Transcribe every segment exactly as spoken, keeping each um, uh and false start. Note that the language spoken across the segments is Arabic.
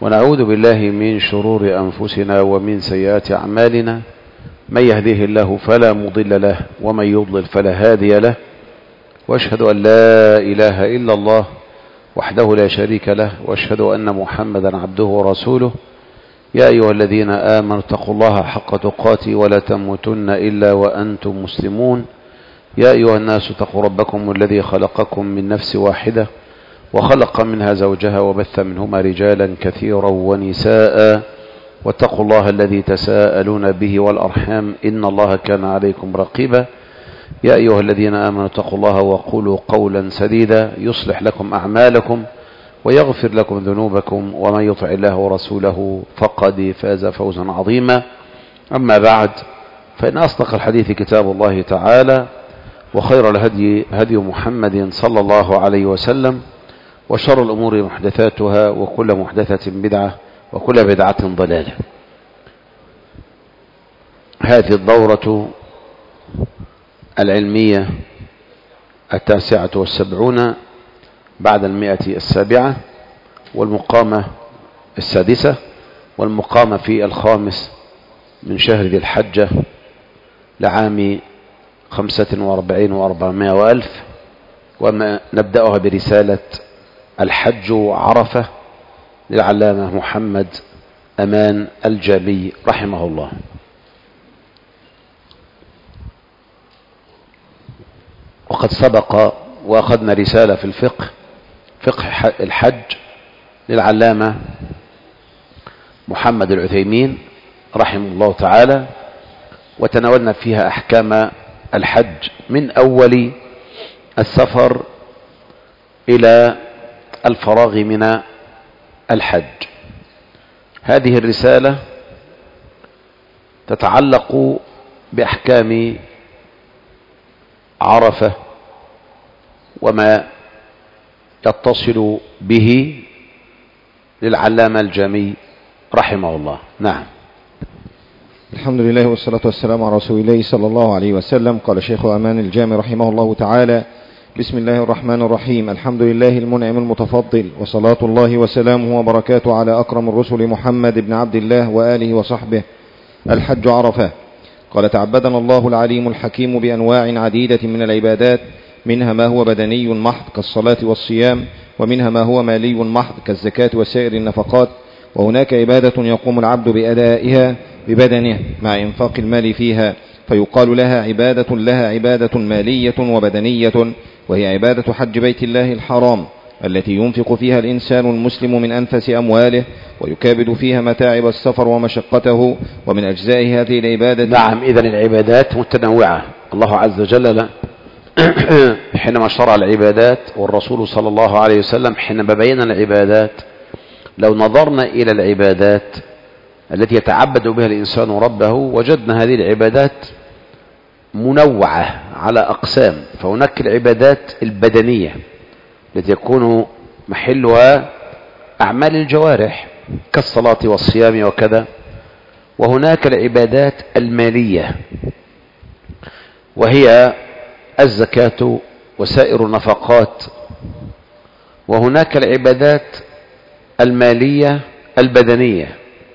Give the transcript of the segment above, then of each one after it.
ونعوذ بالله من شرور أنفسنا ومن سيئات أعمالنا، من يهديه الله فلا مضل له ومن يضلل فلا هادي له، وأشهد أن لا إله إلا الله وحده لا شريك له، وأشهد أن محمدا عبده ورسوله. يا أيها الذين آمنوا اتقوا الله حق تقاته ولا تموتن إلا وأنتم مسلمون. يا أيها الناس اتقوا ربكم الذي خلقكم من نفس واحدة وخلق منها زوجها وبث منهما رجالا كثيرا ونساء، واتقوا الله الذي تساءلون به والأرحام إن الله كان عليكم رقيبا. يا أيها الذين آمنوا اتقوا الله وقولوا قولا سديدا يصلح لكم أعمالكم ويغفر لكم ذنوبكم، ومن يطع الله ورسوله فقد فاز فوزا عظيما. أما بعد، فإن أصدق الحديث كتاب الله تعالى، وخير الهدي هدي محمد صلى الله عليه وسلم، وشر الأمور محدثاتها، وكل محدثة بدعة، وكل بدعة ضلالة. هذه الدورة العلمية التاسعة والسبعون بعد المئة السابعة، والمقامة السادسة، والمقامة في الخامس من شهر ذي الحجة لعام خمسة واربعين واربعمائة وألف. وما نبدأها برسالة الحج عرفة للعلامة محمد أمان الجامي رحمه الله. وقد سبق وأخذنا رسالة في الفقه فقه الحج للعلامة محمد العثيمين رحمه الله تعالى، وتناولنا فيها أحكام الحج من أول السفر إلى الفراغ من الحج. هذه الرسالة تتعلق بأحكام عرفة وما يتصل به للعلامة الجامي رحمه الله. نعم. الحمد لله والصلاة والسلام على رسول الله صلى الله عليه وسلم. قال شيخ أمان الجامي رحمه الله تعالى: بسم الله الرحمن الرحيم. الحمد لله المنعم المتفضل، وصلاة الله وسلامه وبركاته على أكرم الرسل محمد بن عبد الله وآله وصحبه. الحج عرفة. قال: تعبدنا الله العليم الحكيم بأنواع عديدة من العبادات، منها ما هو بدني محض كالصلاة والصيام، ومنها ما هو مالي محض كالزكاة وسائر النفقات، وهناك عبادة يقوم العبد بأدائها ببدنه مع إنفاق المال فيها، فيقال لها عبادة لها عبادة مالية وبدنية، وهي عبادة حج بيت الله الحرام التي ينفق فيها الإنسان المسلم من أنفس أمواله ويكابد فيها متاعب السفر ومشقته، ومن أجزاء هذه العبادة. نعم، إذن العبادات متنوعة. الله عز وجل حينما شرع العبادات، والرسول صلى الله عليه وسلم حينما بين العبادات، لو نظرنا إلى العبادات التي يتعبد بها الإنسان ربه وجدنا هذه العبادات منوعة على أقسام. فهناك العبادات البدنية التي يكون محلها أعمال الجوارح كالصلاة والصيام وكذا، وهناك العبادات المالية وهي الزكاة وسائر النفقات، وهناك العبادات المالية البدنية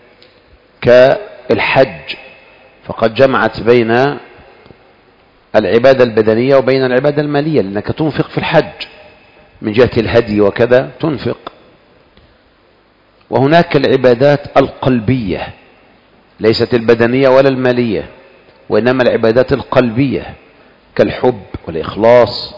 كالحج، فقد جمعت بين العبادة البدنية وبين العبادة المالية، لأنك تنفق في الحج من جهة الهدي وكذا تنفق. وهناك العبادات القلبية ليست البدنية ولا المالية، وإنما العبادات القلبية كالحب والإخلاص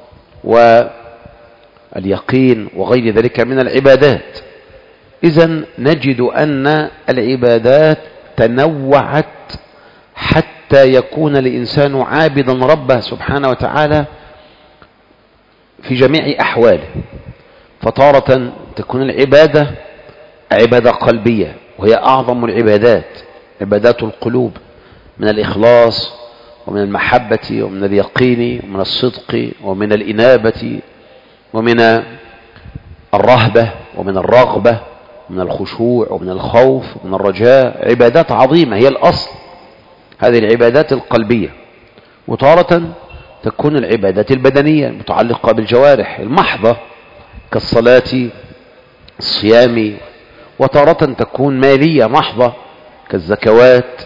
واليقين وغير ذلك من العبادات. إذن نجد أن العبادات تنوعت حتى يكون الإنسان عابدا ربه سبحانه وتعالى في جميع أحواله. فطارة تكون العبادة عبادة قلبية وهي أعظم العبادات، عبادات القلوب، من الإخلاص ومن المحبة ومن اليقين ومن الصدق ومن الإنابة ومن الرهبة ومن الرغبة ومن الخشوع ومن الخوف ومن الرجاء. عبادات عظيمة هي الأصل، هذه العبادات القلبية. وتارة تكون العبادات البدنية المتعلقة بالجوارح المحضة كالصلاة الصيام وتارة تكون مالية محضة كالزكوات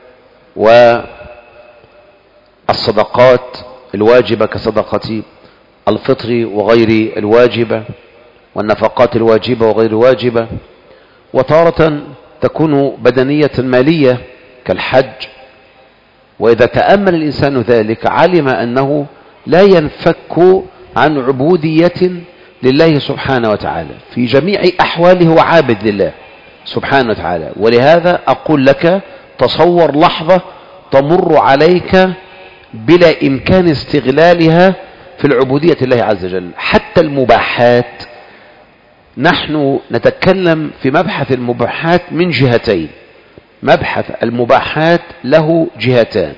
والصدقات الواجبة كصدقة الفطر وغير الواجبة، والنفقات الواجبة وغير الواجبة. وتارة تكون بدنية مالية كالحج، وإذا تأمل الإنسان ذلك علم أنه لا ينفك عن عبودية لله سبحانه وتعالى، في جميع أحواله هو عابد لله سبحانه وتعالى. ولهذا أقول لك تصور لحظة تمر عليك بلا إمكان استغلالها في العبودية لله عز وجل. حتى المباحات، نحن نتكلم في مبحث المباحات من جهتين. مبحث المباحات له جهتان: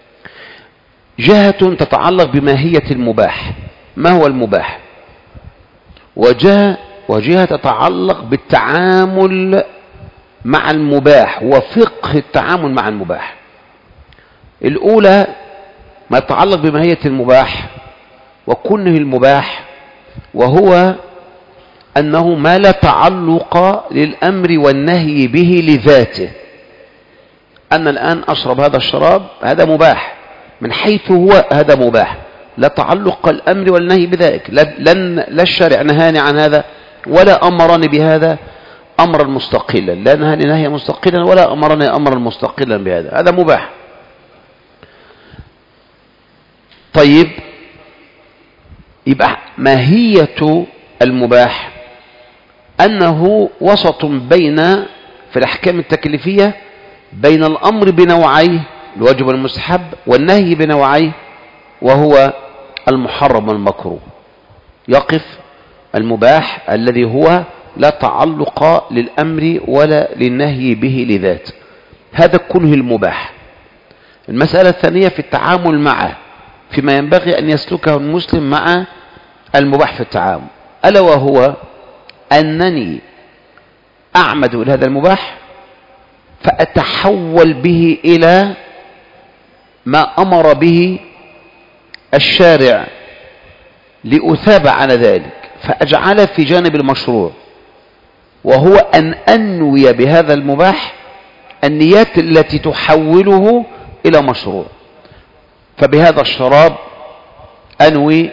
جهة تتعلق بماهية المباح، ما هو المباح، وجهة, وجهة تتعلق بالتعامل مع المباح وفقه التعامل مع المباح. الأولى ما يتعلق بماهية المباح وكنه المباح، وهو أنه ما لا تعلق للأمر والنهي به لذاته. أنا الآن أشرب هذا الشراب، هذا مباح من حيث هو، هذا مباح، لا تعلق الأمر والنهي بذلك. لن لا الشارع نهاني عن هذا ولا أمرني بهذا أمرا مستقلا، لا نهاني نهيا مستقلا ولا أمرني أمرا مستقلا بهذا، هذا مباح. طيب، يبقى ماهية المباح أنه وسط بين في الأحكام التكليفية بين الأمر بنوعيه الواجب والمستحب والنهي بنوعيه وهو المحرم والمكروه. يقف المباح الذي هو لا تعلق للأمر ولا للنهي به لذات، هذا كله المباح. المسألة الثانية في التعامل معه، فيما ينبغي أن يسلكه المسلم مع المباح في التعامل، ألا وهو أنني أعمد إلى هذا المباح فأتحول به إلى ما أمر به الشارع لأثاب على ذلك، فأجعل في جانب المشروع، وهو أن أنوي بهذا المباح النيات التي تحوله إلى مشروع. فبهذا الشراب أنوي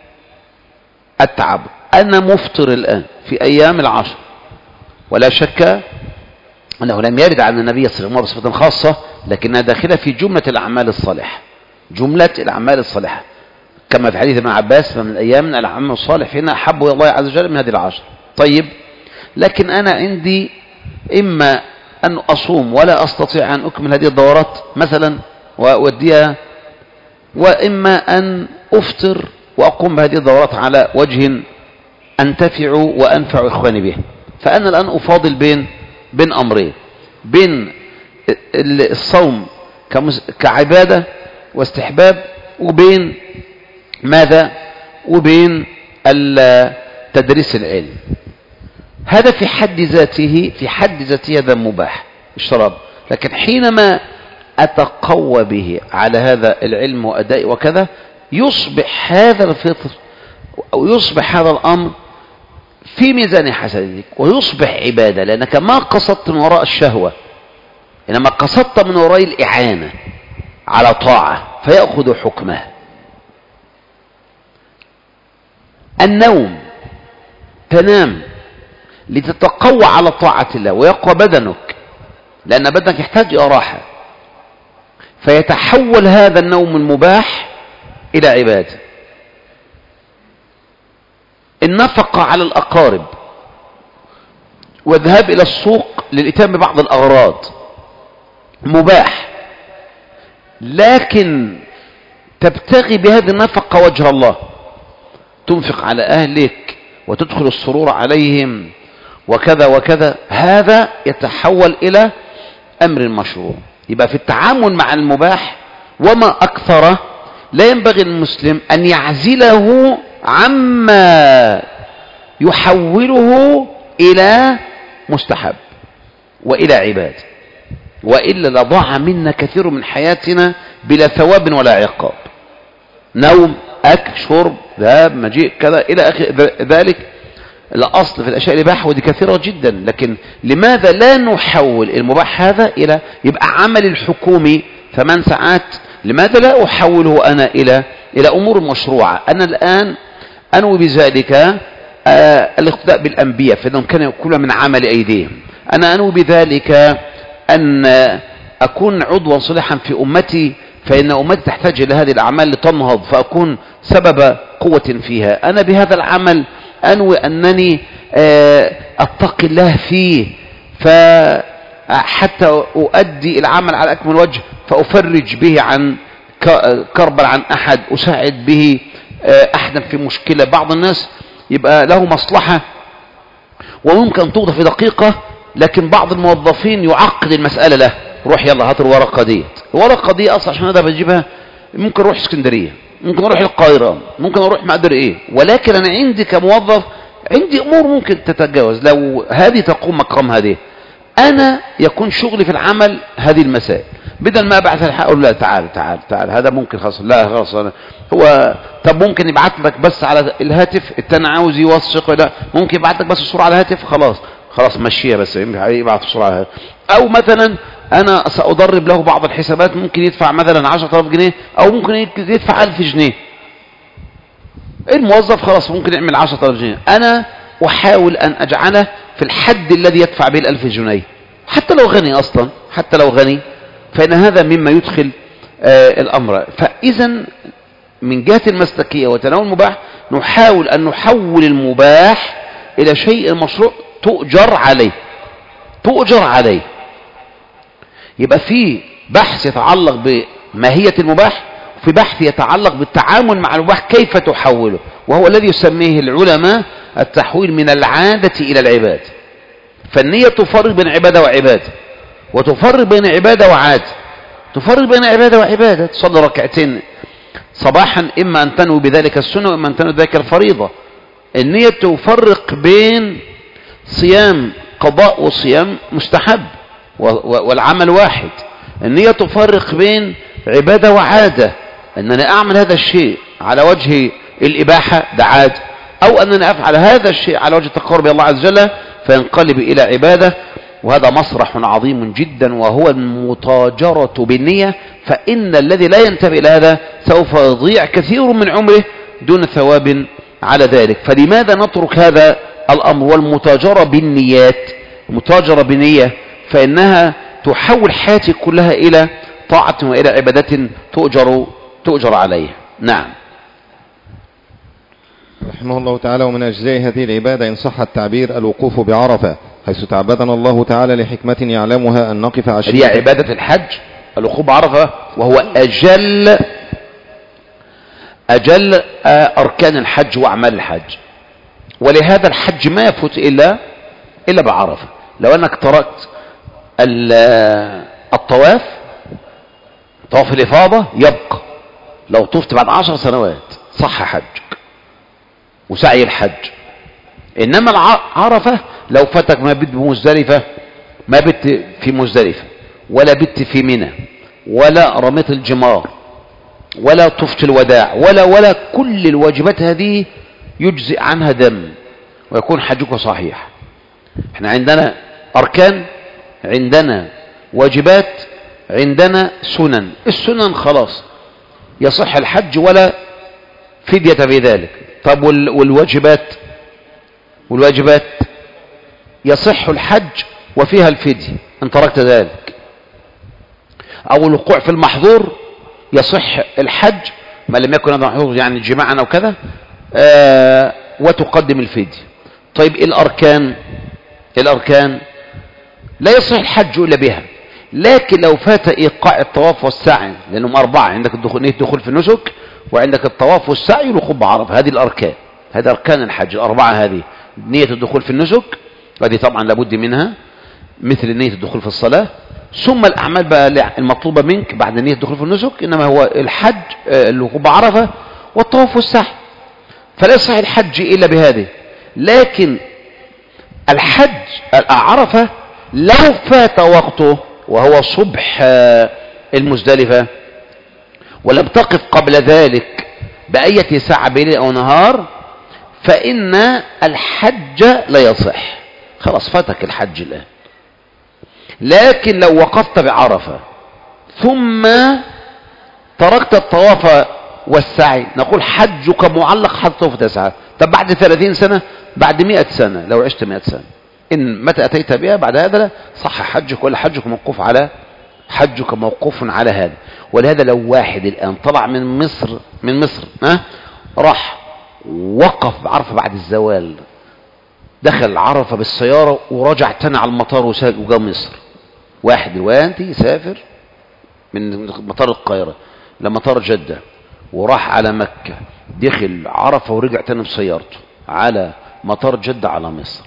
التعبد، أنا مفطر الآن في أيام العشر، ولا شك أنه لم يرد عن النبي صلى الله عليه وسلم بصفة خاصة، لكنها داخلة في جملة الأعمال الصالحة، جملة الأعمال الصالحة، كما في حديث ابن عباس: فمن الأيام العمل الصالح هنا أحب إلى الله عز وجل من هذه العشر. طيب، لكن أنا عندي إما أن أصوم ولا أستطيع أن أكمل هذه الدورات مثلا وأوديها، وإما أن أفطر وأقوم بهذه الدورات على وجه أنتفع وأنفع إخواني به. فأنا الآن أفاضل بين بين أمرين: بين الصوم كعبادة واستحباب، وبين ماذا؟ وبين تدريس العلم. هذا في حد ذاته في حد ذاته هذا مباح الشراب، لكن حينما أتقوى به على هذا العلم وأداء وكذا، يصبح هذا الفطر أو يصبح هذا الأمر في ميزان حسناتك ويصبح عبادة، لأنك ما قصدت من وراء الشهوة، إنما قصدت من وراء الإعانة على طاعة فيأخذ حكمه. النوم، تنام لتتقوى على طاعة الله ويقوى بدنك، لأن بدنك يحتاج إلى راحة، فيتحول هذا النوم المباح إلى عبادة. النفقة على الأقارب والذهاب إلى السوق للإتيان ببعض الأغراض مباح، لكن تبتغي بهذه النفقة وجه الله، تنفق على أهلك وتدخل السرور عليهم وكذا وكذا، هذا يتحول إلى أمر مشروع. يبقى في التعامل مع المباح وما أكثره لا ينبغي المسلم أن يعزله عما يحوله إلى مستحب وإلى عباد، وإلا لضاع منا كثير من حياتنا بلا ثواب ولا عقاب. نوم، أكل، شرب، ذهاب، مجيء، كذا إلى آخر ذلك، الأصل في الأشياء الإباحة ودي كثيرة جدا، لكن لماذا لا نحول المباح هذا إلى يبقى عمل الحكومي ثمان ساعات؟ لماذا لا أحوله أنا إلى إلى أمور مشروعة؟ أنا الآن أنوي بذلك آه الاقتداء بالأنبياء فإنهم كانوا يأكلون من عمل أيديهم. أنا أنوي بذلك أن أكون عضوا صالحا في أمتي فإن أمتي تحتاج إلى هذه الأعمال لتنهض، فأكون سبب قوة فيها. أنا بهذا العمل أنوي أنني أتقي الله فيه فحتى أؤدي العمل على أكمل وجه، فأفرج به عن كربا عن أحد، أساعد به أحدا في مشكلة. بعض الناس يبقى له مصلحة وممكن توضع في دقيقة، لكن بعض الموظفين يعقد المسألة له، روح يلا هات الورقة دي. الورقة دي أصلا عشان هذا بجيبها ممكن أروح اسكندرية، ممكن أروح القاهرة، ممكن أروح ما أدري إيه، ولكن أنا عندي كموظف عندي أمور ممكن تتجاوز. لو هذه تقوم مقام هذه، أنا يكون شغلي في العمل هذه المسائل، بدل ما أبعث الحق أقول لا تعال تعال تعال هذا ممكن خلاص، لا خلاص هو طب ممكن يبعث لك بس على الهاتف، التاني عاوز يوثق، لا ممكن يبعث لك بس الصورة على الهاتف، خلاص خلاص مشيها بس يبعث الصورة على الهاتف. أو مثلا أنا سأضرب له بعض الحسابات، ممكن يدفع مثلا عشرة آلاف جنيه أو ممكن يدفع ألف جنيه. الموظف خلاص ممكن يعمل عشرة آلاف جنيه، أنا أحاول أن أجعله في الحد الذي يدفع به الألف جنيه، حتى لو غني أصلا، حتى لو غني، فإن هذا مما يدخل آه الأمر. فإذا من جهة المسلكية وتناول المباح نحاول أن نحول المباح إلى شيء مشروع تؤجر عليه، تؤجر عليه. يبقى في بحث يتعلق بماهية المباح، وفي بحث يتعلق بالتعامل مع المباح كيف تحوله، وهو الذي يسميه العلماء التحويل من العادة إلى العباد. فالنية تفرق بين عبادة وعبادة، وتفرق بين عبادة وعادة، تفرق بين عبادة وعبادة. تصلي ركعتين صباحا إما أن تنوي بذلك السنة وإما أن تنوي بذلك الفريضة. النية تفرق بين صيام قضاء وصيام مستحب والعمل واحد. النية تفرق بين عبادة وعادة، أنني أعمل هذا الشيء على وجه الإباحة ده عادة، أو أنني أفعل هذا الشيء على وجه التقرب إلى الله عز وجل فينقلب إلى عبادة. وهذا مسرح عظيم جدا وهو المتاجرة بالنية، فإن الذي لا ينتبه إلى هذا سوف يضيع كثير من عمره دون ثواب على ذلك. فلماذا نترك هذا الأمر؟ والمتاجرة بالنيات، متاجرة بنية، فإنها تحول حياتي كلها إلى طاعة وإلى عبادة تؤجر تؤجر عليها. نعم. رحمه الله تعالى: ومن أجزاء هذه العبادة إن صح التعبير الوقوف بعرفة، حيث تعبدنا الله تعالى لحكمة يعلمها أن نقف عشية. هي عبادة الحج الوقوف بعرفة، وهو أجل أجل أركان الحج وأعمال الحج، ولهذا الحج ما يفوت إلا إلا بعرفة. لو أنك تركت الطواف، طواف الإفاضة يبقى، لو طفت بعد عشر سنوات صح حجك وسعي الحج. إنما العرفة لو فتك ما بت بمزدلفة، ما بت في مزدلفة، ولا بت في منى، ولا رميت الجمار، ولا طفت الوداع، ولا ولا كل الواجبات هذه يجزئ عنها دم ويكون حجك صحيح. احنا عندنا أركان، عندنا واجبات، عندنا سنن. السنن خلاص يصح الحج ولا فدية في ذلك. طب والواجبات والواجبات يصح الحج وفيها الفدية ان تركت ذلك. او الوقوع في المحظور يصح الحج ما لم يكن هذا محظور يعني جماعا او كذا، آه وتقدم الفدية. طيب الاركان الاركان لا يصح الحج الا بها، لكن لو فات ايقاع الطواف والسعي، لانهم اربعه، عندك الدخول، نيه الدخول في النسك، وعندك الطواف والسعي والوقوف بعرفه، هذه الاركان، هذه اركان الحج الاربعه. هذه نيه الدخول في النسك، وهذه طبعا لابد منها مثل نيه الدخول في الصلاه. ثم الاعمال بقى المطلوبه منك بعد نيه الدخول في النسك انما هو الحج، الوقوف بعرفه والطواف والسعي. فلا يصح الحج الا بهذه. لكن الحج عرفه لو فات وقته وهو صبح المزدلفة ولم تقف قبل ذلك بأية ساعة بليل أو نهار، فإن الحج لا يصح، خلاص فاتك الحج الآن. لكن لو وقفت بعرفة ثم تركت الطواف والسعي نقول حجك معلق حتى تطوف تسعى. طب بعد ثلاثين سنة، بعد مئة سنة، لو عشت مئة سنة، إن متى أتيت بها بعد هذا صح حجك، ولا حجك موقوف على حجك موقوف على هذا. ولهذا لو واحد الآن طلع من مصر من مصر ها راح وقف بعرفة بعد الزوال، دخل عرفة بالسيارة ورجع تاني على المطار وجا مصر. واحد دلوقتي يسافر من مطار القاهرة لمطار جدة وراح على مكة، دخل عرفة ورجع تاني بسيارته على مطار جدة على مصر،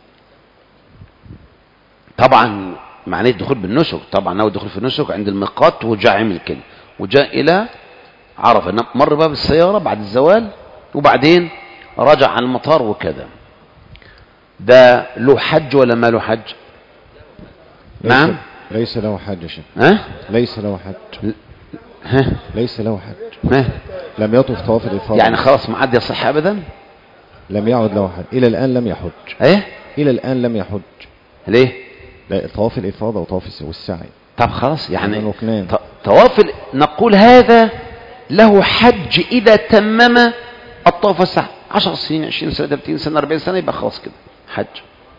طبعا معناه الدخول بالنسك، طبعا ناوي الدخول في النسك عند الميقات وجاء عمل كده وجاء إلى عرفة، مر بقى بالسيارة بعد الزوال وبعدين رجع على المطار وكذا. ده له حج ولا ما له حج؟ نعم ليس له حج يا شيخ. ها ليس له حج. ها ليس له حج. ها لم يطف طواف الإفاضة، يعني خلاص ما عاد يصح أبدا، لم يعد له حج إلى الآن، لم يحج. ايه إلى الآن لم يحج. ليه؟ لا، طواف الإفاضة وطواف والسعي. طب خلاص يعني ركنان. طواف نقول هذا له حج إذا تمم الطواف والسعي، عشر سنين، عشرين سنة، ثلاثين سنة، أربعين سنة، يبقى خلاص كده حج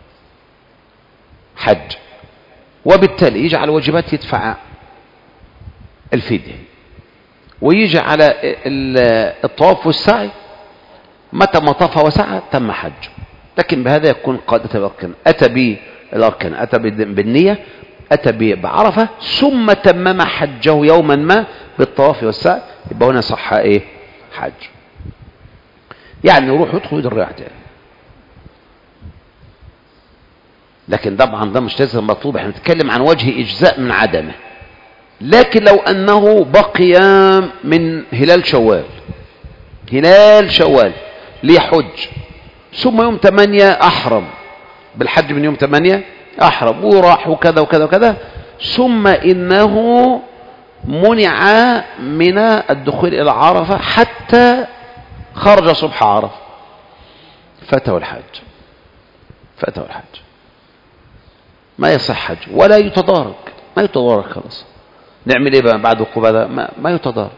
حج وبالتالي يجي على الواجبات يدفع الفدية، ويجي على الطواف والسعي متى ما طاف وسعى تم حج. لكن بهذا يكون قد أتى بالأركان، أتى بالأركان، أتى بالنية، أتى بعرفة ثم تمم حجه يوما ما بالطواف والسعي، يبقى هنا صح إيه؟ حج. يعني يروح يدخل يدرع تاني. لكن طبعا ده مش لازم مطلوب، احنا بنتكلم عن وجه إجزاء من عدمه. لكن لو أنه بقي من هلال شوال هلال شوال ليحج ثم يوم ثمانية أحرم بالحج، من يوم ثمانية أحرم وراح وكذا وكذا وكذا، ثم إنه منع من الدخول إلى عرفة حتى خرج صبح عرفة، فاته الحج فاته الحج ما يصح حج ولا يتدارك، ما يتدارك خلاص. نعمل ايه بقى بعد وقوع هذا؟ ما, ما يتدارك.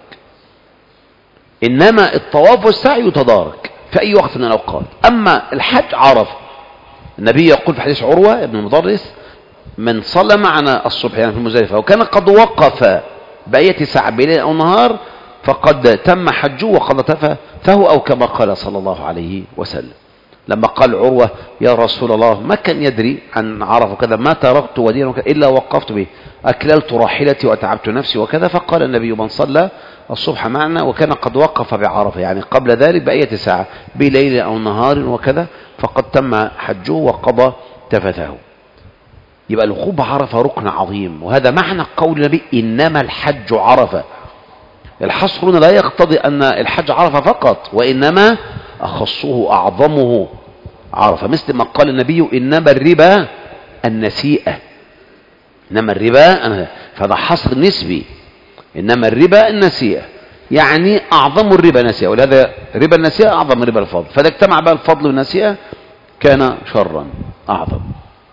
انما الطواف والسعي يتدارك في اي وقت من الاوقات. اما الحج عرفه، النبي يقول في حديث عروة ابن المدرس: من صلى معنا الصبح يعني في المزدلفة وكان قد وقف بأية ساعة بليل او نهار فقد تم حجه وقد تفى فهو، او كما قال صلى الله عليه وسلم. لما قال عروة: يا رسول الله، ما كان يدري عن عرفه وكذا، ما تركت ودينا إلا وقفت به، أكللت راحلتي وتعبت نفسي وكذا. فقال النبي: من صلى الصبح معنا وكان قد وقف بعرفة، يعني قبل ذلك بأية ساعة بليل أو نهار وكذا، فقد تم حجه وقضى تفته. يبقى الوقوف بعرفة ركن عظيم، وهذا معنى قول النبي: إنما الحج عرفة. الحصر هنا لا يقتضي أن الحج عرفة فقط، وإنما أخصه أعظمه عرفة، مثل ما قال النبي: إنما الربا النسيئة. إنما الربا، فهذا حصر نسبي، إنما الربا النسيئة، يعني أعظم الربا نسيئة، ولهذا ربا النسيئة أعظم ربا الفضل، فإذا اجتمع بقى الفضل والنسيئة كان شرا أعظم.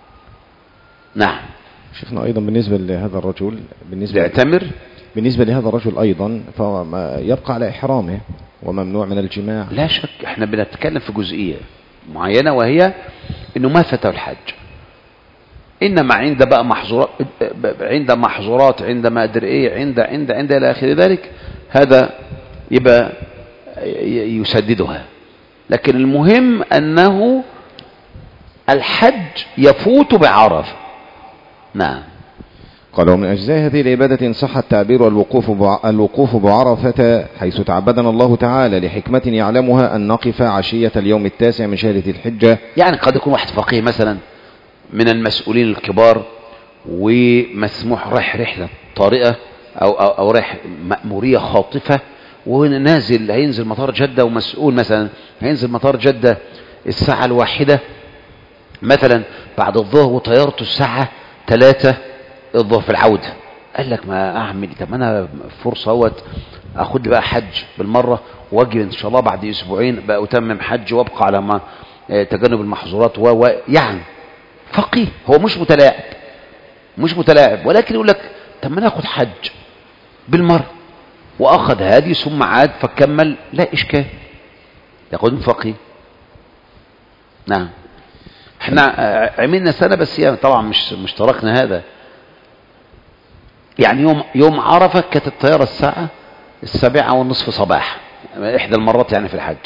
نعم. شفنا أيضا بالنسبة لهذا الرجل، بالنسبة يعتمر بالنسبة لهذا الرجل أيضا فيبقى على إحرامه وممنوع من الجماع. لا شك، احنا بنتكلم في جزئية معينة، وهي انه ما فاته الحج، انما عند بقى محظورات، عند محظورات، عند ما ادري ايه، عند عند عند الى اخر ذلك، هذا يبقى يسددها. لكن المهم انه الحج يفوت بعرفة. نعم. قال: ومن أجزاء هذه العبادة إن صح التعبير الوقوف الوقوف بعرفة، حيث تعبدنا الله تعالى لحكمة يعلمها أن نقف عشية اليوم التاسع من شهر ذي الحجة. يعني قد يكون واحد فقيه مثلا من المسؤولين الكبار ومسموح رايح رحلة طارئة أو أو, أو رايح مأمورية خاطفة، ونازل هينزل مطار جدة، ومسؤول مثلا هينزل مطار جدة الساعة الواحدة مثلا بعد الظهر، وطيارته الساعة ثلاثة الظهر في العودة. قال لك: ما أعمل، طب أنا فرصة اهوت أخد بقى حج بالمرة واجي ان شاء الله بعد اسبوعين بقى اتمم حج وابقى على ما تجنب المحظورات و يعني فقيه، هو مش متلاعب مش متلاعب ولكن يقول لك طب ما ناخد حج بالمره، واخذ هذه ثم عاد فكمل لا اشكال، يقول فقيه. نعم احنا عملنا سنه بس يعني طبعا مش مش تركنا هذا. يعني يوم يوم عرفه كانت الطياره الساعه السابعه والنصف صباح، احدى المرات يعني في الحج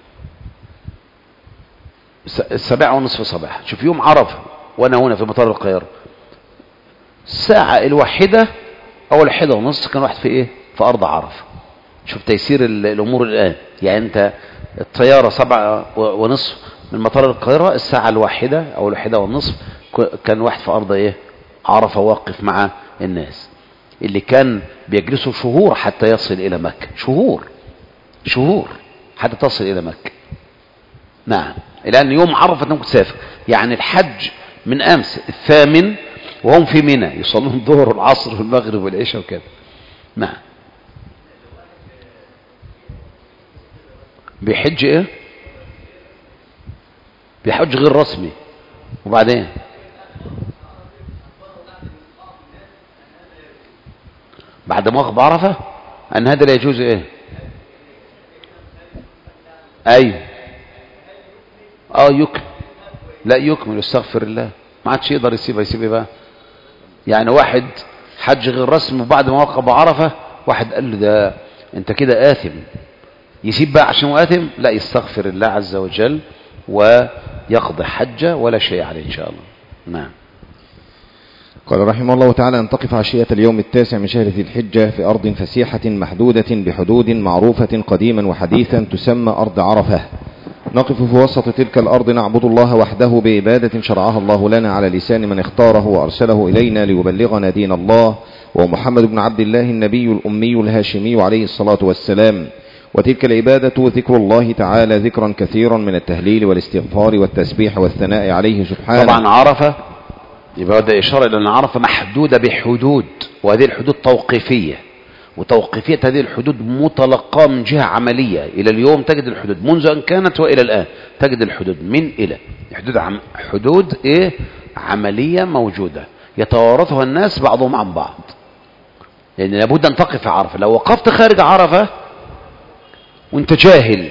السابعه والنصف صباح. شوف يوم عرفه وانا هنا في مطار القاهره الساعه الواحده او الواحده ونص كان واحد في ايه في ارض عرفه. شوف تيسير الامور الان، يعني انت الطياره سبعة ونصف من مطار القاهره الساعه الواحده او الواحده والنصف كان واحد في ارض ايه عرفه واقف مع الناس اللي كان بيجلسوا شهور حتى يصل الى مكه، شهور شهور حتى تصل الى مكه. نعم لان يوم عرفه ممكن تسافر، يعني الحج من امس الثامن وهم في منى يصلون الظهر والعصر والمغرب والعشاء وكذا. نعم بيحج ايه بيحج غير رسمي وبعدين بعد ما وقف عرفه ان هذا لا يجوز ايه ايوه اه يكمل لا يكمل استغفر الله ما عادش يقدر يسيبها يسيب ايه بقى. يعني واحد حج غير رسمي وبعد ما وقف عرفه واحد قال له ده انت كده آثم، يسيب بقى عشان هو آثم؟ لا يستغفر الله عز وجل ويقضي حجه ولا شيء عليه ان شاء الله. نعم. قال رحمه الله تعالى أن تقف عشية اليوم التاسع من شهر ذي الحجة في أرض فسيحة محدودة بحدود معروفة قديما وحديثا تسمى أرض عرفة، نقف في وسط تلك الأرض نعبد الله وحده بعبادة شرعها الله لنا على لسان من اختاره وأرسله إلينا ليبلغنا دين الله، ومحمد بن عبد الله النبي الأمي الهاشمي عليه الصلاة والسلام. وتلك العبادة ذكر الله تعالى ذكرا كثيرا من التهليل والاستغفار والتسبيح والثناء عليه سبحانه. طبعا عرفة يبقى ده إشارة إلى أن عرفة محدودة بحدود، وهذه الحدود توقيفية، وتوقيفية هذه الحدود متلقاة من جهة عملية. إلى اليوم تجد الحدود منذ أن كانت وإلى الآن تجد الحدود من إلى حدود عم حدود إيه عملية موجودة يتوارثها الناس بعضهم عن بعض، لأن يعني لابد أن تقف عرفة. لو وقفت خارج عرفة وانت جاهل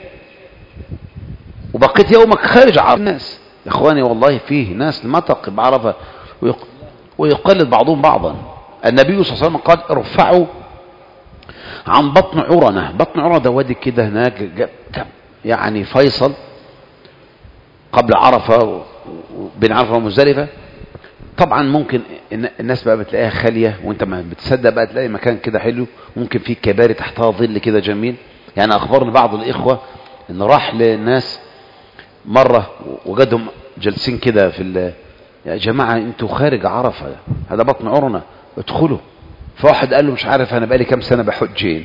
وبقيت يومك خارج عرفة الناس، يا اخواني والله فيه ناس ما تقف عرفة ويقلد بعضهم بعضا. النبي صلى الله عليه وسلم قال ارفعوا عن بطن عرنة. بطن عرنة ده وادي كده هناك يعني فيصل قبل عرفة بين عرفة ومزدلفة. طبعا ممكن الناس بقى بتلاقيها خالية وانت ما بتصدق بقى تلاقي مكان كده حلو، ممكن فيه كباري تحتها ظل كده جميل. يعني اخبرني بعض الاخوة ان راح للناس مرة وجدهم جالسين كده في يا جماعة انتوا خارج عرفة هذا بطن عرنة ادخلوا. فواحد قال له مش عارف انا بقالي كام سنة بحجين.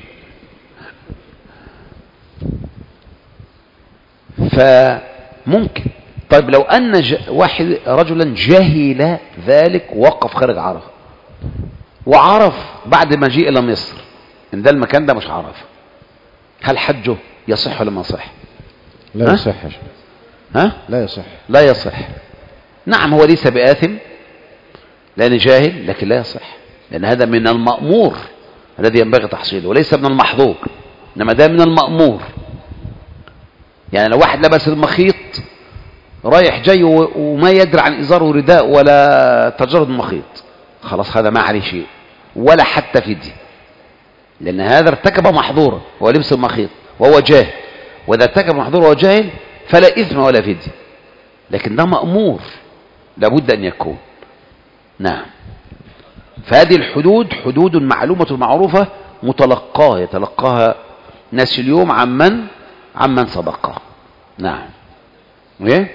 فممكن طيب لو ان ج... واحد رجلا جهل ذلك وقف خارج عرفة وعرف بعد ما جيء الى مصر ان ده المكان ده مش عرفة، هل حجه يصح ولا ما يصح؟ لا يصح. ها لا يصح لا يصح. نعم هو ليس بآثم لأنه جاهل، لكن لا يصح لأن هذا من المأمور الذي ينبغي تحصيله وليس من المحظور، إنما ده من المأمور. يعني لو واحد لبس المخيط رايح جاي وما يدري عن إزار ورداء ولا تجرد المخيط خلاص هذا ما عليه شيء ولا حتى فدية، لأن هذا ارتكب محظورا هو لبس المخيط وهو جاهل، وإذا ارتكب محظورا وهو جاهل فلا إثم ولا فدية، لكن ده مأمور لابد أن يكون. نعم. فهذه الحدود حدود معلومة معروفة متلقاها يتلقاها ناس اليوم عمن عمن سبقها. نعم. ايه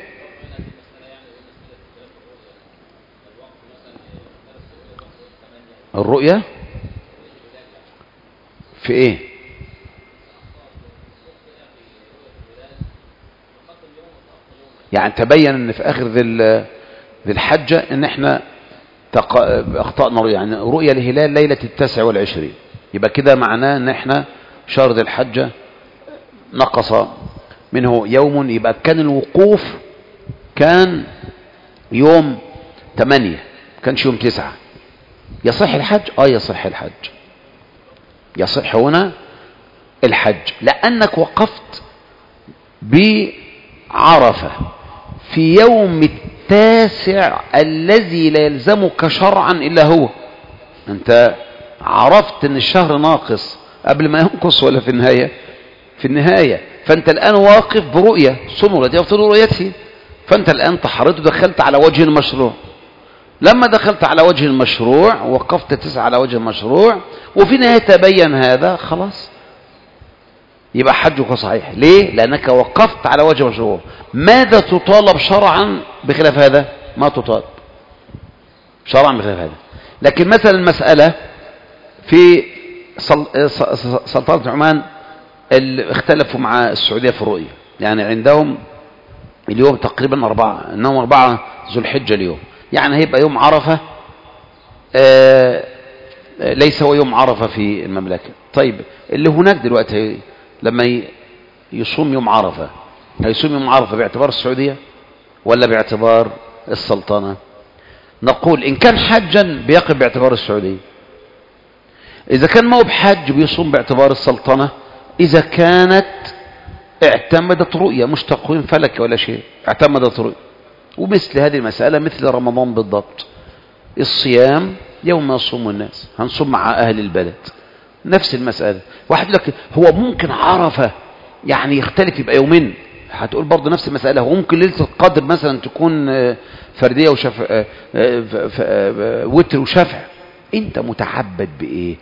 الرؤية في ايه؟ يعني تبين ان في اخر ذي ذي الحجة ان احنا تق... اخطأنا يعني رؤية الهلال ليلة التاسع والعشرين، يبقى كده معناه ان احنا شهر ذي الحجة نقص منه يوم يبقى كان الوقوف كان يوم ثمانية كانش يوم تسعة، يصح الحج؟ اه يصح الحج، يصح هنا الحج لأنك وقفت بعرفة في يوم التاسع الذي لا يلزمك شرعا إلا هو. أنت عرفت أن الشهر ناقص قبل ما ينقص ولا في النهاية؟ في النهاية. فأنت الآن واقف برؤية صوم رؤيتي وافطر رؤيتي، فأنت الآن طهرت ودخلت على وجه المشروع. لما دخلت على وجه المشروع وقفت تسعى على وجه المشروع وفي نهاية تبين هذا، خلاص يبقى حجك صحيح. ليه؟ لأنك وقفت على وجه المشروع. ماذا تطالب شرعا بخلاف هذا؟ ما تطالب شرعا بخلاف هذا. لكن مثلا المسألة في سلطنة عمان اللي اختلفوا مع السعودية في الرؤية، يعني عندهم اليوم تقريبا أربعة، إنهم أربعة ذو الحجة اليوم، يعني هيبقى يوم عرفة آه ليس هو يوم عرفة في المملكة. طيب اللي هناك دلوقتي لما يصوم يوم عرفة هيصوم يوم عرفة باعتبار السعودية ولا باعتبار السلطنة؟ نقول إن كان حجا بيقف باعتبار السعودية، إذا كان ما هو بحج بيصوم باعتبار السلطنة، إذا كانت اعتمدت رؤية مش تقويم فلكي ولا شيء، اعتمدت رؤية. ومثل هذه المسألة مثل رمضان بالضبط، الصيام يوم ما يصوم الناس هنصوم مع أهل البلد، نفس المسألة. واحد لك هو ممكن عرفة يعني يختلف يبقى يومين، هتقول برضه نفس المسألة. هو ممكن ليلة القدر مثلا تكون فردية وشفع وتر وشفع. انت متعبد بإيه؟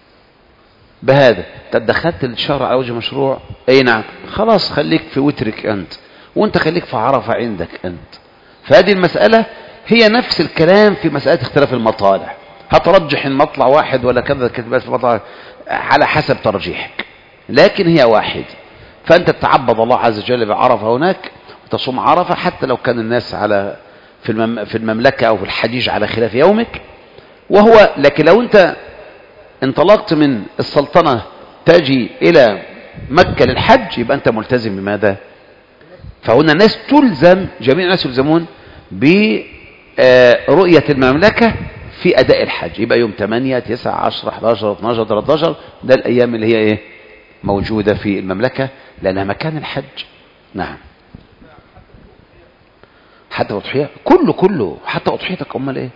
بهذا تدخلت الشهر على وجه مشروع، اي نعم، خلاص خليك في وترك انت، وانت خليك في عرفة عندك انت. فهذه المسألة هي نفس الكلام في مسألة اختلاف المطالع، هترجح المطلع واحد ولا كذا كتبات في المطلع على حسب ترجيحك، لكن هي واحد. فأنت تتعبد الله عز وجل بعرفة هناك وتصوم عرفة حتى لو كان الناس على في المم في المملكة أو في الحجيج على خلاف يومك. وهو لكن لو أنت انطلقت من السلطنة تجي إلى مكة للحج يبقى أنت ملتزم بماذا؟ فهنا الناس تلزم، جميع الناس يلزمون برؤية المملكة في أداء الحج. يبقى يوم ثمانية تسعة عشرة أحد عشر اثنا عشر ثلاثة عشر ده الأيام اللي هي إيه موجودة في المملكة لأنها مكان الحج. نعم، حتى أضحية كله كله حتى أضحيتك أمال إيه؟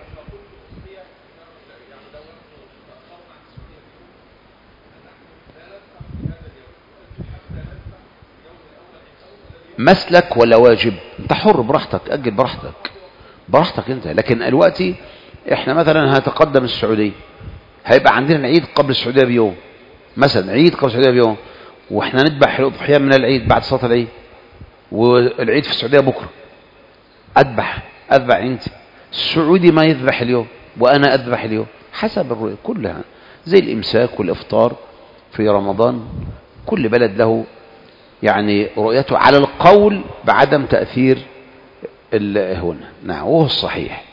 مسلك ولا واجب؟ انت حر براحتك، اجل براحتك براحتك انت. لكن دلوقتي احنا مثلا هتقدم السعوديه، هيبقى عندنا العيد قبل السعوديه بيوم مثلا، عيد قبل السعوديه بيوم، واحنا نذبح الاضحيه من العيد بعد صلاه العيد، والعيد في السعوديه بكره. اذبح اذبح انت، السعودي ما يذبح اليوم وانا اذبح اليوم حسب الرؤيه كلها، زي الامساك والافطار في رمضان. كل بلد له يعني رؤيته على القول بعدم تأثير هنا. نعم، وهو الصحيح.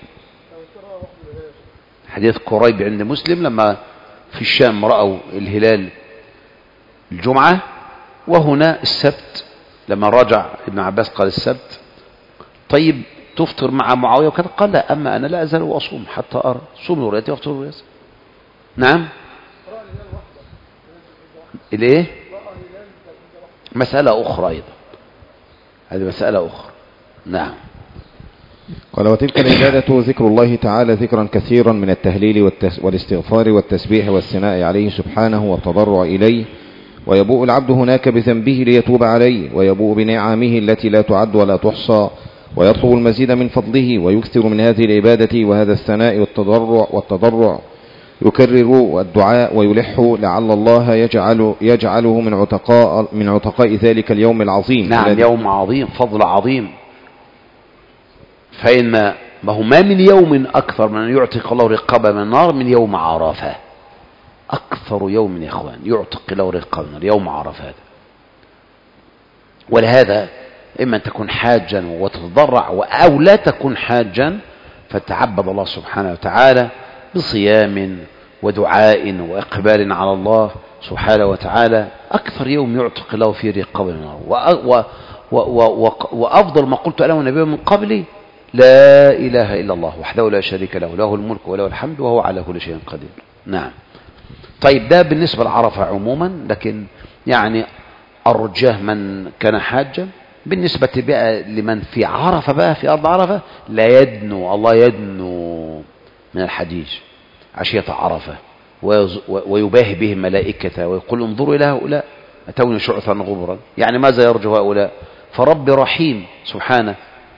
حديث قريب عند مسلم لما في الشام رأوا الهلال الجمعة وهنا السبت، لما رجع ابن عباس قال السبت طيب تفطر مع معاوية وكذا، قال لا، أما أنا لا أزال وأصوم حتى أرى، صوم رؤيتي وافطر رؤيتي. نعم، الايه؟ مسألة أخرى أيضا، هذه مسألة أخرى. نعم. قال وتلك العبادة ذكر الله تعالى ذكرا كثيرا من التهليل والاستغفار والتسبيح والثناء عليه سبحانه والتضرع إليه، ويبوء العبد هناك بذنبه ليتوب عليه، ويبوء بنعمه التي لا تعد ولا تحصى، ويطلب المزيد من فضله، ويكثر من هذه العبادة وهذا الثناء والتضرع والتضرع يكرر الدعاء ويلح لعل الله يجعل يجعله من عتقاء من عتقاء ذلك اليوم العظيم. نعم، يوم عظيم، فضل عظيم. فإن ما هو ما من يوم أكثر من أن يعتق الله رقابة من النار من يوم عرفة. أكثر يوم يا إخوان يعتق الله رقابة من النار يوم عرفة هذا. ولهذا إما أن تكون حاجا وتتضرع، أو لا تكون حاجا فتعبد الله سبحانه وتعالى بصيام ودعاء وإقبال على الله سبحانه وتعالى، أكثر يوم يعتق الله فيه رقاب من النار. وأفضل ما قلت أنا والنبي من قبلي لا إله إلا الله وحده لا شريك له، له الملك وله الحمد وهو على كل شيء قدير. نعم. طيب ده بالنسبة لعرفة عموما، لكن يعني أرجاه من كان حاجا. بالنسبة بقى لمن في عرفة بقى في أرض عرفة لا يدنو، الله يدنو من الحديث عشية عرفة ويباهي بهم ملائكته ويقول انظروا إلى هؤلاء أتوني شعثا غبرا، يعني ماذا يرجو هؤلاء؟ فرب رحيم سبحانه.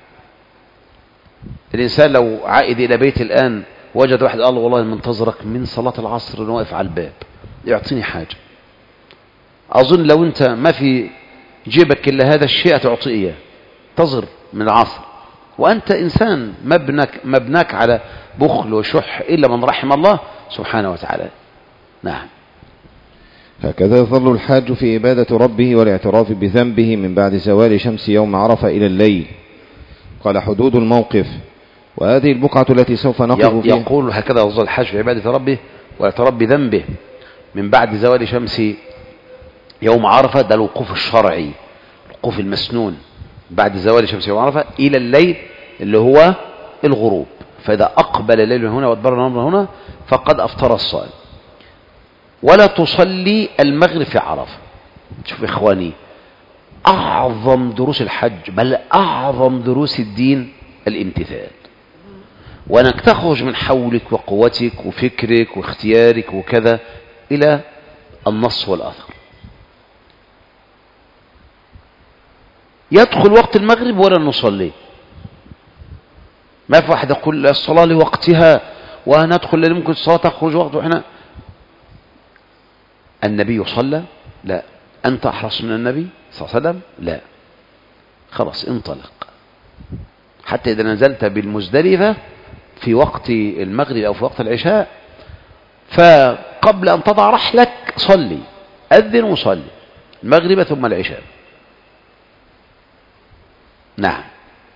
الإنسان لو عائد إلى بيت الآن وجد واحد قال والله منتظرك من صلاة العصر واقف على الباب يعطيني حاجة، أظن لو أنت ما في جيبك إلا هذا الشيء تعطيه إياه، تظهر من العصر، وأنت إنسان مبنك, مبناك على بخل وشح إلا من رحم الله سبحانه وتعالى. نعم. هكذا يظل الحاج في عبادة ربه والاعتراف بذنبه من بعد زوال شمس يوم عرفة إلى الليل. قال حدود الموقف، وهذه البقعة التي سوف نقف فيها. يقول هكذا يظل الحاج في عبادة ربه والاعتراف بذنبه من بعد زوال شمس يوم عرفة، ده الوقوف الشرعي، الوقوف المسنون بعد زوال شمس يوم عرفة إلى الليل اللي هو الغروب. فإذا أقبل الليل هنا وأدبر النهار هنا فقد أفطر الصائم. ولا تصلي المغرب في عرفة. شوف إخواني، أعظم دروس الحج بل أعظم دروس الدين الامتثال، وأنك تخرج من حولك وقوتك وفكرك واختيارك وكذا إلى النص والأثر. يدخل وقت المغرب ولا نصلي، ما في واحد يقول الصلاة لوقتها وندخل اللي ممكن الصلاة تخرج وقت وإحنا. النبي صلى؟ لا. أنت أحرص من النبي صلى الله عليه وسلم؟ لا. خلاص انطلق حتى إذا نزلت بالمزدلفة في وقت المغرب أو في وقت العشاء، فقبل أن تضع رحلك صلي، أذن وصلي المغرب ثم العشاء. نعم.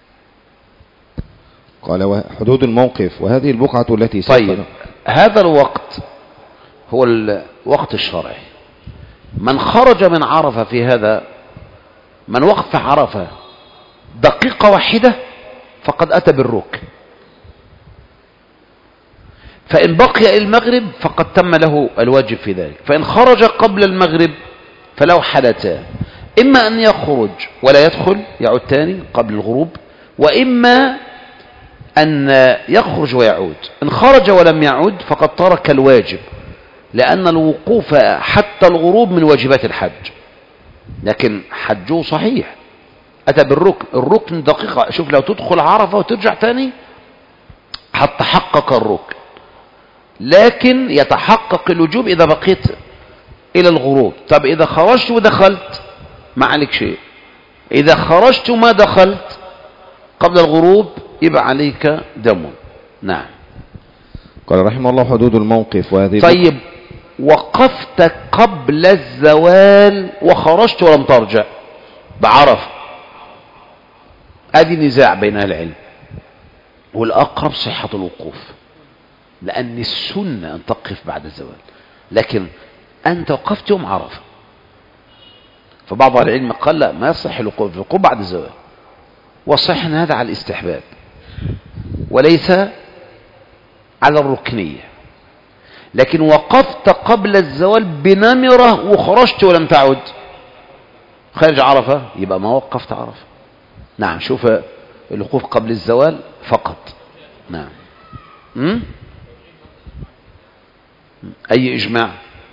قال حدود الموقف، وهذه البقعة التي طيب هذا الوقت هو الوقت الشرعي. من خرج من عرفة في هذا، من وقف عرفة دقيقة واحدة فقد أتى بالركن، فإن بقي المغرب فقد تم له الواجب في ذلك. فإن خرج قبل المغرب فله حالتان، إما أن يخرج ولا يدخل يعود تاني قبل الغروب، وإما أن يخرج ويعود. إن خرج ولم يعود فقد ترك الواجب، لأن الوقوف حتى الغروب من واجبات الحج، لكن حجه صحيح أتى بالركن. الركن دقيقة، شوف لو تدخل عرفة وترجع تاني حتى حقق الركن، لكن يتحقق الوجوب إذا بقيت إلى الغروب. طب إذا خرجت ودخلت ما عليك شيء، إذا خرجت وما دخلت قبل الغروب يبقى عليك دم. نعم. قال رحمه الله حدود الموقف، وهذه طيب وقفت قبل الزوال وخرجت ولم ترجع بعرف، ادي نزاع بين اهل العلم، والاقرب صحة الوقوف، لان السنة ان تقف بعد الزوال، لكن انت وقفت يوم عرفة، فبعض اهل العلم قال لا ما يصح الوقوف، الوقوف بعد الزوال، والصحيح ان هذا على الاستحباب وليس على الركنية. لكن وقفت قبل الزوال بنمرة وخرجت ولم تعد خارج عرفة يبقى ما وقفت عرفة. نعم. شوف الوقوف قبل الزوال فقط. نعم. م? أي إجماع؟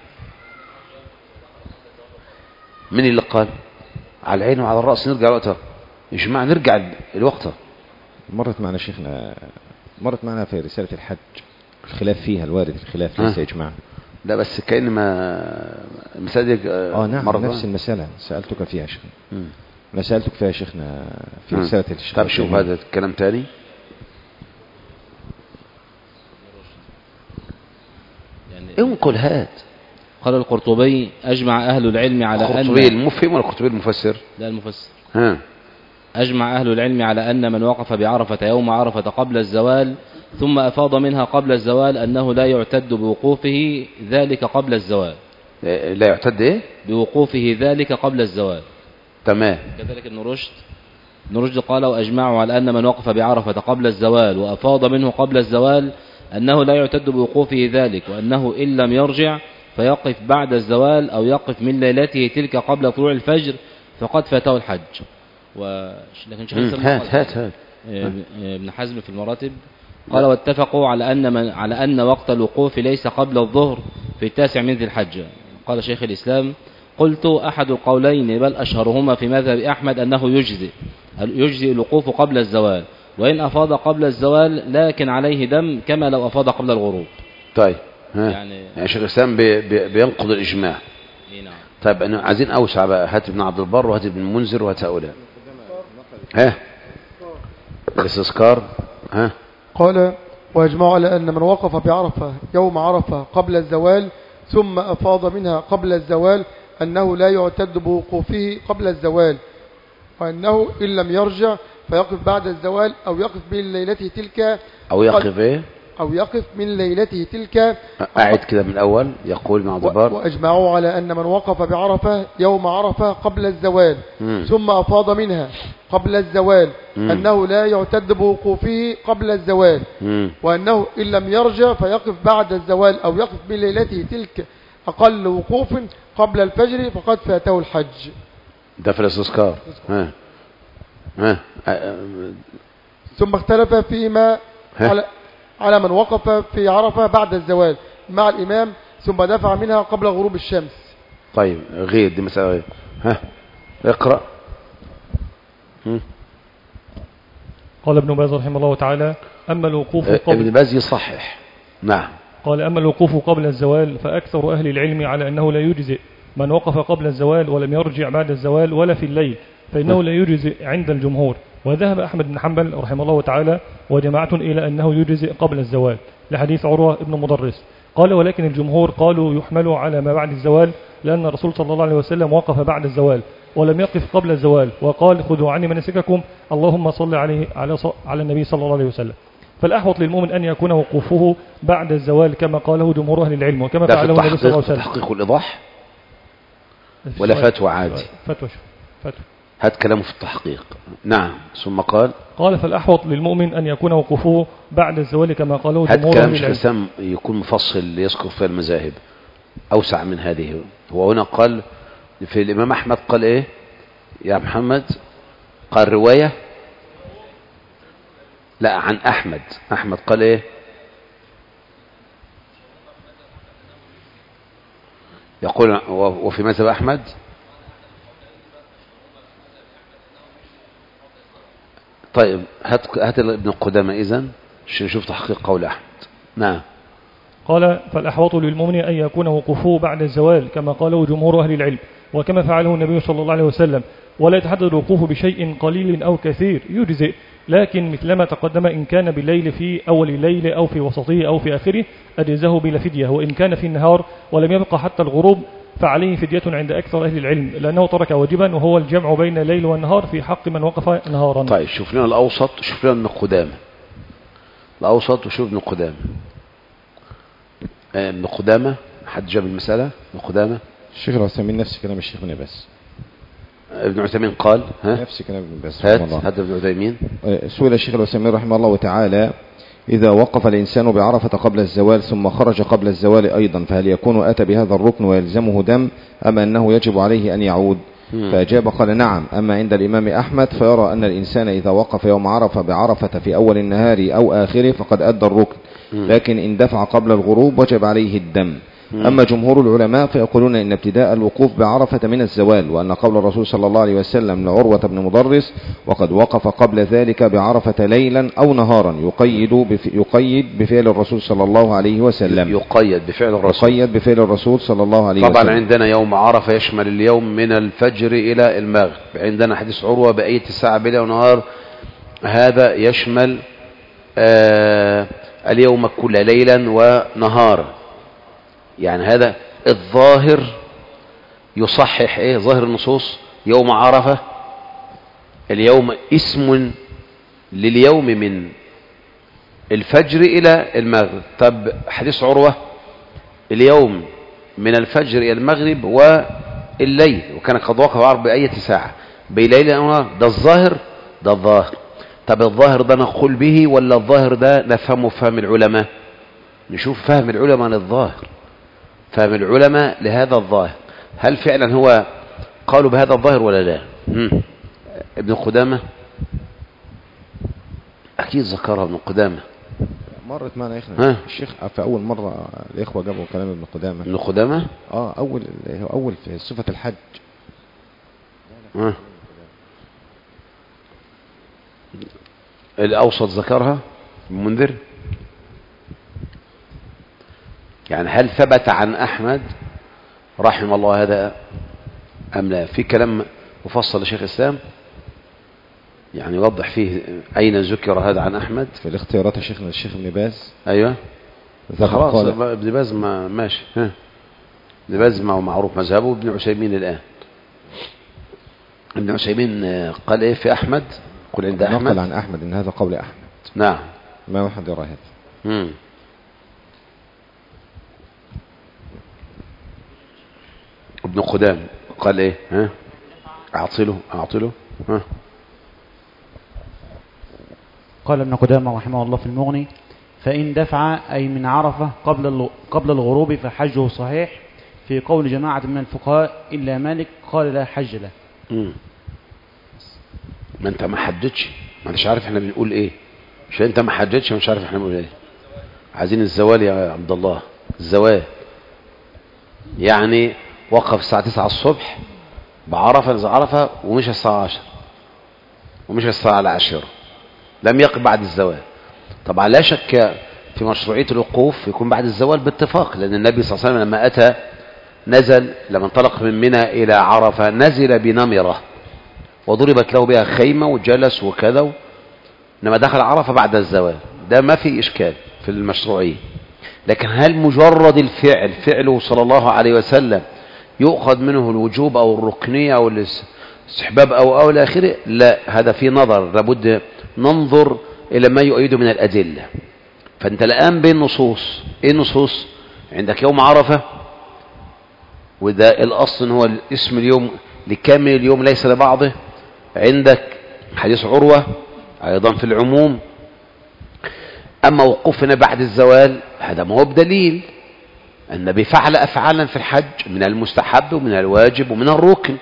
من اللي قال؟ على العين وعلى الرأس نرجع وقتها إجماع، نرجع الوقت. مرت معنا شيخنا مرت معنا في رسالة الحج الخلاف فيها، الوارد الخلاف ليس إجماع. لا بس كأن ما المسألة دي اه نعم مرة نفس المسألة سألتك فيها شيخنا. مم. أنا سألتك فيها شيخنا في رسالة الشيخ. طب شوف هذا الكلام تاني. يعني انقل هات. قال القرطبي أجمع أهل العلم على أن القرطبي المفهم ولا القرطبي المفسر؟ لا المفسر. ها. أجمع أهل العلم على أن من وقف بعرفة يوم عرفة قبل الزوال ثم أفاض منها قبل الزوال أنه لا يعتد بوقوفه ذلك قبل الزوال. لا يعتد إيه؟ بوقوفه ذلك قبل الزوال. تمام. كذلك ابن رشد ابن رشد قال وأجمعوا على أن من وقف بعرفة قبل الزوال وأفاض منه قبل الزوال أنه لا يعتد بوقوفه ذلك، وأنه إن لم يرجع فيقف بعد الزوال أو يقف من ليلته تلك قبل طلوع الفجر فقد فاته الحج. و... لكن شيخ الإسلام هات هات هات ابن حزم في المراتب قال واتفقوا على أن من على أن وقت الوقوف ليس قبل الظهر في التاسع من ذي الحجة. قال شيخ الإسلام قلت أحد القولين بل أشهرهما في مذهب أحمد أنه يجزئ يجزئ الوقوف قبل الزوال، وإن أفاض قبل الزوال لكن عليه دم كما لو أفاض قبل الغروب. طيب ها. يعني, يعني شيخ الإسلام بي بي بينقض الإجماع. نعم. طيب أنا عايزين أوسع بقى، هات ابن عبد البر وهات ابن المنذر وهات هؤلاء. ها الاستذكار. ها قال ويجمع على أن من وقف بعرفة يوم عرفة قبل الزوال ثم أفاض منها قبل الزوال أنه لا يعتد بوقوفه قبل الزوال، وأنه إن لم يرجع فيقف بعد الزوال أو يقف من ليلته تلك أو يقف إيه أو يقف من ليلته تلك. أعد كده من الأول. يقول ابن عبد البر وأجمعوا على أن من وقف بعرفة يوم عرفة قبل الزوال مم. ثم أفاض منها قبل الزوال مم. أنه لا يعتد بوقوفه قبل الزوال، مم. وأنه إن لم يرجع فيقف بعد الزوال أو يقف من ليلته تلك أقل وقوف قبل الفجر فقد فاته الحج. ده في الاستذكار. ها ها ثم اختلف فيما على على من وقف في عرفة بعد الزوال مع الإمام ثم دفع منها قبل غروب الشمس. طيب غير دي مسألة غير. ها اقرأ. هم. قال ابن باز رحمه الله تعالى أما الوقوف قبل ابن باز يصحح. نعم. قال أما الوقوف قبل الزوال فأكثر أهل العلم على أنه لا يجزئ من وقف قبل الزوال ولم يرجع بعد الزوال ولا في الليل، فإنه لا يجزئ عند الجمهور. وذهب أحمد بن حنبل رحمه الله تعالى وجماعة إلى أنه يجزئ قبل الزوال لحديث عروة ابن مضرس. قال ولكن الجمهور قالوا يحمل على ما بعد الزوال، لأن الرسول صلى الله عليه وسلم وقف بعد الزوال ولم يقف قبل الزوال وقال خذوا عني مناسككم اللهم صل عليه على, على النبي صلى الله عليه وسلم. فالأحوط للمؤمن أن يكون وقوفه بعد الزوال كما قاله جمهور أهل العلم وكما فعله النبي صلى الله عليه وسلم. تحقيق الإيضاح ولا فتوى عادي؟ فتوى فتوى هات كلامه في التحقيق. نعم. ثم قال قال فالأحوط للمؤمن أن يكون وقوفه بعد الزوال كما قاله هات جمهور كلام أهل شيخ العلم. الإسلام يكون مفصل ليذكر فيها المذاهب أوسع من هذه. هو هنا قال في الإمام أحمد قال إيه يا محمد؟ قال رواية لا عن أحمد. أحمد قال إيه؟ يقول وفي مذهب أحمد طيب هات هات ابن قدامة إذن عشان نشوف تحقيق قول أحمد. نعم. قال فالأحوط للمؤمن أن يكون وقوفه بعد الزوال كما قاله جمهور أهل العلم وكما فعله النبي صلى الله عليه وسلم، ولا يتحدد الوقوف بشيء قليل أو كثير يجزئ، لكن مثلما تقدم إن كان بالليل في أول الليل أو في وسطه أو في آخره أجزاه بلا فدية، وإن كان في النهار ولم يبقى حتى الغروب فعليه فدية عند أكثر أهل العلم لأنه ترك واجبا وهو الجمع بين الليل والنهار في حق من وقف نهارا. طيب شوف لنا الأوسط، شوف لنا ابن قدامة الأوسط وشوف ابن قدامة. ابن قدامة حد جاب المسألة؟ ابن قدامة الشيخ العثيمين نفس كلام الشيخ ابن باز. ابن عثيمين قال ها نفس كلام ابن باز. هات هات ابن عثيمين. سئل الشيخ العثيمين رحمه الله تعالى إذا وقف الإنسان بعرفة قبل الزوال ثم خرج قبل الزوال أيضا فهل يكون أتى بهذا الركن ويلزمه دم أم أنه يجب عليه أن يعود؟ فأجاب قال نعم. أما عند الإمام أحمد فيرى أن الإنسان إذا وقف يوم عرفة بعرفة في أول النهار أو آخره فقد أدى الركن، لكن إن دفع قبل الغروب وجب عليه الدم. أما جمهور العلماء فيقولون إن ابتداء الوقوف بعرفة من الزوال، وأن قول الرسول صلى الله عليه وسلم لعروة بن مضرس وقد وقف قبل ذلك بعرفة ليلا أو نهارا يقيد بف... يقيد بفعل الرسول صلى الله عليه وسلم يقيد بفعل الرسول يقيد بفعل الرسول صلى الله عليه طبعا وسلم. طبعا عندنا يوم عرفة يشمل اليوم من الفجر إلى المغرب، عندنا حديث عروة بأية الساعة بليل ونهار هذا يشمل آه اليوم كل ليلا ونهارا. يعني هذا الظاهر يصحح ايه ظاهر النصوص يوم عرفة اليوم اسم لليوم من الفجر إلى المغرب. طب حديث عروة اليوم من الفجر إلى المغرب والليل، وكان قد وقف عرب بأية ساعة بليل، ده الظاهر، ده الظاهر. طب الظاهر ده نقول به ولا الظاهر ده نفهمه فهم العلماء؟ نشوف فهم العلماء للظاهر، فهم العلماء لهذا الظاهر، هل فعلا هو قالوا بهذا الظاهر ولا لا؟ مم. ابن قدامة أكيد ذكرها ابن قدامة، مرت معنا يا اخي ها؟ الشيخ في اول مره الاخوه جابوا كلام ابن قدامه. ابن قدامة اه اول هو اول في صفه الحج. ها. الأوسط ذكرها المنذر. يعني هل ثبت عن أحمد رحمه الله هذا أم لا؟ في كلام مفصل لشيخ الإسلام يعني يوضح فيه أين ذكر هذا عن أحمد في الاختيارات. شيخنا الشيخ ابن باز أيوة خلاص قال ابن باز ما ماشي. ها ابن باز ما هو معروف مذهبه. ابن عثيمين الآن ابن عثيمين قال إيه في أحمد؟ قل عند أحمد نقل عن أحمد إن هذا قول أحمد. نعم ما أحد يرى هذا. مم. ابن قدام قال إيه؟ ها أعطله أعطله ها. قال ابن قدامة رحمه الله في المغني: فإن دفع أي من عرفة قبل قبل الغروب فحجه صحيح. في قول جماعة من الفقهاء إلا مالك قال لا حج له. مم. ما انت ما حددش، ما انتش عارف احنا بنقول ايه، مش انت ما حددش مش عارف احنا بنقول ايه. عايزين الزوال يا عبد الله، الزوال يعني وقف الساعة تسعة الصبح بعرفة نزل عرفة ومش الساعة عشر ومش الساعة العاشرة، لم يقف بعد الزوال. طبعا لا شك في مشروعية الوقوف يكون بعد الزوال باتفاق، لأن النبي صلى الله عليه وسلم لما أتى نزل، لما انطلق من منى إلى عرفة نزل بنمرة وضربت له بها خيمة وجلس وكذا، إنما دخل عرفة بعد الزوال، ده ما في إشكال في المشروعية. لكن هل مجرد الفعل فعله صلى الله عليه وسلم يؤخذ منه الوجوب أو الركنية أو الاستحباب أو أو الآخر؟ لا، هذا في نظر، لابد ننظر إلى ما يؤيده من الأدلة. فأنت الآن بين نصوص، إيه النصوص؟ عندك يوم عرفة، وده الأصل هو اسم اليوم لكامل اليوم ليس لبعضه. عندك حديث عروة أيضا في العموم. أما وقوفنا بعد الزوال هذا ما هو بدليل. النبي فعل أفعالا في الحج من المستحب ومن الواجب ومن الركن،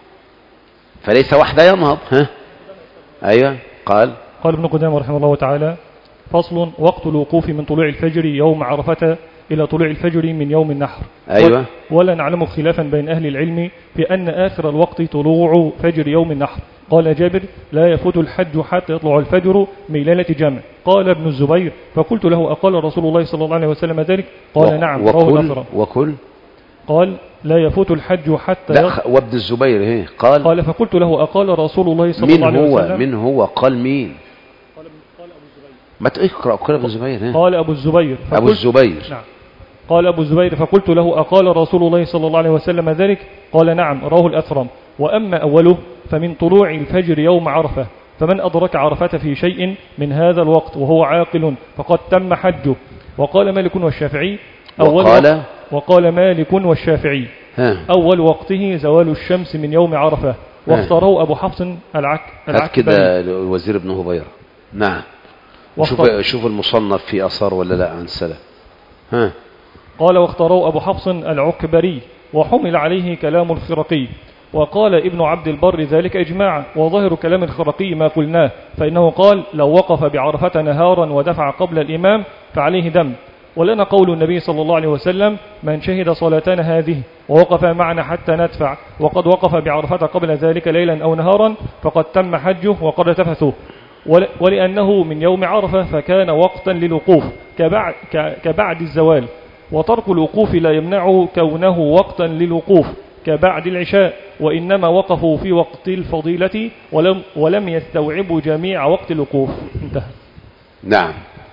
فليس وحده ينهض. ها أيوة قال قال ابن قدامة رحمه الله تعالى: فصل: وقت الوقوف من طلوع الفجر يوم عرفة إلى طلوع الفجر من يوم النحر. أيوة. ولا نعلم خلافا بين أهل العلم في أن آخر الوقت طلوع فجر يوم النحر. قال جابر: لا يفوت الحج حتى يطلع الفجر من ليلة جمع. قال ابن الزبير: فقلت له: أقال رسول الله صلى الله عليه وسلم ذلك؟ قال و... نعم. وكل وكل قال: لا يفوت الحج حتى لا يط... وابن الزبير هي قال قال فقلت له: أقال رسول الله صلى الله عليه وسلم؟ من هو قال مين؟ قال أبو الزبير. ما تقرأ قال أبو الزبير. قال أبو الزبير. أبو الزبير نعم. قال أبو الزبير: فقلت له: أقال رسول الله صلى الله عليه وسلم ذلك؟ قال نعم. رواه الأثرم. وأما أوله فمن طلوع الفجر يوم عرفة، فمن أدرك عرفة في شيء من هذا الوقت وهو عاقل فقد تم حجه. وقال مالك والشافعي أول وقال, وقال مالك والشافعي ها. أول وقته زوال الشمس من يوم عرفة. واختاره أبو حفص العك هات كده الوزير ابن هبيرة. نعم. شوف شوف المصنف في أثار ولا لا عن السلف. ها قال: واختاروا أبو حفص العكبري، وحمل عليه كلام الخرقي. وقال ابن عبد البر: ذلك إجماع، وظاهر كلام الخرقي ما قلناه، فإنه قال: لو وقف بعرفة نهارا ودفع قبل الإمام فعليه دم. ولنا قول النبي صلى الله عليه وسلم: من شهد صلاتنا هذه ووقف معنا حتى ندفع وقد وقف بعرفة قبل ذلك ليلا أو نهارا فقد تم حجه وقد تفثه. ولأنه من يوم عرفة فكان وقتا للوقوف كبعد, كبعد الزوال. وترك الوقوف لا يمنع كونه وقتا للوقوف كبعد العشاء، وإنما وقفوا في وقت الفضيلة ولم, ولم يستوعبوا جميع وقت الوقوف. انتهى. نعم.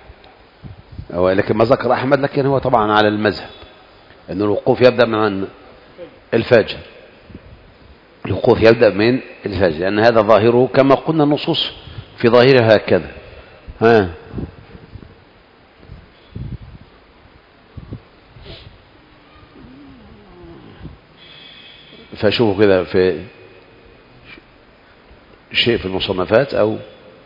لكن ما ذكر أحمد، لكن هو طبعا على المذهب أن الوقوف يبدأ من الفجر. الوقوف يبدأ من الفجر لأن هذا ظاهره كما قلنا النصوص في ظاهرها هكذا. ها فشوفوا كده في شيء في المصنفات أو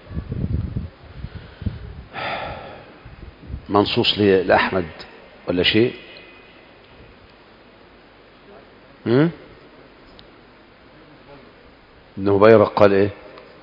منصوص لأحمد ولا شيء. ابن هبيرة قال ايه؟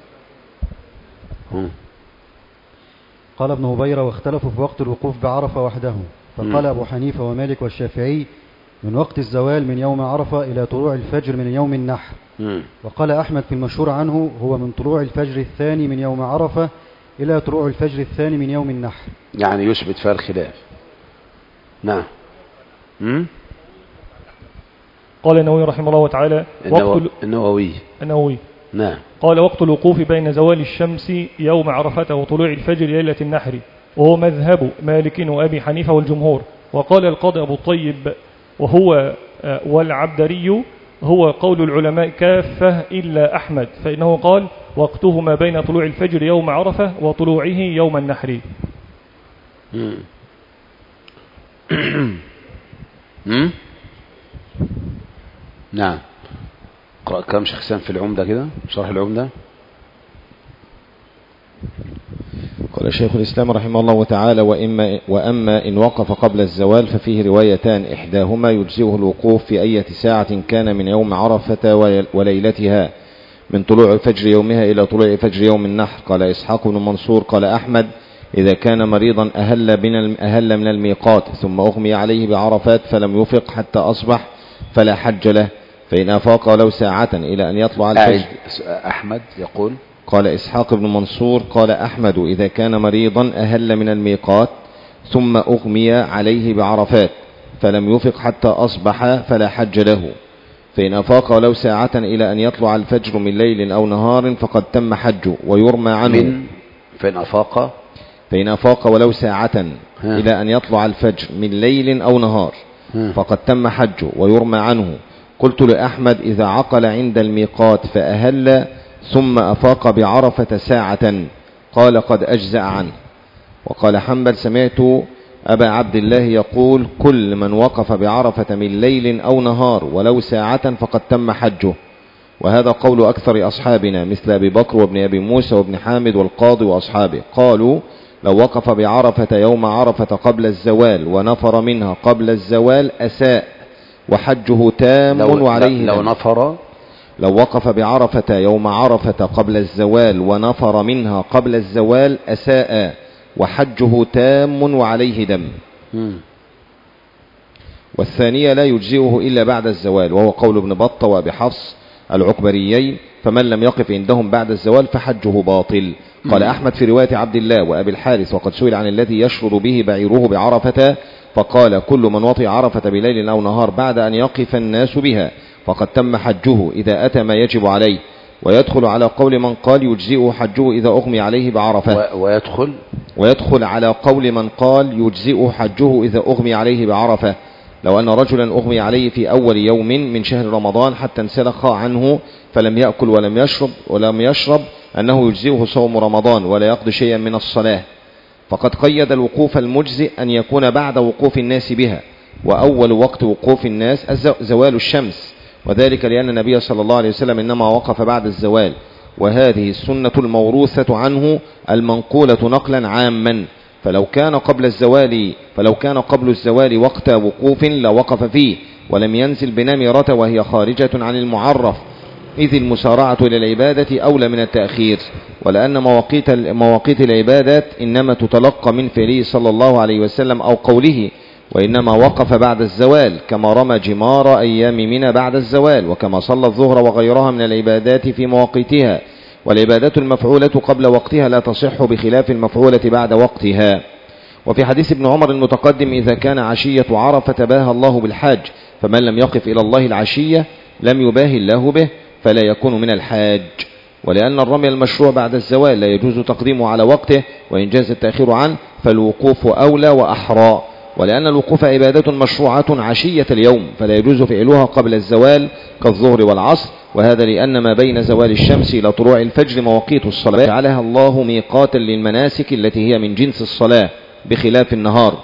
هم. قال ابن هبيرة واختلفوا في وقت الوقوف بعرفة وحده، فقال أبو حنيفة ومالك والشافعي من وقت الزوال من يوم عرفة إلى طلوع الفجر من يوم النحر. م. وقال أحمد في المشهور عنه هو من طلوع الفجر الثاني من يوم عرفة إلى طلوع الفجر الثاني من يوم النحر. يعني يثبت فيها الخلاف. نعم. م? قال النووي رحمه الله تعالى النو... النووي النووي نعم. قال وقت الوقوف بين زوال الشمس يوم عرفة وطلوع الفجر ليلة النحر، وهو مذهب مالك وأبي حنيفة والجمهور. وقال القاضي أبو الطيب وهو والعبدري هو قول العلماء كافة إلا أحمد، فإنه قال وقته ما بين طلوع الفجر يوم عرفة وطلوعه يوم النحر. مم. نعم. قرأ كلام شيخ حسين في العمدة كده، شرح العمدة. قال شيخ الإسلام رحمه الله تعالى وإما وأما إن وقف قبل الزوال ففيه روايتان، إحداهما يجزئه الوقوف في أي ساعة كان من يوم عرفة وليلتها من طلوع الفجر يومها إلى طلوع فجر يوم النحر. قال إسحاق بن منصور قال أحمد إذا كان مريضا أهل من, أهل من الميقات ثم أغمي عليه بعرفات فلم يفق حتى أصبح فلا حج له، فإن أفاق ولو ساعة إلى أن يطلع الفجر. أحمد يقول قال إسحاق بن منصور قال أحمد إذا كان مريضا أهل من الميقات ثم أغمي عليه بعرفات فلم يفق حتى أصبح فلا حج له، فإن أفاق ولو ساعة إلى أن يطلع الفجر من ليل أو نهار فقد تم حجه ويرمى عنه. من فإن أفاق فإن أفاق ولو ساعة ها. إلى أن يطلع الفجر من ليل أو نهار ها. فقد تم حجه ويرمى عنه. قلت لأحمد إذا عقل عند الميقات فأهل ثم أفاق بعرفة ساعة قال قد أجزأ عنه. وقال حنبل سمعت أبا عبد الله يقول كل من وقف بعرفة من ليل أو نهار ولو ساعة فقد تم حجه، وهذا قول أكثر أصحابنا مثل أبي بكر وابن أبي موسى وابن حامد والقاضي وأصحابه. قالوا لو وقف بعرفة يوم عرفة قبل الزوال ونفر منها قبل الزوال أساء وحجه تام لو وعليه لو نفر لو وقف بعرفة يوم عرفة قبل الزوال ونفر منها قبل الزوال أساء وحجه تام وعليه دم. م. والثانية لا يجزئه إلا بعد الزوال، وهو قول ابن بطة وأبي حفص العكبريين، فمن لم يقف عندهم بعد الزوال فحجه باطل. قال أحمد في رواية عبد الله وأبي الحارث وقد سئل عن الذي يشرد به بعيره بعرفة فقال كل من وطئ عرفة بليل أو نهار بعد أن يقف الناس بها فقد تم حجه إذا أتى ما يجب عليه. ويدخل على قول من قال يجزئه حجه إذا أغمي عليه بعرفة ويدخل ويدخل على قول من قال يجزئه حجه إذا أغمي عليه بعرفة لو أن رجلا أغمي عليه في أول يوم من شهر رمضان حتى انسلخ عنه فلم يأكل ولم يشرب ولم يشرب أنه يجزئه صوم رمضان ولا يقضي شيئا من الصلاة. فقد قيد الوقوف المجزئ أن يكون بعد وقوف الناس بها، وأول وقت وقوف الناس زوال الشمس، وذلك لأن النبي صلى الله عليه وسلم إنما وقف بعد الزوال، وهذه السنة الموروثة عنه المنقولة نقلا عاما. فلو كان قبل الزوال فلو كان قبل الزوال وقت وقوف لوقف فيه ولم ينزل بنمرة وهي خارجة عن المعرف، إذ المسارعة إلى العبادة أولى من التأخير، ولأن مواقيت مواقيت العبادات إنما تتلقى من فعله صلى الله عليه وسلم أو قوله، وإنما وقف بعد الزوال كما رمى جمار أيام منى بعد الزوال، وكما صلى الظهر وغيرها من العبادات في مواقيتها، والعبادات المفعولة قبل وقتها لا تصح بخلاف المفعولة بعد وقتها. وفي حديث ابن عمر المتقدم إذا كان عشية عرفة باهى الله بالحاج، فمن لم يقف إلى الله العشية لم يباهي الله به فلا يكون من الحاج. ولأن الرمي المشروع بعد الزوال لا يجوز تقديمه على وقته، وإن جاز التأخير عنه فالوقوف أولى وأحرى. ولأن الوقوف عبادة مشروعة عشية اليوم فلا يجوز فعلها قبل الزوال كالظهر والعصر، وهذا لأن ما بين زوال الشمس إلى طلوع الفجر مواقيت الصلاة جعلها الله ميقاتا للمناسك التي هي من جنس الصلاة بخلاف النهار.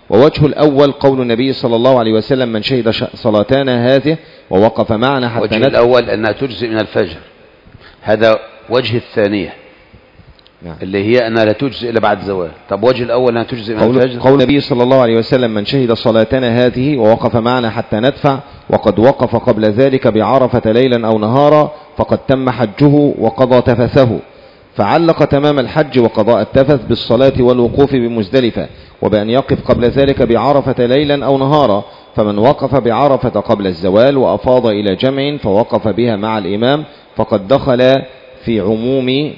ووجه الأول قول النبي صلى الله عليه وسلم من شهد صلاتنا هذه ووقف معنا حتى وجه ندفع. الأول أنها تجزئ من الفجر، هذا وجه الثانية. نعم. اللي هي أنها لا تجزئ إلا بعد الزوال. طب وجه الأول أنها تجزئ من قول الفجر. قول النبي صلى الله عليه وسلم من شهد صلاتنا هذه ووقف معنا حتى ندفع وقد وقف قبل ذلك بعرفة ليلا أو نهارا فقد تم حجه وقضى تفثه، فعلق تمام الحج وقضاء التفث بالصلاة والوقوف بمزدلفة، وبأن يقف قبل ذلك بعرفة ليلا أو نهارا، فمن وقف بعرفة قبل الزوال وأفاض إلى جمع فوقف بها مع الإمام فقد دخل في عموم.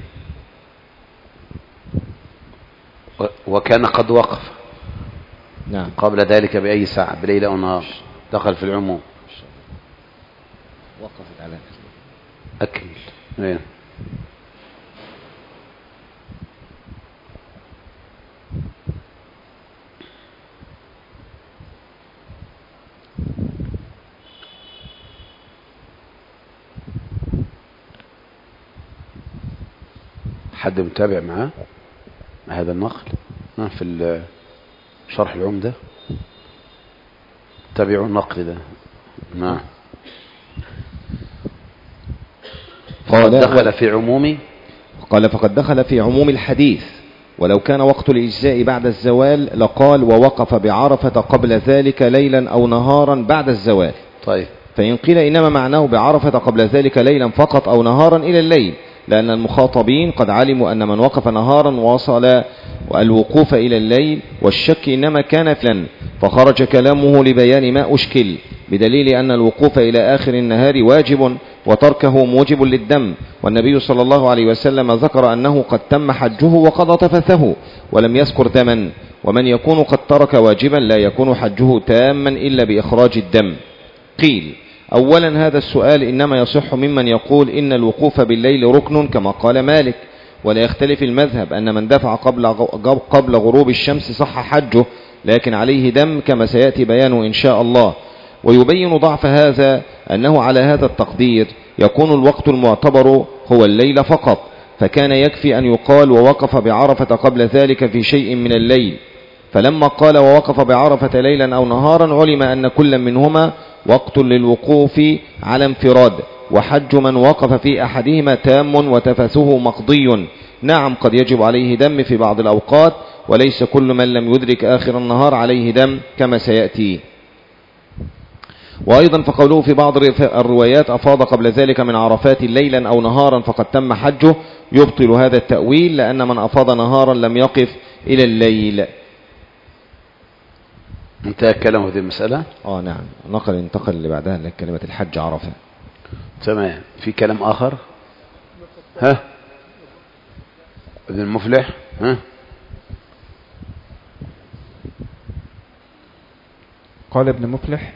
وكان قد وقف نعم قبل ذلك بأي ساعة بليلة أو نهار، دخل في العموم. وقفت على أكمل. أيه. حد متابع معاه هذا النقل في شرح العمدة؟ تابعوا النقل ده. نعم. قال دخل في عموم قال فقد دخل في عموم الحديث، ولو كان وقت الإجزاء بعد الزوال لقال ووقف بعرفة قبل ذلك ليلا أو نهارا بعد الزوال. طيب. فإن قيل إنما معناه بعرفة قبل ذلك ليلا فقط أو نهارا إلى الليل، لأن المخاطبين قد علموا أن من وقف نهارا وصل الوقوف إلى الليل، والشك إنما كان فلن، فخرج كلامه لبيان ما أشكل، بدليل أن الوقوف إلى آخر النهار واجب وتركه موجب للدم، والنبي صلى الله عليه وسلم ذكر أنه قد تم حجه وقضى تفثه ولم يذكر دما، ومن يكون قد ترك واجبا لا يكون حجه تاما إلا بإخراج الدم. قيل أولا هذا السؤال إنما يصح ممن يقول إن الوقوف بالليل ركن كما قال مالك، ولا يختلف المذهب أن من دفع قبل قبل غروب الشمس صح حجه، لكن عليه دم كما سيأتي بيانه إن شاء الله. ويبين ضعف هذا أنه على هذا التقدير يكون الوقت المعتبر هو الليل فقط، فكان يكفي أن يقال ووقف بعرفة قبل ذلك في شيء من الليل، فلما قال ووقف بعرفة ليلا أو نهارا علم أن كل منهما وقت للوقوف على انفراد، وحج من وقف في أحدهما تام وتفثه مقضي. نعم قد يجب عليه دم في بعض الأوقات، وليس كل من لم يدرك آخر النهار عليه دم كما سيأتي. وأيضا فقوله في بعض الروايات أفاض قبل ذلك من عرفات ليلا أو نهارا فقد تم حجه يبطل هذا التأويل، لأن من أفاض نهارا لم يقف إلى الليل. انتهى كلامه هذه المسألة. آه نعم. نقل انتقل اللي بعدها لكلمة الحج عرفة. تمام. في كلام آخر؟ ها ابن المفلح؟ ها قال ابن مفلح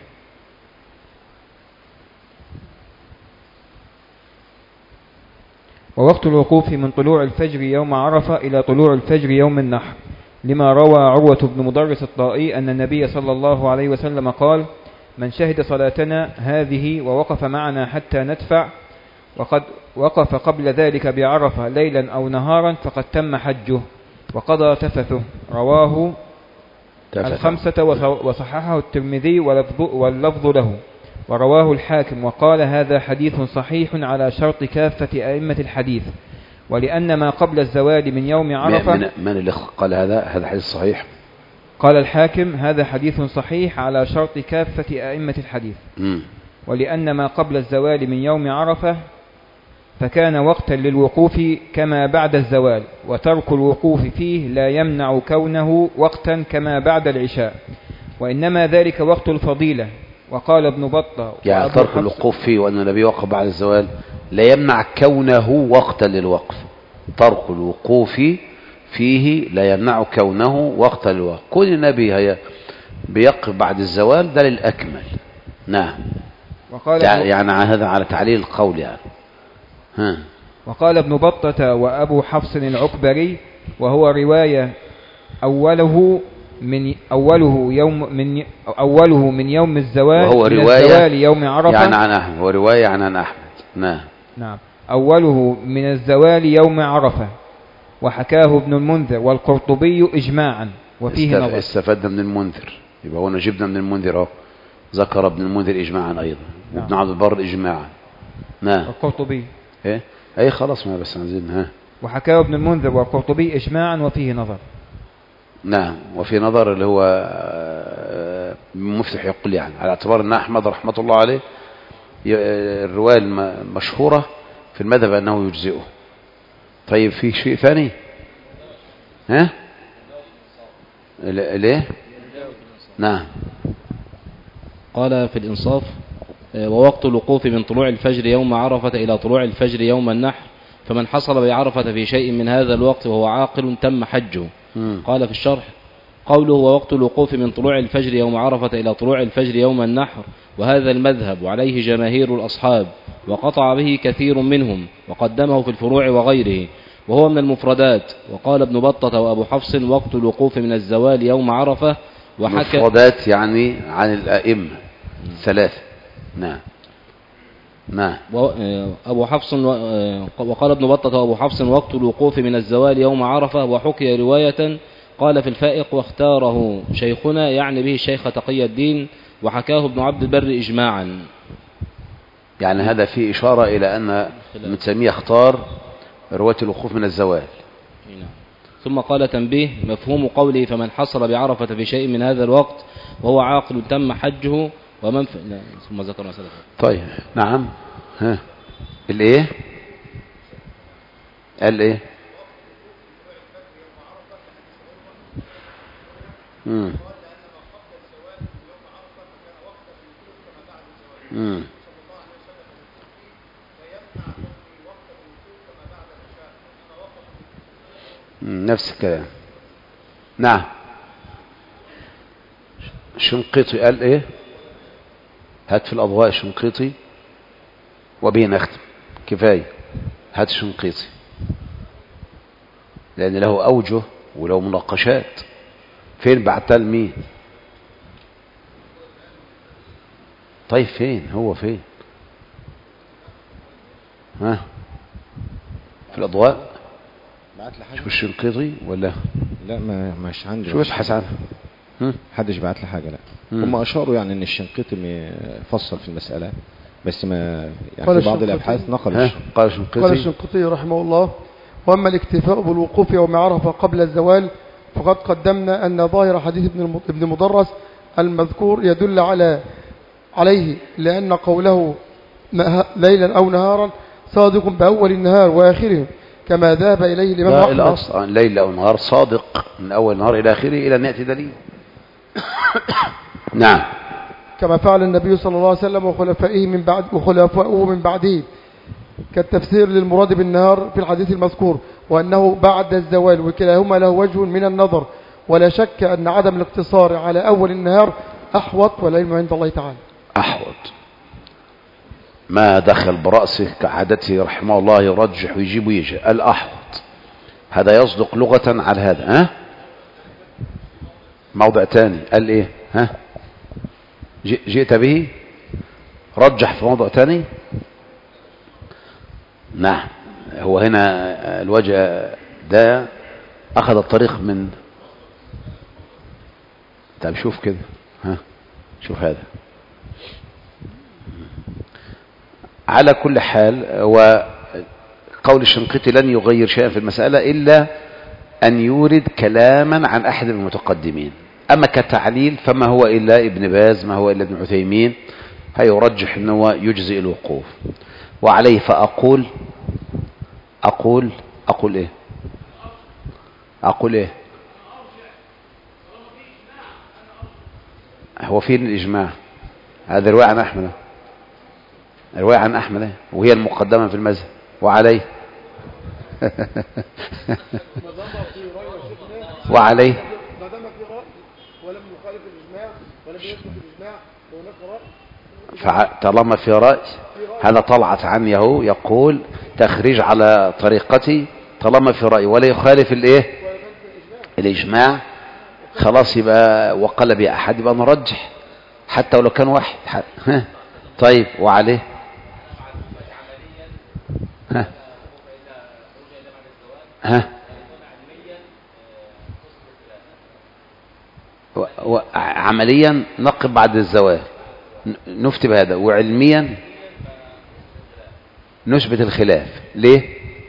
ووقت الوقوف من طلوع الفجر يوم عرفة إلى طلوع الفجر يوم النحر، لما روى عروة بن مدرس الطائي أن النبي صلى الله عليه وسلم قال من شهد صلاتنا هذه ووقف معنا حتى ندفع وقد وقف قبل ذلك بعرفة ليلا أو نهارا فقد تم حجه وقضى تفثه. رواه تفث. الخمسة وصححه الترمذي واللفظ له، ورواه الحاكم وقال هذا حديث صحيح على شرط كافة أئمة الحديث، ولأن ما قبل الزوال من يوم عرفة. من, من اللي قال هذا هذا حديث صحيح؟ قال الحاكم هذا حديث صحيح على شرط كافة أئمة الحديث. م. ولأن ما قبل الزوال من يوم عرفة فكان وقتا للوقوف كما بعد الزوال، وترك الوقوف فيه لا يمنع كونه وقتا كما بعد العشاء، وإنما ذلك وقت الفضيلة. وقال ابن بطة يعني ترك الوقوف فيه وأن النبي وقف بعد الزوال لا يمنع كونه وقتا للوقف، ترك الوقوف فيه لا يمنع كونه وقتا للوقف. كل النبي هي بيقف بعد الزوال ده للأكمل. نعم. وقال يعني هذا على تعليل القول يعني. ها. وقال ابن بطة وأبو حفص العكبري وهو رواية أوله من أوله يوم من أوله من يوم الزوال وهو من رواية الزوال يوم عرفة يعني عن أحمد، ورواية عن أحمد. نعم. نعم. أوله من الزوال يوم عرفة، وحكاه ابن المنذر والقرطبي إجماعا، وفيه نظر. استفدنا من المنذر، يبقى هنا جبنا من المنذر اهو، ذكر ابن المنذر اجماعا ايضا، نعم. وابن عبد البر اجماعا. نعم. القرطبي ايه اي خلاص ما بس عايزين ها. وحكاه ابن المنذر والقرطبي اجماعا وفيه نظر. نعم. وفي نظر اللي هو مفتح يقول يعني على اعتبار ان احمد رحمه الله عليه الروايه المشهوره في المذهب انه يجزئه. طيب في شيء ثاني؟ ها؟ ليه؟ نعم. قال في الإنصاف: ووقت الوقوف من طلوع الفجر يوم عرفة إلى طلوع الفجر يوم النحر، فمن حصل بعرفة في شيء من هذا الوقت وهو عاقل تم حجه. م. قال في الشرح: قوله ووقت الوقوف من طلوع الفجر يوم عرفة إلى طلوع الفجر يوم النحر، وهذا المذهب وعليه جماهير الأصحاب، وقطع به كثير منهم وقدمه في الفروع وغيره، وهو من المفردات. وقال ابن بطة وأبو حفص: وقت الوقوف من الزوال يوم عرفة. وحكى مفردات يعني عن الأئمة ثلاثة. نعم. نعم. أبو حفص وقال ابن بطة وأبو حفص: وقت الوقوف من الزوال يوم عرفة. وحكي رواية قال في الفائق: واختاره شيخنا، يعني به الشيخ تقي الدين، وحكاه ابن عبد البر إجماعا. يعني هذا فيه إشارة إلى أن ابن تيمية اختار رواية الوقوف من الزوال. ثم قال: تنبيه: مفهوم قوله فمن حصل بعرفة في شيء من هذا الوقت وهو عاقل تم حجه ومن ف... لا. ثم ذكر مسألة. طيب. نعم. ها الايه قال ايه؟ امم امم نفس الكلام. نعم. الشنقيطي قال ايه؟ هات في الأضواء الشنقيطي وبه نختم. كفاية هات الشنقيطي لأن له أوجه وله مناقشات. فين بعتها لمين؟ طيب فين هو فين؟ ها في الأضواء بعت لي حاجة؟ شو الشنقيطي ولا لا ما مش عندي. شو ابحث عنها. محدش بعت لي حاجة. لا هم أشاروا يعني أن الشنقيطي فصل في المسألة، بس ما يعني في بعض الأبحاث نقل. قال الشنقيطي قال الشنقيطي رحمه الله: وأما الاكتفاء بالوقوف يوم عرفة قبل الزوال فقد قدمنا أن ظاهر حديث ابن مدرس المذكور يدل على عليه، لأن قوله ليلا أو نهارا صادق بأول النهار وآخره كما ذهب إليه الإمام أحمد. لا الأصل ليل أو نهار صادق من أول النهار إلى آخره إلى أن يأتي دليل. نعم. كما فعل النبي صلى الله عليه وسلم وخلفائه من بعد وخلفائه من بعده، كالتفسير للمراد بالنهار في الحديث المذكور، وأنه بعد الزوال، وكلاهما له وجه من النظر، ولا شك أن عدم الاقتصار على أول النهار أحوط، والعلم عند الله تعالى. أحوط ما دخل برأسه كعادته رحمه الله يرجح ويجيب ويجي. الأحوط هذا يصدق لغة على هذا. ها موضع تاني قال إيه؟ ها جئت به رجح في موضع تاني. نعم. هو هنا الوجه ده أخذ الطريق من طيب شوف كده. ها شوف هذا. على كل حال وقول الشنقيطي لن يغير شيئا في المسألة إلا أن يورد كلاما عن أحد المتقدمين. أما كتعليل فما هو إلا ابن باز، ما هو إلا ابن عثيمين، هيرجح أنه يجزئ الوقوف. وعليه فأقول أقول أقول إيه أقول إيه هو فين الإجماع؟ هذا رواية عن أحمد، رواية عن أحمد وهي المقدمة في المذهب. وعليه وعليه طالما في رأي هذا طلعت عني اهو يقول تخريج على طريقتي طالما في رأي ولا يخالف الايه الإجماع، خلاص يبقى وقال بي أحد يبقى نرجح حتى ولو كان واحد. طيب وعليه ها ها عمليا نقف بعد الزوال نفتي بهذا، وعلميا نثبت الخلاف. ليه؟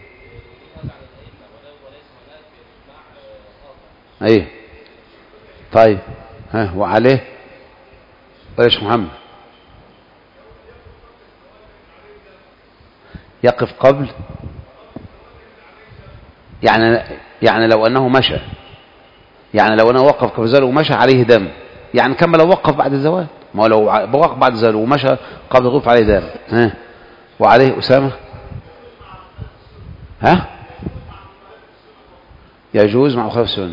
ايه طيب ها وعليه ايش محمد يقف قبل، يعني يعني لو انه مشى، يعني لو انه وقف قبل الزوال ومشى عليه دم، يعني كما لو وقف بعد الزوال، ما هو لو وقف بعد الزوال ومشى قبل الغروب عليه دم. ها وعليه أسامة ها يجوز مع مخالفة السنة.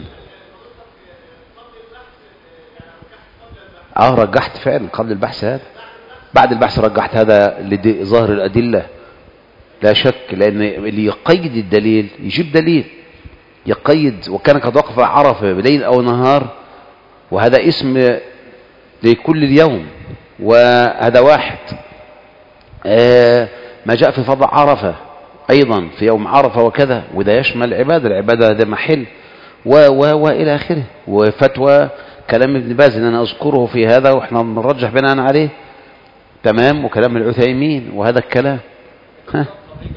اه رجحت فعلا قبل البحث هذا، بعد البحث رجحت هذا لظاهر الأدلة لا شك، لأن اللي يقيد الدليل يجيب دليل يقيد. وكان قد وقف عرفة بليل أو نهار، وهذا اسم لكل اليوم، وهذا واحد. آه ما جاء في فضل عرفة أيضا في يوم عرفة وكذا، وده يشمل العبادة، العبادة هذا محل و و وإلى آخره. وفتوى كلام ابن باز إن أنا أذكره في هذا وإحنا بنرجح بناء عليه تمام، وكلام العثيمين وهذا الكلام. ها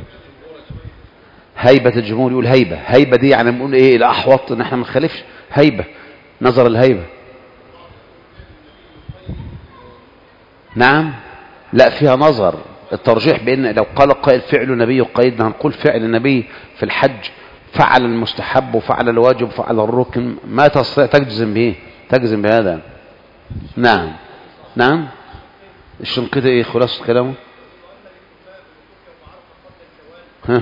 هيبة الجمهور يقول هيبة، هيبة دي يعني بنقول إيه الأحوط إن إحنا ما نخالفش هيبة، نظر الهيبة. نعم لا فيها نظر الترجيح، بأن لو قال قائل فعل النبي قيدنا هنقول فعل النبي في الحج فعل المستحب وفعل الواجب وفعل الركن، ما تستطيع تجزم به تجزم بهذا. نعم نعم الشنقيطي ايه خلاصة كلامه؟ ها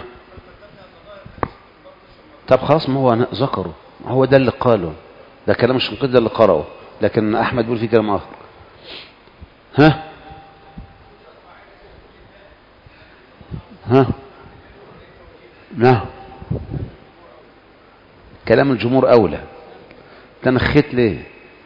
طب خلاص ما هو ذكره، هو ده اللي قاله، ده كلام الشنقيطي ده اللي قرأه، لكن أحمد بيقول فيه كلام آخر. ها ها نعم كلام الجمهور أولى. انت نخيت ليه؟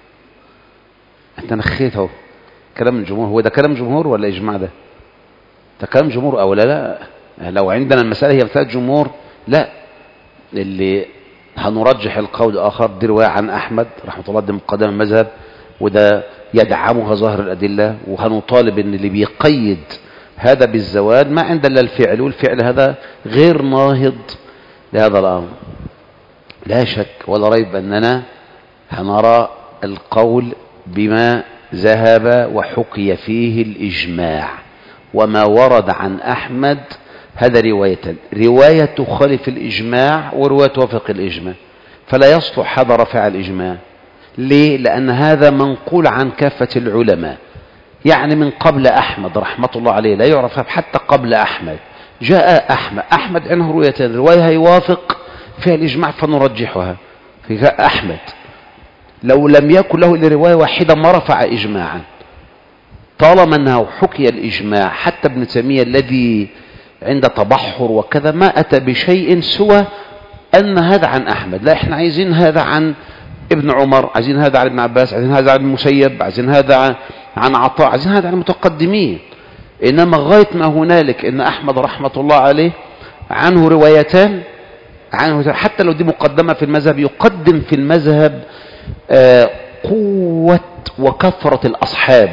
انت نخيت اهو كلام الجمهور. هو ده كلام جمهور ولا إجماع؟ ده ده كلام جمهور أولى. لا لو عندنا المسألة هي مسألة جمهور لا، اللي هنرجح القول آخر دي رواية عن أحمد رحمة الله دي مقدم المذهب، وده يدعمها ظاهر الأدلة، وهنطالب ان اللي بيقيد هذا بالزوال ما عند الا الفعل، والفعل هذا غير ناهض لهذا الأمر. لا شك ولا ريب أننا هنرى القول بما ذهب وحكي فيه الإجماع، وما ورد عن أحمد هذا رواية رواية تخالف الإجماع ورواية توافق الإجماع، فلا يصلح هذا رفع الإجماع. ليه؟ لأن هذا منقول عن كافة العلماء، يعني من قبل أحمد رحمة الله عليه لا يعرف حتى قبل أحمد جاء أحمد أحمد عنه روايتين، رواية يوافق فيها الإجماع فنرجحها في أحمد، لو لم يكن له إلا رواية واحدة ما رفع إجماعا، طالما أنه حكي الإجماع. حتى ابن تيمية الذي عند تبحر وكذا ما أتى بشيء سوى أن هذا عن أحمد، لا إحنا عايزين هذا عن ابن عمر، عايزين هذا عن ابن عباس، عايزين هذا عن المسيب، عايزين هذا عن عطاء، عايزين هذا عن المتقدمين. إنما غاية ما هنالك إن أحمد رحمة الله عليه عنه روايتان عنه، حتى لو دي مقدمة في المذهب يقدم في المذهب آه قوة وكثرة الأصحاب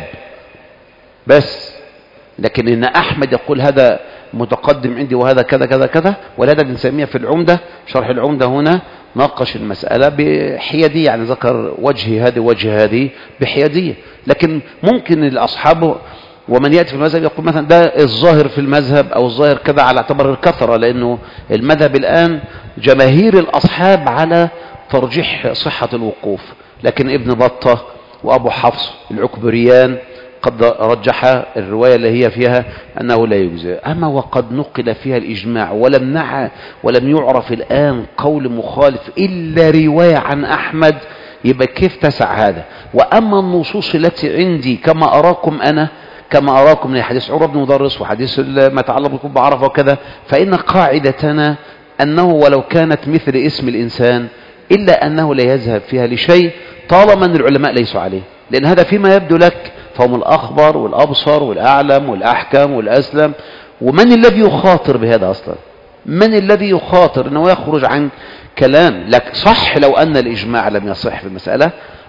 بس، لكن إن أحمد يقول هذا متقدم عندي وهذا كذا كذا كذا. ولهذا ابن تيمية في العمدة شرح العمدة هنا ناقش المسألة بحيادية، يعني ذكر وجه هذه وجه هذه بحيادية، لكن ممكن الأصحاب ومن يأتي في المذهب يقول مثلا ده الظاهر في المذهب أو الظاهر كذا على اعتبار الكثرة، لأنه المذهب الآن جماهير الأصحاب على ترجيح صحة الوقوف، لكن ابن بطة وأبو حفص العكبريان قد رجح الرواية اللي هي فيها أنه لا يجزئ. أما وقد نقل فيها الإجماع ولم نع ولم يعرف الآن قول مخالف إلا رواية عن أحمد، يبقى كيف تسع هذا؟ وأما النصوص التي عندي كما أراكم أنا كما أراكم من حديث عروة بن مدرس وحديث ما تعلق بكم بعرفة وكذا، فإن قاعدتنا أنه ولو كانت مثل اسم الإنسان إلا أنه لا يذهب فيها لشيء طالما أن العلماء ليسوا عليه، لأن هذا فيما يبدو لك فهم الأخبر والأبصر والأعلم والأحكم والأسلم. ومن الذي يخاطر بهذا أصلا؟ من الذي يخاطر أنه يخرج عن كلام لك؟ صح لو أن الإجماع لم يصح في المسألة،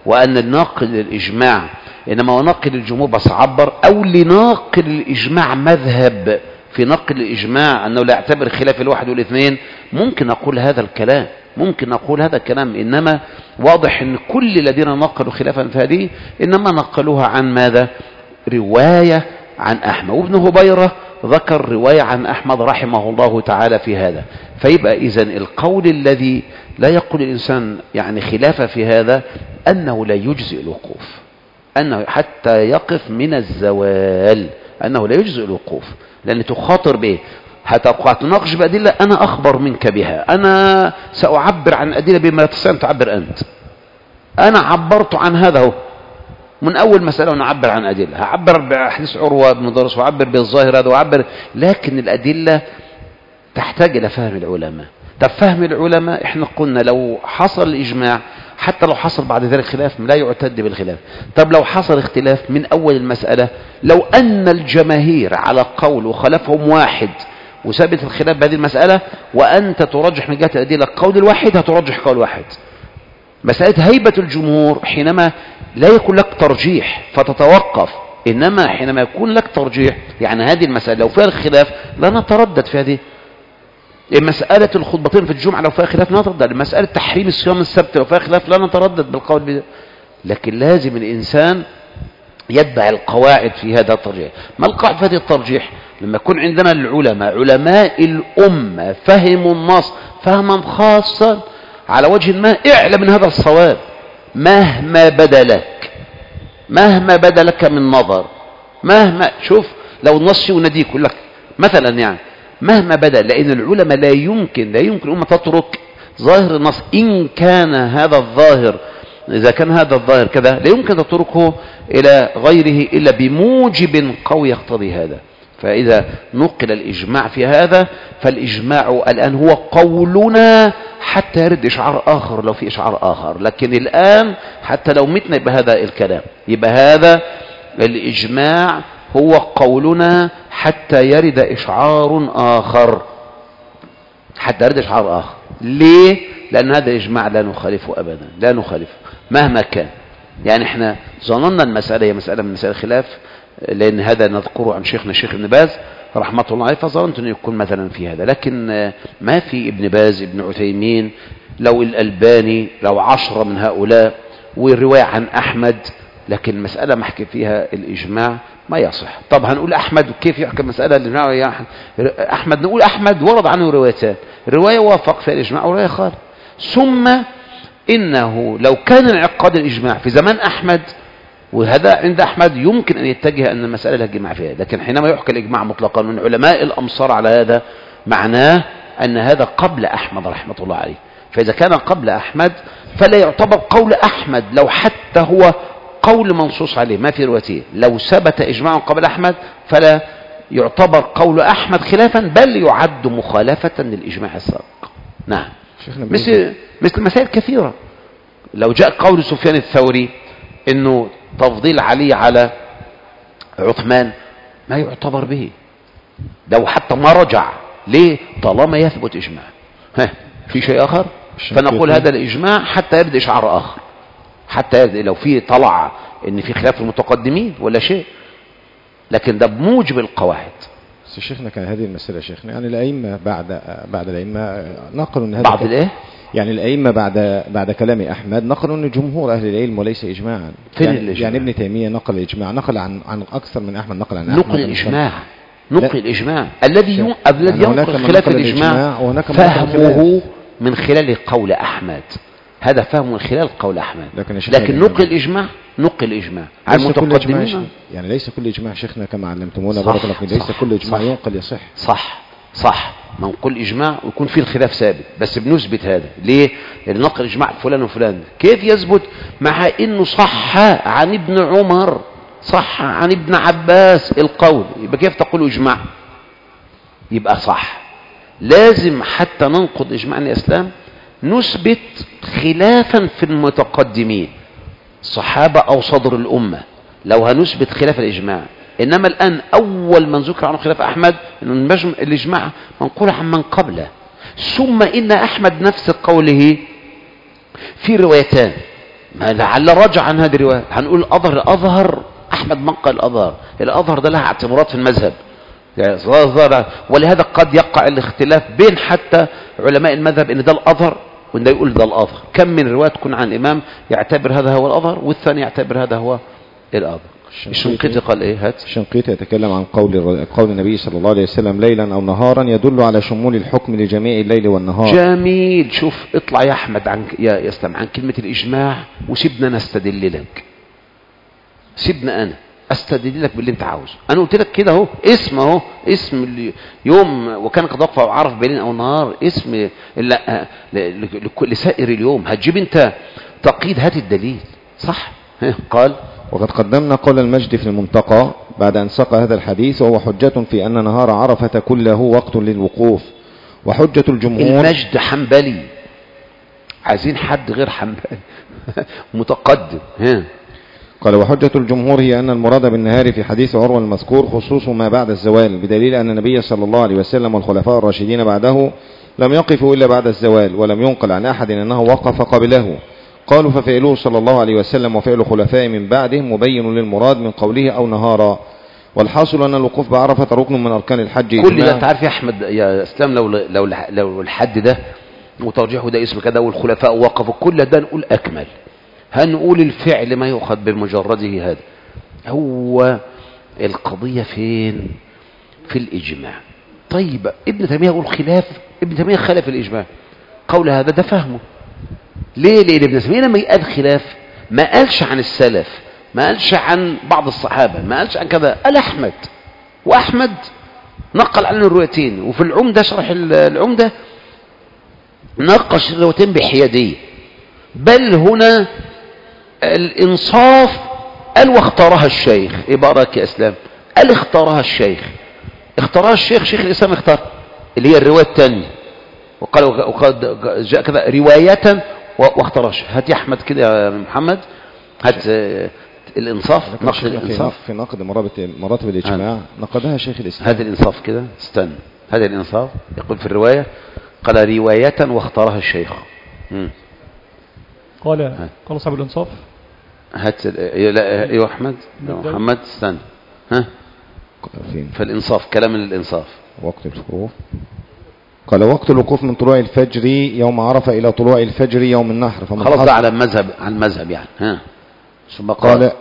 وأن الناقل للإجماع إنما هو ناقل الجمهور بس عبر، أو لناقل الإجماع مذهب في نقل الإجماع أنه لا يعتبر خلاف الواحد والاثنين، ممكن أقول هذا الكلام، ممكن أقول هذا الكلام. إنما واضح أن كل الذين نقلوا خلافا في هذه إنما نقلوها عن ماذا؟ رواية عن أحمد. وابن هبيرة ذكر رواية عن أحمد رحمه الله تعالى في هذا. فيبقى إذن القول الذي لا يقول الإنسان يعني خلافة في هذا أنه لا يجزئ الوقوف، أنه حتى يقف من الزوال، أنه لا يجزئ الوقوف، لأن تخاطر به هتناقش بأدلة أنا أخبر منك بها، أنا سأعبر عن أدلة بما تستطيع أن تعبر أنت، أنا عبرت عن هذا هو من أول مسألة ونعبر عن أدلة، هعبر بحديث عروة بن درس وعبر بالظاهر هذا وعبر، لكن الأدلة تحتاج إلى فهم العلماء. طب فهم العلماء احنا قلنا لو حصل الإجماع حتى لو حصل بعد ذلك خلاف لا يعتد بالخلاف. طب لو حصل اختلاف من أول المسألة، لو أن الجماهير على قول وخلفهم واحد وثابت الخلاف بهذه المسألة وأنت ترجح من جهة الأدلة قول الواحد، هترجح قول واحد. مسألة هيبة الجمهور حينما لا يكون لك ترجيح فتتوقف، إنما حينما يكون لك ترجيح يعني هذه المسألة لو فيها الخلاف لا نتردد في هذه. مسألة الخطبتين في الجمعة لو فيها خلاف لا نتردد، مسألة تحريم الصيام السبت لو فيها خلاف لا نتردد بالقول بذلك. لكن لازم الإنسان يتبع القواعد في هذا الترجيح. ما القاعدة في هذه الترجيح؟ لما يكون عندنا العلماء علماء الأمة فهموا النص فهما خاصا على وجه ما، اعلم من هذا الصواب مهما بدا لك، مهما بدا لك من نظر، مهما شوف لو النص يناديك يقول لك مثلا يعني مهما بدا، لأن العلماء لا يمكن لا يمكن أمة تترك ظاهر النص إن كان هذا الظاهر، إذا كان هذا الظاهر كذا لا يمكن تتركه إلى غيره إلا بموجب قوي يقتضي هذا. فإذا نقل الإجماع في هذا فالإجماع الآن هو قولنا حتى يرد إشعار آخر لو في إشعار آخر، لكن الآن حتى لو متنا بهذا الكلام يبقى هذا الإجماع هو قولنا حتى يرد إشعار آخر، حتى يرد إشعار آخر. ليه؟ لأن هذا الإجماع لا نخالفه أبدا، لا نخالفه مهما كان. يعني احنا ظننا المسألة هي مسألة من مسائل الخلاف، لأن هذا نذكره عن شيخنا الشيخ ابن باز رحمة الله عليه، فظننت أنه يكون مثلا في هذا، لكن ما في ابن باز ابن عثيمين لو الألباني لو عشرة من هؤلاء والرواية عن أحمد، لكن المسألة محكي فيها الإجماع ما يصح. طب هنقول أحمد كيف يحكم مسألة الإجماع يا أحمد؟ نقول أحمد ورد عنه روايتان، رواية وافق فيها الإجماع ورواية خالف. ثم إنه لو كان انعقاد الإجماع في زمان أحمد وهذا عند أحمد يمكن أن يتجه أن المسألة لا جماع فيها، لكن حينما يحكى الإجماع مطلقا من علماء الأمصار على هذا معناه أن هذا قبل أحمد رحمة الله عليه. فإذا كان قبل أحمد فلا يعتبر قول أحمد لو حتى هو قول منصوص عليه ما في روايته، لو ثبت إجماع قبل أحمد فلا يعتبر قول أحمد خلافا بل يعد مخالفة للإجماع السابق. نعم، مثل مثل مسائل كثيرة. لو جاء قول سفيان الثوري إنه تفضيل علي على عثمان ما يعتبر به لو حتى ما رجع، ليه؟ طالما يثبت إجماع. ها في شيء آخر؟ فنقول هذا الإجماع حتى يرد إشعار آخر، حتى يرد لو في طلع إن في خلاف المتقدمين ولا شيء، لكن ده بموجب القواعد. بس شيخنا كان هذه المسألة شيخنا يعني الأئمة بعد بعد الأئمة نقلوا إن هذا بعد الإيه؟ يعني الأئمة بعد بعد كلام أحمد نقلوا أن جمهور أهل العلم وليس إجماعا. فين يعني, الإجماع؟ يعني ابن تيمية نقل الإجماع، نقل عن عن أكثر من أحمد، نقل عن أحمد. نقل الإجماع، نقل الإجماع الذي يوم الذي يعني ينقل خلاف الإجماع فهمه من خلال قول أحمد، هذا فهم من خلال قول أحمد. لكن, لكن نقل الإجماع نقل الإجماع على المتقدمين. يعني ليس كل إجماع شيخنا كما علمتمونا بارك الله فيكم، ليس كل إجماع ينقل يصح. صح صح، منقول إجماع ويكون فيه الخلاف ثابت بس بنثبت هذا. ليه؟ لأن نقل إجماع فلان وفلان كيف يثبت مع إنه صح عن ابن عمر، صح عن ابن عباس القول، يبقى كيف تقول إجماع؟ يبقى صح. لازم حتى ننقض إجماع الإسلام نثبت خلافا في المتقدمين صحابة أو صدر الأمة لو هنثبت خلاف الإجماع. إنما الآن أول من ذكر عنه خلاف أحمد إنه الإجماع منقول عن من قبله، ثم إن أحمد نفس قوله في روايتان ما لعل رجع عن هذه الرواية. هنقول الأظهر الأظهر أحمد من قال الأظهر الأظهر ده لها اعتبارات في المذهب يعني، ولهذا قد يقع الاختلاف بين حتى علماء المذهب ان ده الأظهر وان ده يقول ده الأظهر. كم من رواية تكون عن إمام يعتبر هذا هو الأظهر والثاني يعتبر هذا هو الأظهر. الشنقيطي قال ايه؟ هات. الشنقيطي يتكلم عن قول قول النبي صلى الله عليه وسلم ليلا او نهارا يدل على شمول الحكم لجميع الليل والنهار. جميل. شوف اطلع يا احمد عن يا اسلام عن كلمة الاجماع وسيبنا انا استدل لك. سيبنا انا استدل لك باللي انت عاوزه. انا قلت لك كده اهو اسم اهو اسم اللي يوم وكان قد وقف عرف بين او نهار اسم لا لسائر اليوم. هتجيب انت تقييد هات الدليل صح. قال وقد قدمنا قول المجد في المنتقى بعد أن ساق هذا الحديث وهو حجة في أن نهار عرفة كله وقت للوقوف. وحجة الجمهور المجد حنبلي عايزين حد غير حنبلي متقدم. ها. قال وحجة الجمهور هي أن المراد بالنهار في حديث عروة المذكور خصوص ما بعد الزوال بدليل أن النبي صلى الله عليه وسلم والخلفاء الراشدين بعده لم يقفوا إلا بعد الزوال ولم ينقل عن أحد أنه وقف قبله. قالوا ففعله صلى الله عليه وسلم وفعل خلفاء من بعده مبين للمراد من قوله أو نهارا. والحاصل أن الوقوف بعرفة ركن من أركان الحج. كل ده انت عارف يا أحمد يا اسلام لو لو لو الحد ده وترجيحه ده اسم كده والخلفاء وقفوا كل ده نقول أكمل. هنقول الفعل ما يؤخذ بمجرده. هذا هو القضية فين؟ في الإجماع. طيب ابن تيمية يقول خلاف. ابن تيمية خالف الإجماع. قول هذا ده فهمه ليه؟ ليه ابن تيمية لما يقال خلاف ما قالش عن السلف ما قالش عن بعض الصحابة ما قالش عن كذا. قال أحمد وأحمد نقل عنه الروايتين. وفي العمدة شرح العمدة نقش الروايتين بحيادية. بل هنا الإنصاف قال واختارها الشيخ. ايه بقى يا اسلام؟ قال اختارها الشيخ. اختارها الشيخ شيخ الإسلام اختار اللي هي الرواية الثانية وقال وقد جاء كذا رواية واختارش. هات يا أحمد كده يا محمد هات الإنصاف نقد الإنصاف في نقد مراتب الإجماع نقدها شيخ الإسلام. هذا الإنصاف كده استنى. هذا الإنصاف يقول في الرواية قال رواية واختارها الشيخ. مم. قال قال صاحب الإنصاف هات ايوه احمد محمد استنى. ها فالإنصاف كلام الإنصاف وقت الوقوف. قال وقت الوقوف من طلوع الفجر يوم عرفة إلى طلوع الفجر يوم النحر. خلاص ده على المذهب على المذهب يعني. ها ثم قال, قال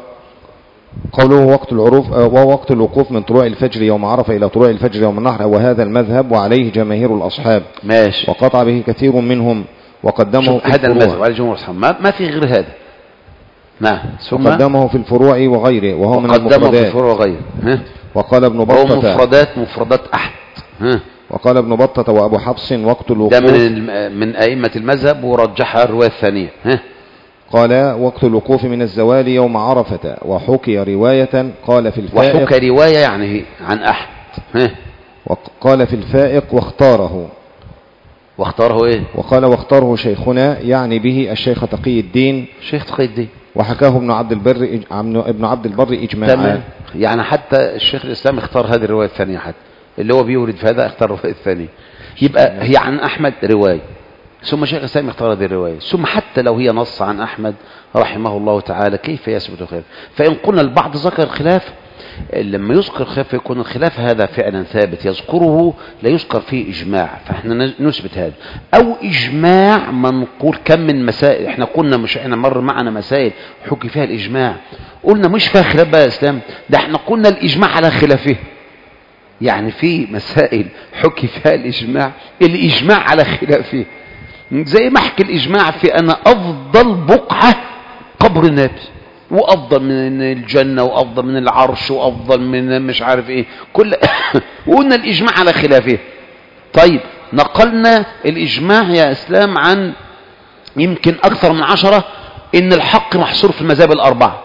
قوله وقت العروف ووقت الوقوف من طلوع الفجر يوم عرفة إلى طلوع الفجر يوم النحر وهذا المذهب وعليه جماهير الأصحاب. ماشي. وقطع به كثير منهم وقدمه في هذا المذهب وعليه جمهور الأصحاب ما, ما في غير هذا. نعم. ثم قدمه في الفروع وغيره وهو من المفردات. قدمه في الفروع وغيره. ها وقال ابن بطة وهو مفردات مفردات أحد. ها وقال ابن بطة وأبو حفص وقت الوقوف ده من من أئمة المذهب ورجحها الرواية الثانية. ها قال وقت الوقوف من الزوال يوم عرفة وحكي رواية قال في الفائق وحكي رواية يعني عن أحد. ها وقال في الفائق واختاره واختاره ايه؟ وقال واختاره شيخنا يعني به الشيخ تقي الدين شيخ تقي الدين وحكاه ابن عبد البر ابن عبد البر إجماعا. يعني حتى الشيخ الإسلام اختار هذه الرواية الثانية حتى اللي هو بيورد في هذا اختار الرواية الثانية. يبقى هي عن أحمد رواية ثم شيخ الإسلام اختار هذه الرواية ثم حتى لو هي نص عن أحمد رحمه الله تعالى كيف يثبت الخلاف؟ فإن قلنا البعض ذكر الخلاف لما يذكر الخلاف يكون الخلاف هذا فعلا ثابت يذكره لا يذكر فيه إجماع فإحنا نثبت هذا أو إجماع منقول. كم من مسائل احنا قلنا مش احنا مر معنا مسائل حكي فيها الإجماع قلنا مش فيها خلاف بقى يا إسلام ده احنا قلنا الإجماع على خلافه. يعني في مسائل حكي فيها الإجماع الإجماع على خلافه زي ما حكي الإجماع في أن أفضل بقعة قبر النبي وأفضل من الجنة وأفضل من العرش وأفضل من مش عارف إيه كل وقلنا الإجماع على خلافه. طيب نقلنا الإجماع يا إسلام عن يمكن أكثر من عشرة إن الحق محصور في المذاهب الأربعة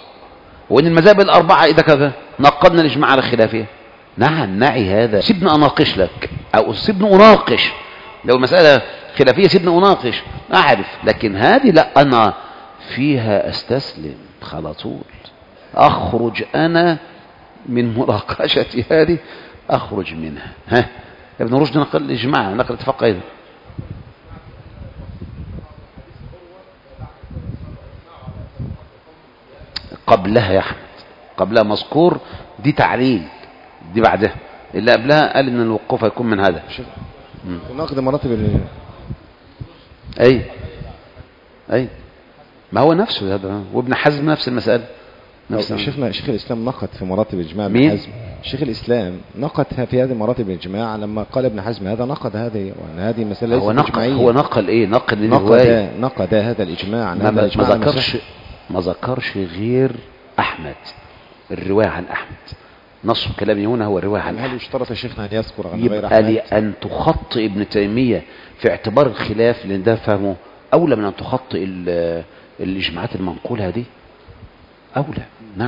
وإن المذاهب الأربعة إذا كذا نقلنا الإجماع على خلافه. نعم نعي هذا سيبنا أناقش لك أو سيبنا أناقش لو مسألة خلافية سيبنا أناقش أعرف لكن هذه لا أنا فيها أستسلم على طول أخرج أنا من مناقشة هذه أخرج منها. ها ابن رشد نقل الإجماع نقل اتفاق أيضا قبلها يا أحمد، قبلها مذكور، دي تعليل، دي بعدها. اللي قبلها قال إن الوقوف هيكون من هذا نقد مراتب ال... أي أي ما هو نفسه هذا، وابن حزم نفس المسألة. نفس شيخنا شيخ الإسلام نقد في مراتب الإجماع ابن مين؟ حزم. شيخ الإسلام نقد في هذه مراتب الإجماع لما قال ابن حزم هذا نقد هذه، وأن هذه المسألة هو ليست نقل إجماعية. هو نقل إيه؟ نقل نقد الرواية، نقد هذا الإجماع. ما, هذا ما الإجماع ذكرش ما ذكرش غير أحمد، الرواية عن أحمد. نص كلامي هنا هو الرواية عن هل أحمد. يشترط يا شيخنا أن يذكر عن غير يبقى أحمد؟ لأن تخطئ ابن تيمية في اعتبار الخلاف، لأن ده فهمه أولى من أن تخطئ الإجماعات المنقولة دي، أولى. نعم.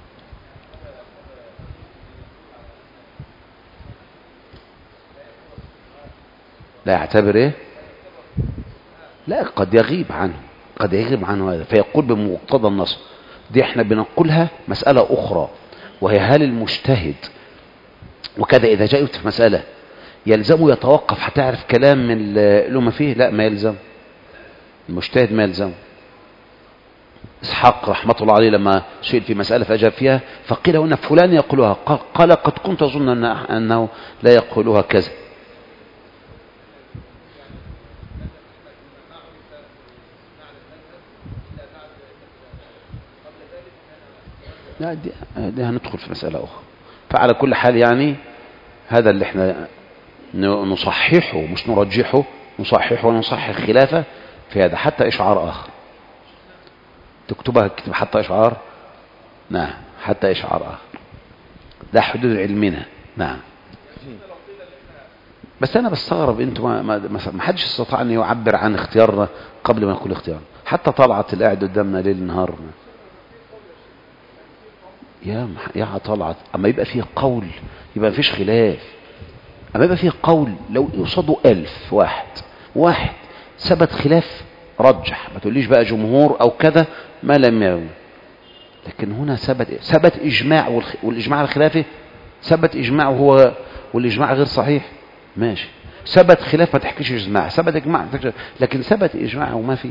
لا يعتبر ايه؟ لا، قد يغيب عنه، قد يغيب عنه هذا فيقول بمقتضى النص. دي احنا بنقولها مسألة أخرى، وهي هل المجتهد وكذا إذا جاءت في مسألة يلزمه يتوقف حتى يعرف كلام من له ما فيه؟ لا، ما يلزم المجتهد، ما يلزم. إسحاق رحمة الله عليه لما سئل في مسألة فأجاب فيها فقيل هنا فلان يقولها، قال قد كنت أظن أنه لا يقولها كذا. لا، دي, دي هندخل في مسألة أخرى. فعلى كل حال يعني هذا اللي احنا نصححه مش نرجحه، نصححه ونصحح خلافه في هذا حتى إشعار آخر. تكتبها اكتب حتى إشعار. نعم، حتى إشعار آخر. ده حدود علمنا. نعم. بس أنا بستغرب أنتم ما, ما, ما حدش استطاع أن يعبر عن اختيارنا قبل ما نقول اختيارنا. حتى طلعت القاعد قدامنا ليل نهار. يا يا طلعت اما يبقى فيه قول يبقى مفيش خلاف. اما يبقى فيه قول لو يصادوا ألف واحد واحد ثبت خلاف رجح، ما تقوليش بقى جمهور او كذا ما لم يرون. لكن هنا ثبت ثبت اجماع، والاجماع الخلافي ثبت اجماع وهو والاجماع غير صحيح، ماشي. ثبت خلاف ما تحكيش اجماع، ثبت اجماع، لكن ثبت اجماع وما فيه.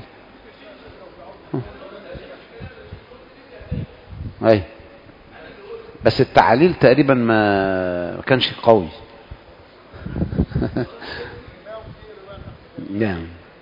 اي بس التعليل تقريبا ما كانش قوي. يعني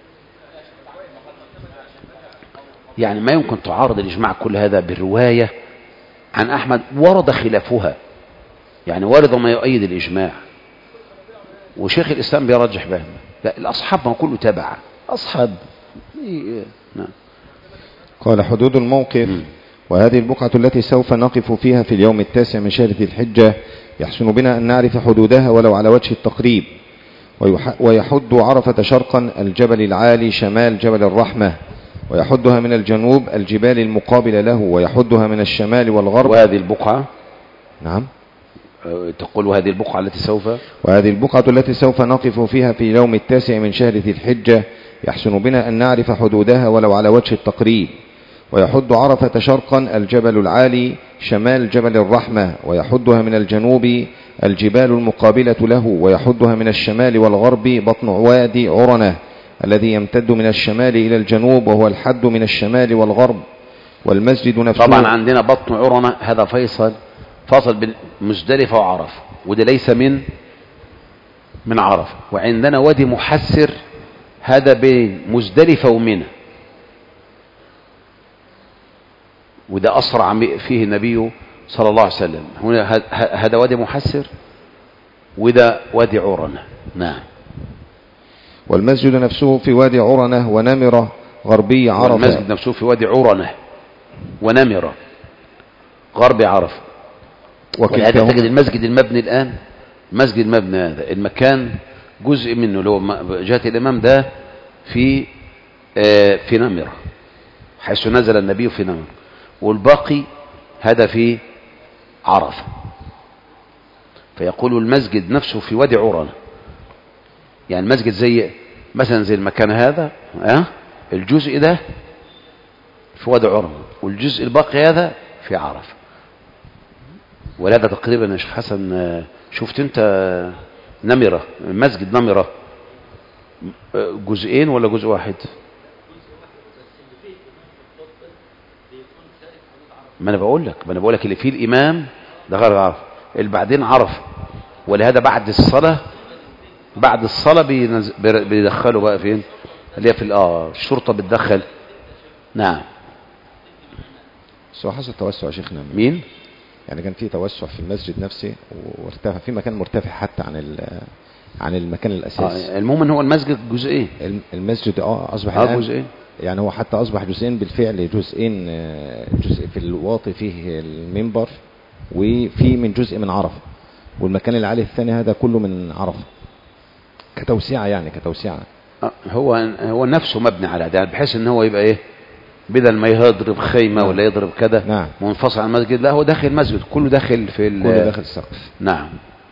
يعني ما يمكن تعارض الإجماع كل هذا بالرواية عن أحمد ورد خلافها، يعني ورد ما يؤيد الإجماع وشيخ الإسلام بيرجح به. لا، الأصحاب ما كله تبع أصحاب. نعم. قال حدود الموقف م. وهذه البقعة التي سوف نقف فيها في اليوم التاسع من شهر ذي الحجة يحسن بنا أن نعرف حدودها ولو على وجه التقريب. ويحد عرفة شرقا الجبل العالي شمال جبل الرحمة، ويحدها من الجنوب الجبال المقابلة له، ويحدها من الشمال والغرب. وهذه البقعة نعم تقول وهذه البقعة التي سوف وهذه البقعة التي سوف نقف فيها في اليوم التاسع من شهر ذي الحجة يحسن بنا أن نعرف حدودها ولو على وجه التقريب. ويحد عرفة شرقا الجبل العالي شمال جبل الرحمة، ويحدها من الجنوب الجبال المقابلة له، ويحدها من الشمال والغرب بطن وادي عرنة الذي يمتد من الشمال إلى الجنوب، وهو الحد من الشمال والغرب. والمسجد نفسه طبعا عندنا بطن عرنة هذا فيصل فاصل بين مزدلفة وعرفة، وده ليس من من عرفة. وعندنا وادي محسر هذا بين مزدلفة ومنى، وده أسرع فيه النبي صلى الله عليه وسلم. هنا هذا وادي محسر وده وادي عرنة. نعم. والمسجد نفسه في وادي عرنة ونمرة غربي عرفة. والمسجد نفسه في وادي عرنة ونمرة غربي عرفة. ولهذا تجد المسجد المبني الآن، مسجد المبني هذا المكان جزء منه اللي هو جهة الإمام ده في آه في نمرة حيث نزل النبي في نمرة، والباقي هذا في عرفة. فيقول المسجد نفسه في وادي عرنة، يعني المسجد زي مثلا زي المكان هذا أه؟ الجزء ده في وادي عرنة والجزء الباقي هذا في عرفة. ولهذا تقريبا يا شيخ حسن شفت انت نمرة مسجد نمرة جزئين ولا جزء واحد؟ ما انا بقول لك ما انا بقول لك اللي فيه الامام ده غير عرفه، اللي بعدين عرفه، ولهذا بعد الصلاه بعد الصلاه بينز... بيدخلوا بقى فين اللي هي في اه الشرطه بتدخل. نعم. بس هو حصل توسع يا شيخنا. مين؟ يعني كان في توسع في المسجد نفسه وارتفع في مكان مرتفع حتى عن عن المكان الاساسي. آه المهم ان هو المسجد جزئين. المسجد اه اصبح آه الان جزئين. يعني هو حتى اصبح جزئين بالفعل، جزئين، جزء في الواطي فيه المنبر وفي من جزء من عرفه، والمكان العالي الثاني هذا كله من عرفه كتوسعه يعني كتوسعه. آه هو هو نفسه مبني على ده بحيث ان هو يبقى ايه بدل ما يضرب خيمه نعم. ولا يضرب كده نعم. منفصل عن المسجد، لا هو داخل المسجد كله داخل في كله داخل السقف. نعم.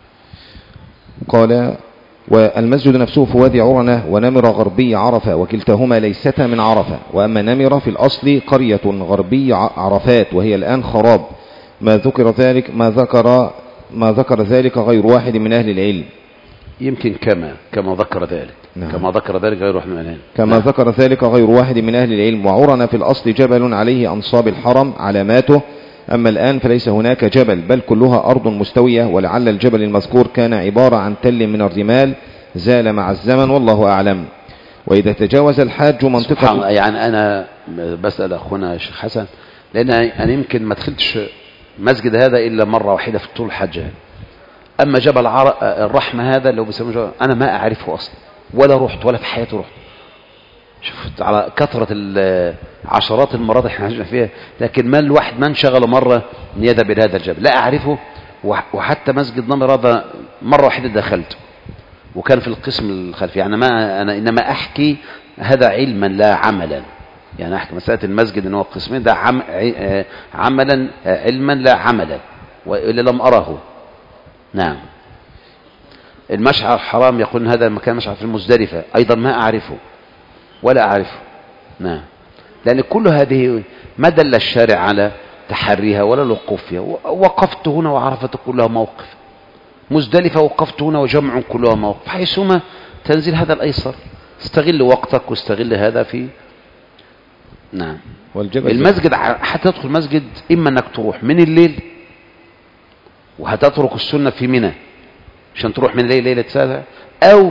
قال والمسجد نفسه في وادي عرنة ونمر غربي عرفة، وكلتاهما ليستا من عرفة، وأما نمر في الأصل قرية غربي عرفات وهي الآن خراب، ما ذكر ذلك ما ذكر ما ذكر ذلك غير واحد من أهل العلم. يمكن كما كما ذكر ذلك نعم. كما ذكر ذلك غير واحد من أهل العلم كما نعم. ذكر ذلك غير واحد من أهل العلم. وعرنة في الأصل جبل عليه أنصاب الحرم علاماته، أما الآن فليس هناك جبل بل كلها أرض مستوية، ولعل الجبل المذكور كان عبارة عن تل من الرمال زال مع الزمن والله أعلم. وإذا تجاوز الحاج منطقة يعني أنا بسأل أخونا الشيخ حسن لأن أنا يمكن ما دخلتش مسجد هذا إلا مرة واحدة في طول الحج، أما جبل الرحمة هذا لو بيسموه أنا ما أعرفه أصلا ولا رحت ولا في حياتي رحت. شفت على كثرة عشرات المرات احنا حجنا فيها، لكن ما الواحد ما انشغل مرة نيادة بهذا الجبل لا أعرفه. وحتى مسجد نمر هذا مرة واحدة دخلته وكان في القسم الخلفي. يعني ما أنا إنما أحكي هذا علما لا عملا، يعني أحكي مسألة المسجد إنه قسمين ده عم عملا علما لا عملا وإلا لم أره. نعم. المشعر الحرام يقول هذا المكان مشعر في المزدلفة أيضا ما أعرفه ولا أعرفه. نعم. لأن كل هذه ما دل الشارع على تحريها ولا الوقوف فيها. وقفت هنا وعرفت كلها موقف، مزدلفة وقفت هنا وجمع كلها موقف، حيثما تنزل هذا الأيسر استغل وقتك واستغل هذا في. نعم. المسجد حتى تدخل المسجد إما أنك تروح من الليل وهتترك السنة في منى عشان تروح من الليل ليلة سابع، أو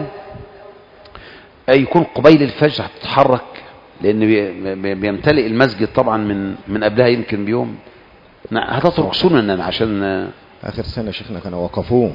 يكون قبيل الفجر هتتحرك لأن بيمتلئ المسجد طبعا من من قبلها يمكن بيوم. هتترك سنة عشان آخر سنة شيخنا كانوا وقفوه.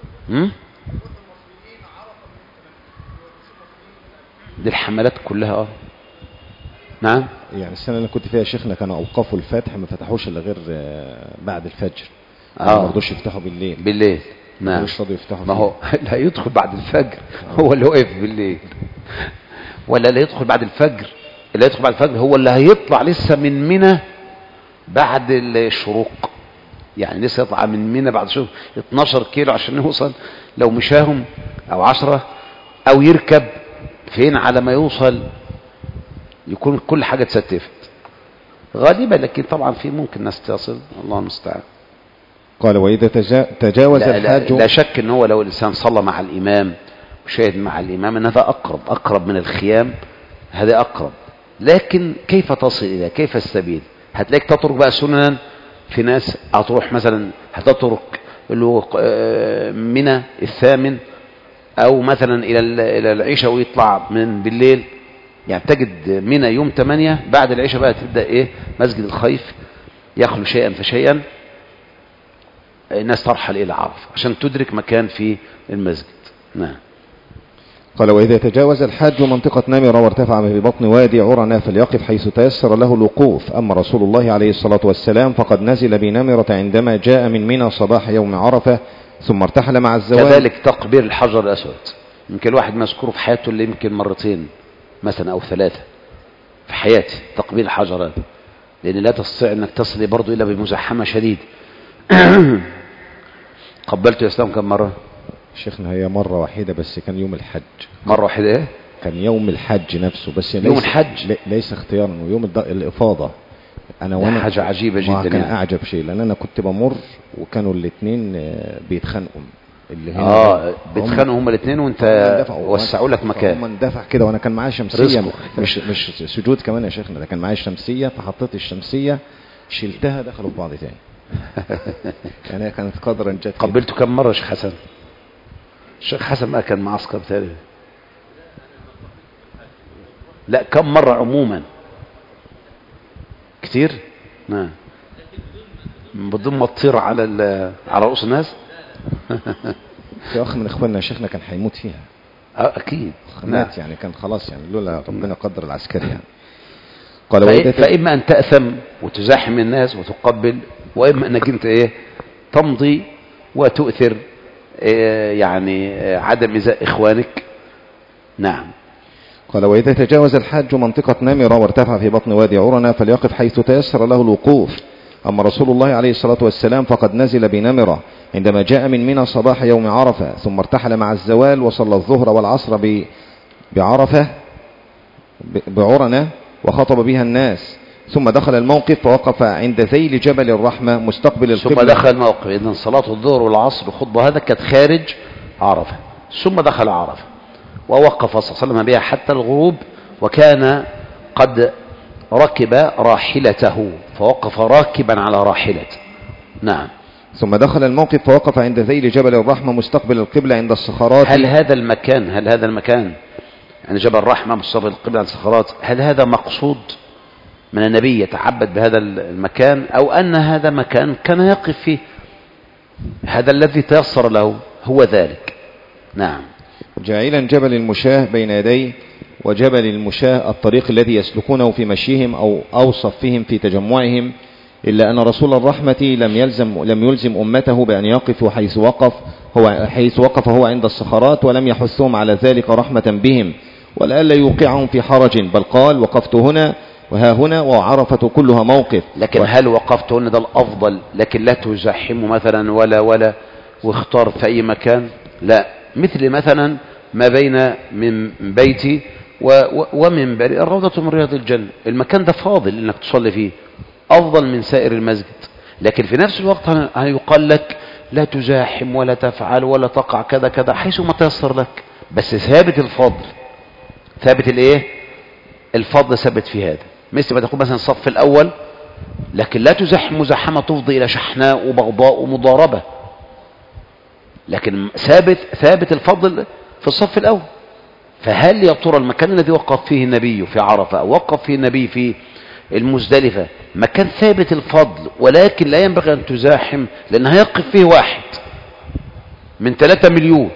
دي الحملات كلها اه نعم. يعني السنة اللي كنت فيها شيخنا كانوا أوقفوا الفتح ما فتحوش إلا غير بعد الفجر. اه ما رضوش يفتحوا بالليل. بالليل نعم. مش راضوا يفتحوا. ما هو لا يدخل بعد الفجر هو اللي وقف بالليل، ولا لا يدخل بعد الفجر. اللي يدخل بعد الفجر هو اللي هيطلع لسه من منى بعد الشروق، يعني لسه يطلع من منى بعد شوف اتناشر كيلو عشان يوصل لو مشاهم او عشرة، او يركب فين على ما يوصل يكون كل حاجة اتستفت غالبا، لكن طبعا في ممكن ناس تصل الله المستعان. قال وإذا تجاوز لا الحاج. لا, لا شك ان هو لو الانسان صلى مع الامام وشاهد مع الامام ان هذا اقرب اقرب من الخيام، هذا اقرب. لكن كيف تصل الى كيف السبيل؟ هتلاقيك تترك بقى سننا. في ناس هتروح مثلا هتترك منى الثامن او مثلا الى الى العشاء ويطلع من بالليل، يعني تجد منى يوم ثمانية بعد العشاء بقى تبدا ايه مسجد الخيف يخلو شيئا فشيئا، الناس ترحل الى عرفه عشان تدرك مكان في المسجد. نعم. قال وإذا تجاوز الحاج منطقة نمر وارتفع في بطن وادي عرنة فليقف حيث تيسر له الوقوف. أما رسول الله عليه الصلاة والسلام فقد نزل بنمرة عندما جاء من منى صباح يوم عرفة ثم ارتحل مع الزوال. كذلك تقبير الحجر الأسود يمكن الواحد مذكور في حياته اللي يمكن مرتين مثلا أو ثلاثة في حياتي تقبير الحجر هذا، لأن لا تستطيع أنك تصلي برضو إلا بمزاحمة شديد. قبلت الإسلام كم مرة؟ شيخنا هي مرة واحدة بس كان يوم الحج. مرة واحدة ايه؟ كان يوم الحج نفسه بس يوم الحج ليس اختيارا ويوم الإفاضة. أنا وانا حاجة عجيبة جدا كان يعني. أعجب شيء لأن أنا كنت بمر وكانوا الاثنين بيتخانقوا اللي هنا اه بيتخانقوا هما الاثنين وانت وسعوا لك مكان. هم اندفع كده وانا كان معايا شمسية مش مش سجود كمان يا شيخنا، ده كان معايا شمسية فحطيت الشمسية شلتها دخلوا في بعض تاني. يعني كانت قدرا جت. قبلته كم مرة شيخ حسن؟ الشيخ حسن ما كان معسكر تاني. لا كم مرة عموما؟ كتير؟ نعم. بدون ما تطير على على رؤوس الناس. في اخ من اخواننا شيخنا كان هيموت فيها. اكيد. مات يعني كان خلاص يعني لولا ربنا قدر العسكري يعني. قال فإ... فاما ان تأثم وتزاحم الناس وتقبل، واما انك انت ايه تمضي وتؤثر إيه يعني عدم إزاء اخوانك. نعم. قال وإذا تجاوز الحاج منطقة نمرة وارتفع في بطن وادي عرنة فليقف حيث تيسر له الوقوف. أما رسول الله عليه الصلاة والسلام فقد نزل بنمرة عندما جاء من منى صباح يوم عرفة، ثم ارتحل مع الزوال وصلى الظهر والعصر بعرفة بعرنة وخطب بها الناس، ثم دخل الموقف فوقف عند ذيل جبل الرحمة مستقبل القبلة. ثم دخل الموقف، إذن صلاة الظهر والعصر وخطبة هذا كانت خارج عرفة، ثم دخل عرفة ووقف صلى الله عليه وسلم بها حتى الغروب، وكان قد ركب راحلته فوقف راكبا على راحلته. نعم. ثم دخل الموقف فوقف عند ذيل جبل الرحمة مستقبل القبلة عند الصخرات. هل هذا المكان هل هذا المكان يعني جبل الرحمة مستقبل القبلة عند الصخرات، هل هذا مقصود من النبي يتعبد بهذا المكان، أو أن هذا مكان كان يقف فيه؟ هذا الذي تيسر له هو ذلك. نعم. جاعلا جبل المشاه بين يديه، وجبل المشاه الطريق الذي يسلكونه في مشيهم أو أو صفهم في تجمعهم، إلا أن رسول الرحمة لم يلزم لم يلزم أمته بأن يقفوا حيث وقف هو حيث وقف هو عند الصخرات، ولم يحثهم على ذلك رحمة بهم ولئلا يوقعهم في حرج، بل قال وقفت هنا وها هنا وعرفة كلها موقف. لكن هل وقفت هنا ده الأفضل، لكن لا تزاحموا مثلا ولا ولا واختار في أي مكان؟ لا، مثل مثلا ما بين من بيتي ومن بري الروضة من رياض الجنة، المكان ده فاضل انك تصلي فيه، افضل من سائر المسجد، لكن في نفس الوقت هيقال لك لا تزاحم ولا تفعل ولا تقع كذا كذا حيث ما تيسر لك، بس ثابت الفضل، ثابت الايه الفضل ثابت في هذا، مثل ما تقول مثلا الصف الاول، لكن لا تزاحم مزاحمة تفضي الى شحناء وبغضاء ومضاربة، لكن ثابت ثابت الفضل في الصف الاول. فهل يا ترى المكان الذي وقف فيه النبي في عرفة أو وقف فيه النبي في المزدلفة مكان ثابت الفضل، ولكن لا ينبغي أن تزاحم، لأن هيقف فيه واحد من ثلاثة مليون،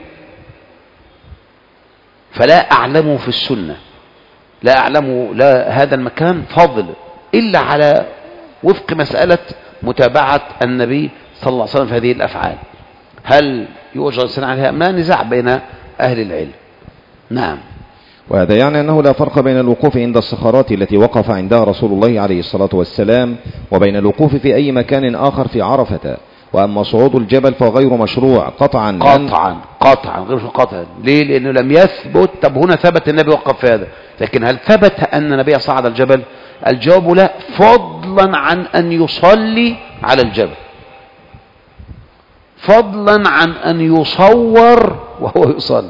فلا أعلمه في السنة، لا أعلمه لا هذا المكان فضل إلا على وفق مسألة متابعة النبي صلى الله عليه وسلم في هذه الأفعال. هل يوجد السنة عليها؟ ما نزاع بين أهل العلم. نعم. وهذا يعني أنه لا فرق بين الوقوف عند الصخرات التي وقف عندها رسول الله عليه الصلاة والسلام وبين الوقوف في أي مكان آخر في عرفة. وأما صعود الجبل فغير مشروع قطعا قطعا قطعا غير قطعا. ليه؟ لأنه لم يثبت. طب هنا ثبت النبي وقف في هذا، لكن هل ثبت أن النبي صعد الجبل؟ الجواب لا، فضلا عن أن يصلي على الجبل، فضلا عن أن يصور وهو يصلي.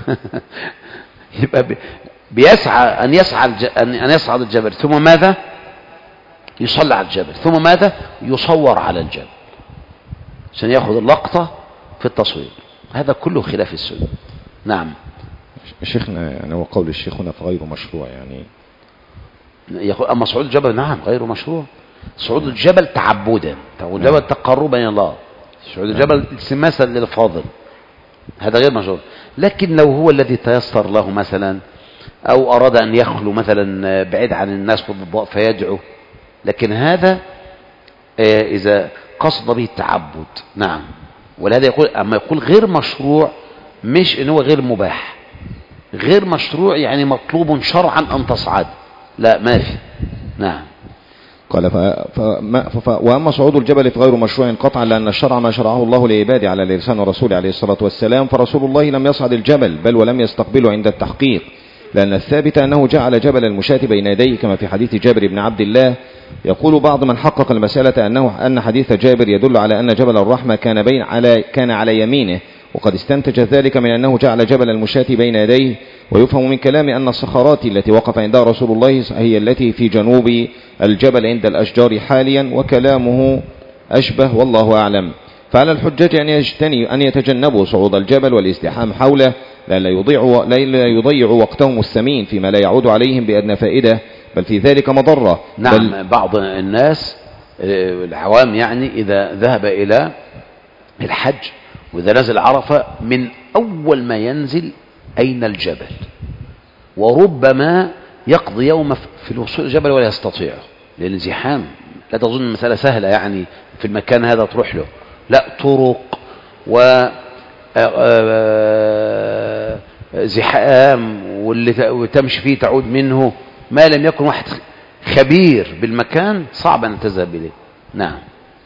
يبقى بيسعى أن يسعى أن يصعد الجبل، ثم ماذا؟ يصلي على الجبل، ثم ماذا؟ يصور على الجبل عشان يأخذ اللقطة في التصوير. هذا كله خلاف السنة. نعم. شيخنا يعني هو قول الشيخ هنا فغير مشروع يعني يقول أما صعود الجبل نعم غير مشروع. صعود الجبل تعبدا، صعود الجبل تقربا إلى الله، صعود الجبل التماسا للفاضل، هذا غير مشروع. لكن لو هو الذي تيسر له مثلا، أو أراد أن يخلو مثلا بعيد عن الناس والضوء فيدعو، لكن هذا إذا قصد به التعبد نعم. ولهذا يقول أما يقول غير مشروع مش إن هو غير مباح، غير مشروع يعني مطلوب شرعا أن تصعد، لا ما في. نعم. قال ف... فما... ف... وأما صعود الجبل فغير مشروع قطعا، لأن الشرع ما شرعه الله لعباده على لسان الرسول عليه الصلاة والسلام، فرسول الله لم يصعد الجبل بل ولم يستقبله عند التحقيق، لأن الثابت أنه جعل جبل المشاة بين يديه كما في حديث جابر بن عبد الله. يقول بعض من حقق المسألة أنه أن حديث جابر يدل على أن جبل الرحمة كان بين على كان على يمينه وقد استنتج ذلك من أنه جعل جبل المشاة بين يديه. ويفهم من كلام أن الصخرات التي وقف عندها رسول الله هي التي في جنوب الجبل عند الأشجار حاليا، وكلامه أشبه والله أعلم. فعلى الحجاج أن يجتني أن يتجنبوا صعود الجبل والازدحام حوله لا يضيعوا لا يضيعوا وقتهم الثمين فيما لا يعود عليهم بأدنى فائدة، بل في ذلك مضرة. نعم، بل بعض الناس العوام يعني إذا ذهب إلى الحج وإذا نزل عرفة من أول ما ينزل أين الجبل، وربما يقضي يوم في الوصول الجبل ولا يستطيع لأن زحام. لا تظن المسألة سهلة يعني في المكان هذا تروح له، لا، طرق وزحام واللي تمشي فيه تعود منه، ما لم يكن واحد خبير بالمكان صعب أن تذهب إليه. نعم.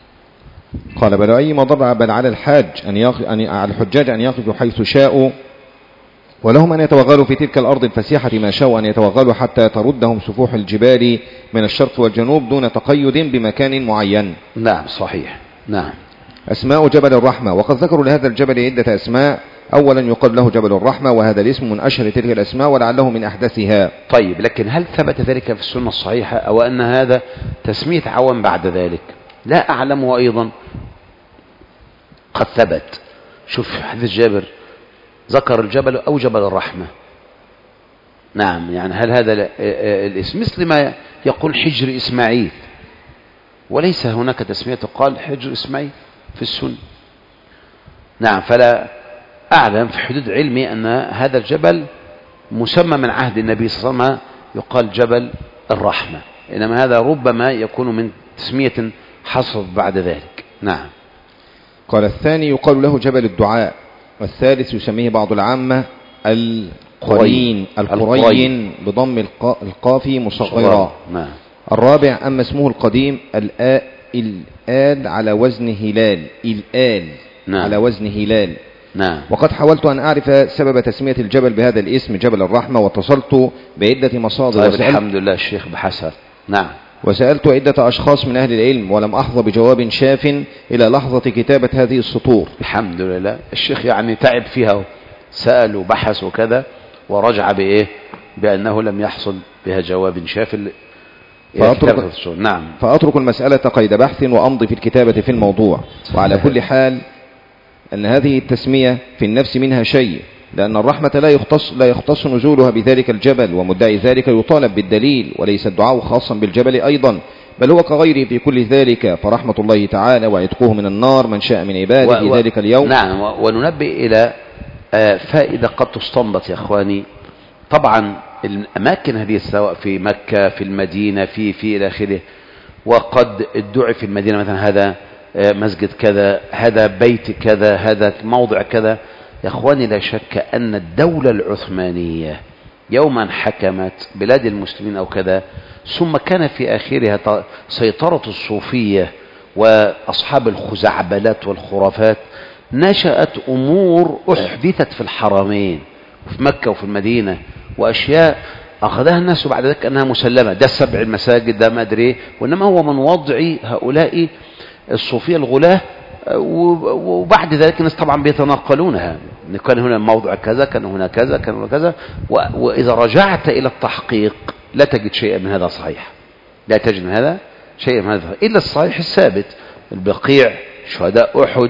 قال بل أي مضر بل على الحاج أن يقف أن على الحجاج أن يقفوا حيث شاءوا، ولهم أن يتوغلوا في تلك الأرض الفسيحة ما شاءوا أن يتوغلوا حتى تردهم سفوح الجبال من الشرق والجنوب دون تقيد بمكان معين. نعم صحيح. نعم. أسماء جبل الرحمة، وقد ذكروا لهذا الجبل عدة أسماء. أولا يقال له جبل الرحمة، وهذا الاسم من أشهر تلك الأسماء ولعله من أحدثها. طيب، لكن هل ثبت ذلك في السنة الصحيحة أو أن هذا تسمية عوام بعد ذلك؟ لا أعلمه أيضا. قد ثبت. شوف حديث جابر ذكر الجبل أو جبل الرحمة. نعم، يعني هل هذا الاسم مثل ما يقول حجر إسماعيل، وليس هناك تسمية تقال حجر إسماعيل في السنة. نعم، فلا أعلم في حدود علمي أن هذا الجبل مسمى من عهد النبي صلى الله عليه وسلم يقال جبل الرحمة، إنما هذا ربما يكون من تسمية حصلت بعد ذلك. نعم. قال الثاني يقال له جبل الدعاء، والثالث يسميه بعض العامة القرين القرين بضم القاف مصغرة. نعم. الرابع أما اسمه القديم الآل على وزن هلال، الآل نعم. على وزن هلال. نعم. وقد حاولت أن أعرف سبب تسمية الجبل بهذا الاسم جبل الرحمة، واتصلت بعدة مصادر. طيب الحمد لله الشيخ بحسن. نعم. وسألت عدة أشخاص من أهل العلم ولم أحظى بجواب شاف إلى لحظة كتابة هذه السطور. الحمد لله الشيخ يعني تعب فيها، سأل وبحث وكذا، ورجع بإيه بأنه لم يحصل بها جواب شاف. فأترك, نعم. فأترك المسألة قيد بحث وأمضي في الكتابة في الموضوع. وعلى كل حال أن هذه التسمية في النفس منها شيء، لأن الرحمة لا يختص, لا يختص نزولها بذلك الجبل، ومدعي ذلك يطالب بالدليل، وليس الدعاء خاصا بالجبل أيضا، بل هو كغيره في كل ذلك. فرحمة الله تعالى وعتقه من النار من شاء من عباده و... في ذلك اليوم. نعم. وننبه إلى فائدة قد تستنبط يا أخواني. طبعا الأماكن هذه سواء في مكة في المدينة في في إلى آخره، وقد ادعي في المدينة مثلا هذا مسجد كذا، هذا بيت كذا، هذا موضع كذا. يا أخواني لا شك أن الدولة العثمانية يوما حكمت بلاد المسلمين أو كذا، ثم كان في آخرها سيطرة الصوفية وأصحاب الخزعبلات والخرافات، نشأت أمور أحدثت في الحرمين وفي مكة وفي المدينة، وأشياء أخذها الناس بعد ذلك أنها مسلمة. ده السبع المساجد، ده ما أدري، وإنما هو من وضع هؤلاء الصوفية الغلاة، وبعد ذلك الناس طبعا بيتناقلونها، كان هنا موضع كذا، كان هنا كذا، كان هنا كذا. وإذا رجعت إلى التحقيق لا تجد شيئا من هذا صحيح، لا تجد من هذا شيئا من هذا إلا الصحيح الثابت. البقيع، شهداء أحد،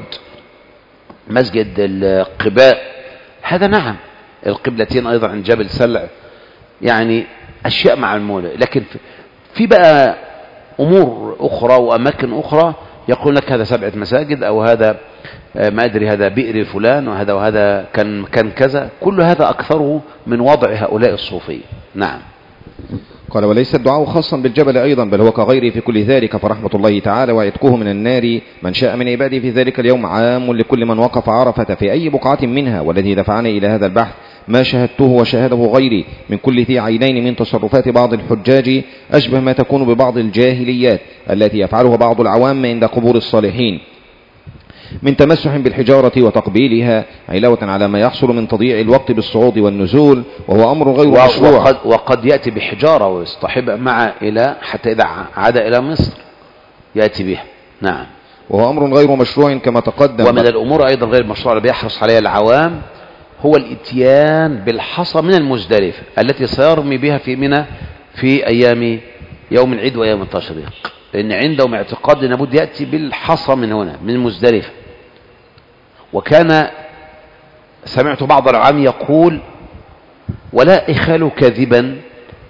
مسجد القباء، هذا نعم، القبلتين أيضا عند جبل سلع، يعني أشياء معلومة. لكن في بقى أمور أخرى وأماكن أخرى يقول لك هذا سبعة مساجد، أو هذا ما أدري هذا بئر فلان، وهذا وهذا كان كان كذا. كل هذا أكثره من وضع هؤلاء الصوفية. نعم. قال وليس الدعاء خاصا بالجبل أيضا، بل هو كغيره في كل ذلك. فرحمة الله تعالى وعتقه من النار من شاء من عباده في ذلك اليوم عام لكل من وقف عرفة في أي بقعة منها. والذي دفعني إلى هذا البحث ما شاهدته وشاهده غيري من كل ذي عينين من تصرفات بعض الحجاج، أشبه ما تكون ببعض الجاهليات التي يفعلها بعض العوام عند قبور الصالحين من تمسح بالحجارة وتقبيلها، علاوة على ما يحصل من تضييع الوقت بالصعود والنزول، وهو أمر غير مشروع. وقد, وقد يأتي بحجارة ويصطحب معه إلى حتى إذا عاد إلى مصر يأتي بها. نعم. وهو أمر غير مشروع كما تقدم. ومن الأمور أيضا غير مشروع اللي بيحرص عليها العوام هو الاتيان بالحصى من المزدلفة التي سيرمي بها في منى في أيام يوم العيد وأيام التشريق، لأن عندهم اعتقاد أن لابد يأتي بالحصى من هنا من مزدلفة. وكان سمعت بعض العوام يقول ولا إخال كذبا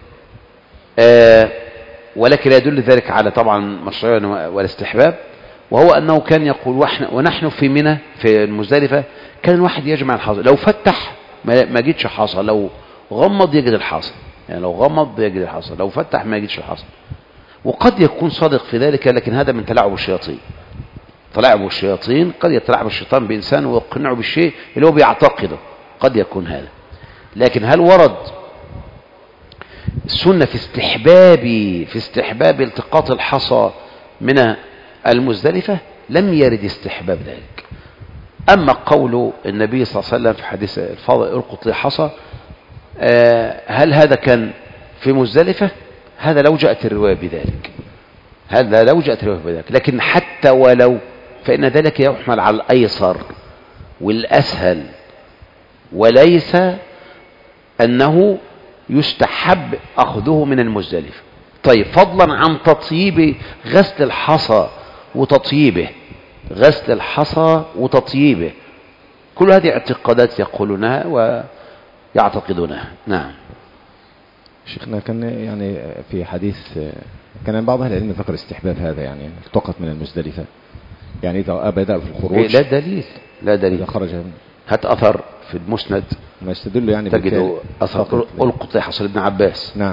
آه ولكن لا يدل ذلك على طبعا مشروعية والاستحباب، وهو أنه كان يقول ونحن في منى في المزدلفة كان الواحد يجمع الحصى، لو فتح ما جيتش حصى، لو غمض يجد الحصى، يعني لو غمض يجد الحصى، لو فتح ما يجدش الحصى. وقد يكون صادق في ذلك، لكن هذا من تلاعب الشياطين. تلاعب الشياطين، قد يتلاعب الشيطان بإنسان ويقنعه بالشيء اللي هو بيعتقده، قد يكون هذا. لكن هل ورد السنة في استحباب في استحباب التقاط الحصى من المزدلفة؟ لم يرد استحباب ذلك. أما قول النبي صلى الله عليه وسلم في حديث الفاضل القط لي حصى، هل هذا كان في مزدلفة؟ هذا لو جاءت الرواية بذلك، هذا لو جاءت الرواية بذلك. لكن حتى ولو فإن ذلك يحمل على الأيسر والأسهل، وليس أنه يستحب أخذه من المزدلفة. طيب فضلا عن تطييب غسل الحصى وتطييبه، غسل الحصى وتطييبه، كل هذه اعتقادات يقولونها ويعتقدونها. نعم. شيخنا كان يعني في حديث كان بعض أهل العلم ذكر استحباب هذا، يعني التقط من المزدلفة، يعني إذا بدأ في الخروج لا دليل، لا دليل. خرج هات أثر في المسند ما يستدل يعني تجد أثر ألقط حصل ابن عباس. نعم.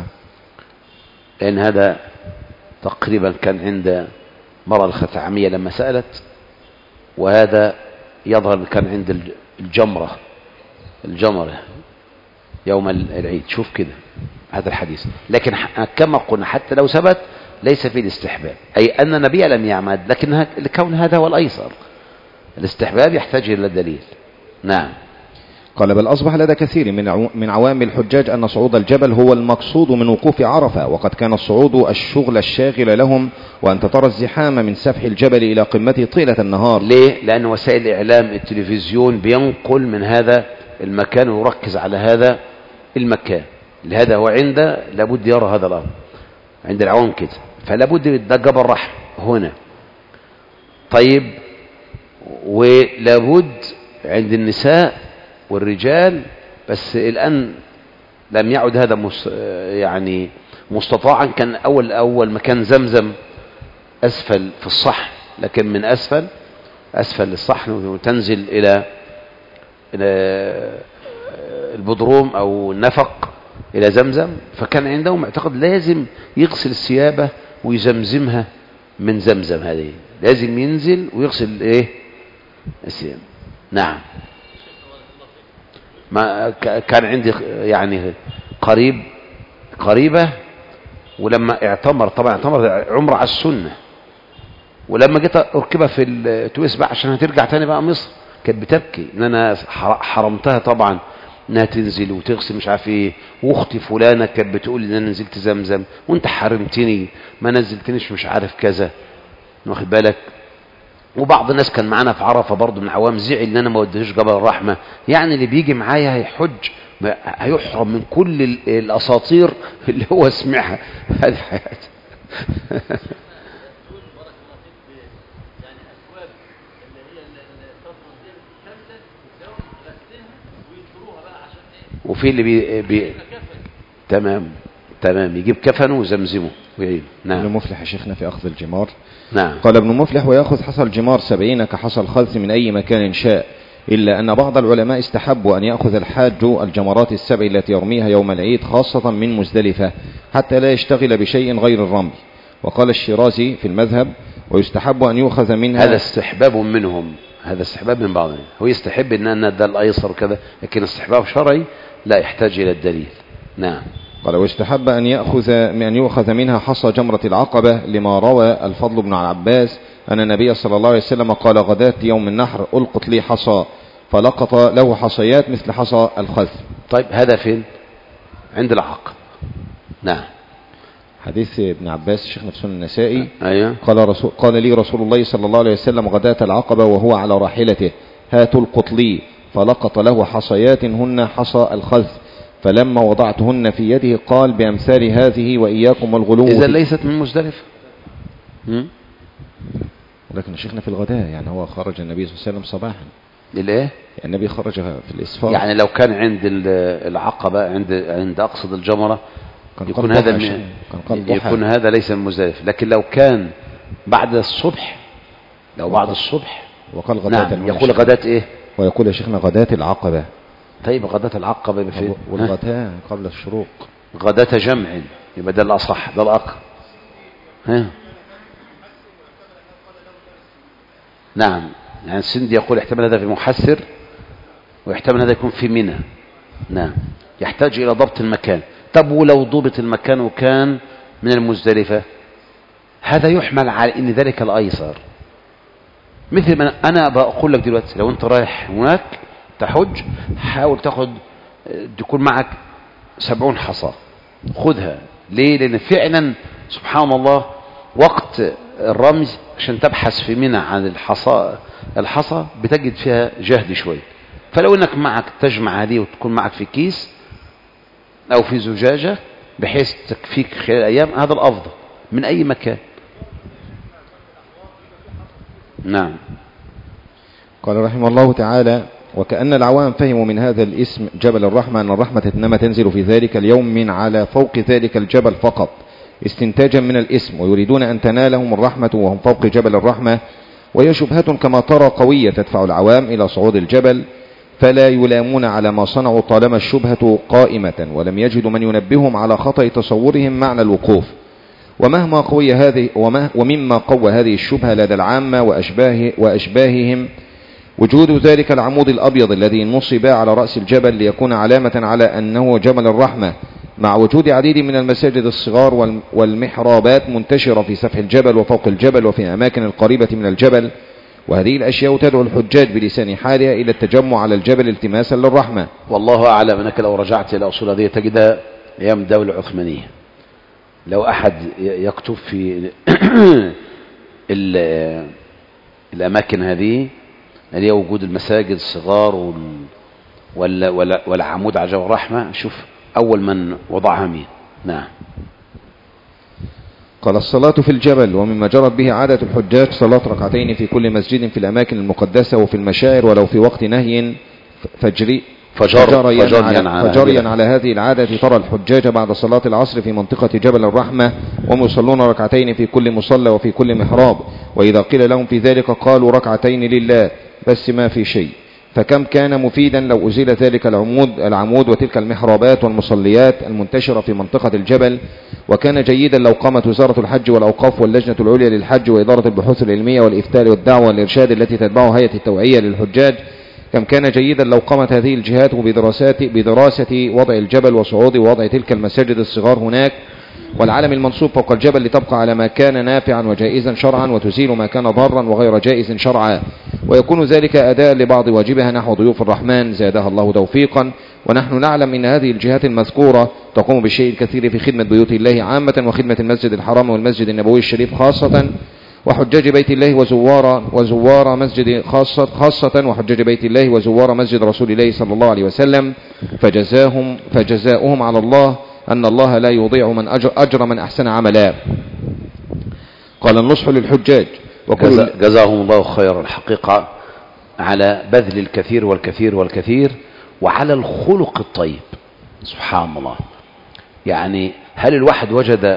لأن هذا تقريبا كان عند مرة الخثعمية لما سألت، وهذا يظهر كان عند الجمرة الجمرة يوم العيد. شوف كده هذا الحديث. لكن كما قلنا حتى لو ثبت ليس فيه الاستحباب، أي أن النبي لم يعمد، لكن لكون هذا هو الأيسر. الاستحباب يحتاج إلى دليل. نعم. قال بل أصبح لدى كثير من من عوام الحجاج أن صعود الجبل هو المقصود من وقوف عرفة، وقد كان الصعود الشغل الشاغل لهم، وأنت ترى الزحام من سفح الجبل إلى قمته طيلة النهار. ليه؟ لأن وسائل الإعلام التلفزيون بينقل من هذا المكان ويركز على هذا المكان، لهذا هو عنده لابد يرى هذا الأمر عند العوام كده، فلابد ده جبل رحم هنا. طيب ولابد عند النساء والرجال، بس الآن لم يعد هذا مس يعني مستطاعا. كان أول أول مكان زمزم أسفل في الصحن، لكن من أسفل أسفل الصحن وتنزل إلى إلى البدروم أو النفق إلى زمزم. فكان عندهم اعتقد لازم يغسل الثيابة ويزمزمها من زمزم، هذه لازم ينزل ويغسل إيه الثياب. نعم. ما كان عندي يعني قريب قريبة، ولما اعتمر طبعا اعتمر عمره على السنة، ولما جيت اركبها في التويس بقى عشان هترجع تاني بقى مصر، كانت بتبكي ان انا حرمتها طبعا انها تنزل وتغسل مش عارف ايه، واختي فلانة كانت بتقول ان انا نزلت زمزم وانت حرمتني ما نزلتنيش مش عارف كذا، واخد بالك. وبعض الناس كان معانا في عرفة برضو من العوام زعل ان انا ما وديهوش جبل الرحمة. يعني اللي بيجي معايا هيحج هيحرم من كل الاساطير اللي هو سمعها هذه حياته. وفي اللي بي, بي... تمام تمام يجيب كفنه وزمزمه ويعينه. نعم. ابن مفلح يا شيخنا في أخذ الجمار. نعم. قال ابن مفلح ويأخذ حصى الجمار سبعين كحصى الخلث من أي مكان شاء، إلا أن بعض العلماء استحبوا أن يأخذ الحاج الجمرات السبع التي يرميها يوم العيد خاصة من مزدلفة حتى لا يشتغل بشيء غير الرمي. وقال الشيرازي في المذهب ويستحب أن يؤخذ منها. هذا استحباب منهم، هذا استحباب من بعضهم، هو يستحب أن أن ده الأيسر كذا، لكن استحباب شرعي لا يحتاج إلى الدليل. نعم. قال ويستحب أن يأخذ أن يؤخذ منها حصى جمرة العقبة، لما روى الفضل بن عباس أن النبي صلى الله عليه وسلم قال غداة يوم النحر ألقط لي حصى، فلقط له حصيات مثل حصى الخلف. طيب هذا فين؟ عند العقبة. نعم. حديث ابن عباس شيخنا في سنن النسائي. أيوة. قال رسول قال لي رسول الله صلى الله عليه وسلم غداة العقبة وهو على راحلته هاتوا القطلي، فلقط له حصيات هن حصى الخذ، فلما وضعتهن في يده قال بأمثال هذه وإياكم والغلو. إذا ليست من مزدلفة. لكن شيخنا في الغداء يعني هو خرج النبي صلى الله عليه وسلم صباحا. ليه؟ يعني النبي خرج في الإسفار. يعني لو كان عند العقبة عند عند أقصد الجمرة يكون هذا من يكون هذا ليس من مزدلفة، لكن لو كان بعد الصبح لو بعد الصبح وقال غداة نعم يقول غداة إيه؟ ويقول يا شيخنا غداة العقبة. طيب غداة العقبة بفين؟ والغداة قبل الشروق. غداة جمع يبقى ده الأصح، ده الأقرب. ها نعم، يعني السندي يقول احتمال هذا في محسر ويحتمل هذا يكون في منى. نعم، يحتاج إلى ضبط المكان. طب ولو ضبط المكان وكان من المزدلفة هذا يحمل على ان ذلك الأيسر. مثل ما أنا بقول لك دلوقتي لو أنت رايح هناك تحج حاول تاخد تكون معك سبعون حصى، خذها. ليه؟ لأن فعلا سبحان الله وقت الرمز عشان تبحث في منى عن الحصى الحصى بتجد فيها جهد شوي، فلو انك معك تجمع هذه وتكون معك في كيس او في زجاجة بحيث تكفيك خلال الايام هذا الافضل من اي مكان. نعم. قال رحمه الله تعالى وكأن العوام فهموا من هذا الاسم جبل الرحمة أن الرحمة إنما تنزل في ذلك اليوم من على فوق ذلك الجبل فقط استنتاجا من الاسم، ويريدون أن تنالهم الرحمة وهم فوق جبل الرحمة، وهي شبهة كما ترى قوية تدفع العوام إلى صعود الجبل، فلا يلامون على ما صنعوا طالما الشبهة قائمة ولم يجدوا من ينبههم على خطأ تصورهم معنى الوقوف. ومهما قوي هذه ومما قوى هذه الشبهة لدى العامة وأشباه وأشباههم وجود ذلك العمود الأبيض الذي نصب على رأس الجبل ليكون علامة على أنه جبل الرحمة، مع وجود عديد من المساجد الصغار والمحرابات منتشرة في سفح الجبل وفوق الجبل وفي أماكن القريبة من الجبل، وهذه الأشياء تدعو الحجاج بلسان حالها إلى التجمع على الجبل التماسا للرحمة. والله أعلم أنك لو رجعت إلى أصول هذه تجدها أيام الدولة العثمانية. لو أحد يكتب في الأماكن هذه اللي هي وجود المساجد الصغار والعمود على جبل الرحمة، شوف أول من وضعها مين. نعم. قال الصلاة في الجبل ومما جرت به عادة الحجاج صلاة ركعتين في كل مسجد في الأماكن المقدسة وفي المشاعر ولو في وقت نهي فجري فجر فجريا, فجريا, على, على, فجريا على هذه العادة ترى الحجاج بعد صلاة العصر في منطقة جبل الرحمة وهم يصلون ركعتين في كل مصلى وفي كل محراب، وإذا قيل لهم في ذلك قالوا ركعتين لله بس ما في شيء. فكم كان مفيدا لو أزيل ذلك العمود, العمود وتلك المحرابات والمصليات المنتشرة في منطقة الجبل، وكان جيدا لو قامت وزارة الحج والأوقاف واللجنة العليا للحج وإدارة البحوث العلمية والإفتاء والدعوة والإرشاد التي تتبعها هيئة التوعية للحجاج، كم كان جيدا لو قامت هذه الجهات بدراسات بدراسة وضع الجبل وصعود ووضع تلك المساجد الصغار هناك والعلم المنصوب فوق الجبل لتبقى على ما كان نافعا وجائزا شرعا وتزيل ما كان ضارا وغير جائز شرعا، ويكون ذلك أداء لبعض واجبها نحو ضيوف الرحمن زادها الله توفيقا. ونحن نعلم أن هذه الجهات المذكورة تقوم بالشيء الكثير في خدمة بيوت الله عامة وخدمة المسجد الحرام والمسجد النبوي الشريف خاصة، وحجاج بيت الله وزوار وزوار مسجد خاصة خاصة وحجاج بيت الله وزوار مسجد رسول الله صلى الله عليه وسلم، فجزاهم فجزاؤهم على الله أن الله لا يضيع من أجر, أجر من أحسن عملا. قال النصح للحجاج وكل جزاهم الله خيرا الحقيقة على بذل الكثير والكثير والكثير وعلى الخلق الطيب. سبحان الله، يعني هل الواحد وجد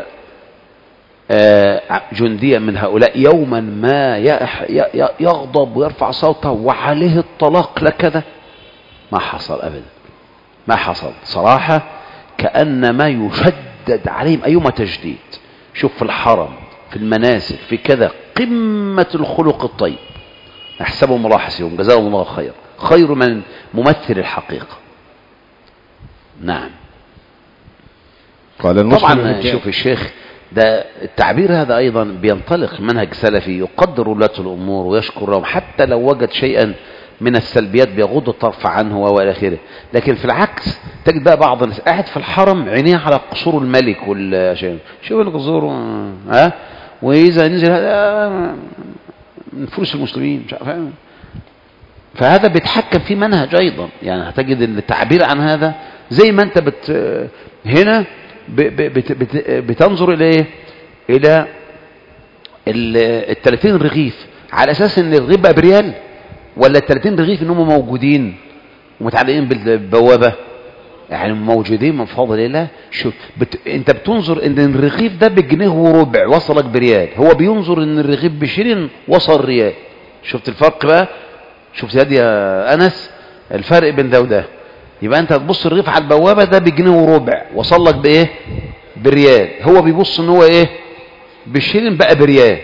جنديا من هؤلاء يوما ما يغضب ويرفع صوته وعليه الطلاق لكذا؟ ما حصل أبدا، ما حصل صراحة، كأنما يشدد عليهم أيما تجديد. شوف في الحرم في المناسك في كذا قمة الخلق الطيب، نحسبهم الله حسيبهم جزاهم الله خير، خير من ممثل الحقيقة. نعم. قال طبعا شوف الشيخ ده التعبير هذا أيضا بينطلق منهج سلفي يقدر ولاة الأمور ويشكر لهم حتى لو وجد شيئا من السلبيات بيغض الطرف عنه والى اخره. لكن في العكس تجد بقى بعض الناس قاعد في الحرم عينيه على قصور الملك والشيء، شوف القصور ها، واذا نزل هذا من فلوس المسلمين مش عارف. فهذا بيتحكم في منهج ايضا. يعني هتجد التعبير عن هذا زي ما انت بت هنا بت بت بتنظر الى ايه؟ الى ال ثلاثين رغيف على اساس ان الرغيف بقى بريال، ولا ال ثلاثين رغيف ان هم موجودين ومتعلقين بالبوابه، يعني موجودين من فضل الله. شوف بت... انت بتنظر ان الرغيف ده بجنيه وربع وصلك بريال، هو بينظر ان الرغيف بشيرين وصل ريال. شفت الفرق بقى؟ شفت يا انس الفرق بين ده وده؟ يبقى انت تبص الرغيف على البوابه ده بجنيه وربع وصل لك بايه؟ بريال. هو بيبص ان هو ايه؟ بشيرين بقى بريال،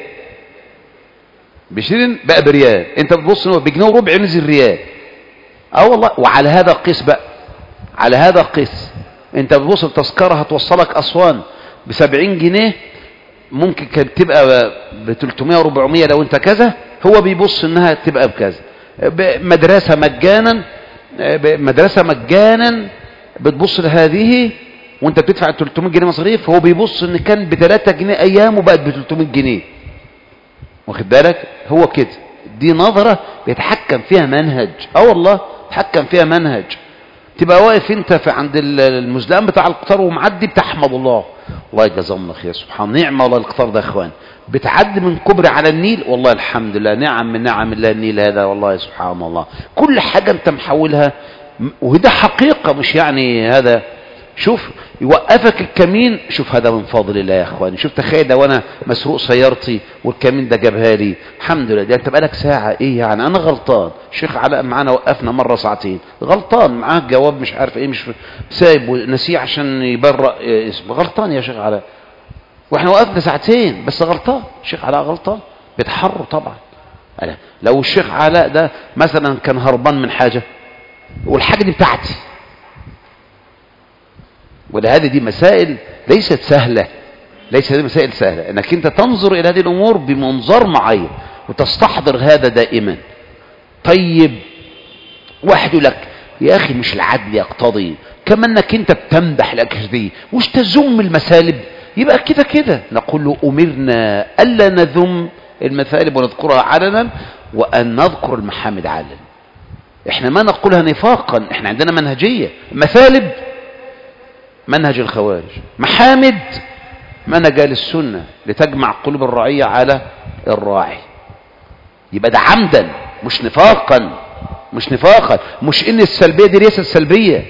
بشيرين بقى بريال. انت بتبص ان هو بجنيه وربع نزل ريال. اه والله. وعلى هذا قيس بقى، على هذا قيس. انت بتبص التذكره هتوصلك اسوان بسبعين جنيه، ممكن كانت تبقى بتلتمية وربعمية لو انت كذا، هو بيبص انها تبقى بكذا. مدرسه مجانا، مدرسه مجانا بتبص لهذه وانت بتدفع تلتمية جنيه مصاريف، هو بيبص ان كان ب ثلاثة جنيه ايام وبقت ب تلتمية جنيه. واخد بالك؟ هو كده. دي نظره بيتحكم فيها منهج. اه والله بيتحكم فيها منهج. تبقى واقف انت في عند المزلقان بتاع القطار ومعدي بتحمد الله، الله يجزاهم الله خير، سبحان نعمه والله القطار ده يا اخوان. بتعدي من كوبري على النيل، والله الحمد لله نعم من نعم الله النيل هذا، والله سبحان الله. كل حاجه انت محولها، وده حقيقه مش يعني هذا. شوف يوقفك الكمين، شوف هذا من فضل الله يا اخواني. شوف تخيل لو انا مسروق سيارتي والكمين ده جابها لي، الحمد لله. ده انت بقالك ساعه ايه يعني؟ انا غلطان. الشيخ علاء معانا وقفنا مره ساعتين، غلطان معاه جواب مش عارف ايه، مش سايب ونسيه عشان يبرأ اسمه، غلطان يا شيخ علاء. واحنا وقفنا ساعتين بس غلطان. الشيخ علاء غلطان، بيتحروا طبعا. لو الشيخ علاء ده مثلا كان هربان من حاجه والحاجه دي بتاعتي، ولهذه دي مسائل ليست سهلة، ليست هذه مسائل سهلة انك انت تنظر الى هذه الامور بمنظر معين وتستحضر هذا دائما. طيب واحد يقول لك يا اخي مش العدل يقتضي كما انك انت بتمدح الاجهزة وش تذم المثالب، يبقى كده كده نقول له امرنا الا نذم المثالب ونذكرها علنا وان نذكر المحامد علنا. احنا ما نقولها نفاقا، احنا عندنا منهجية. مثالب منهج الخوارج، محامد منهج اهل السنه لتجمع قلوب الرعيه على الراعي. يبقى ده عمدا مش نفاقا، مش نفاقا، مش ان السلبيه دي ليست سلبيه.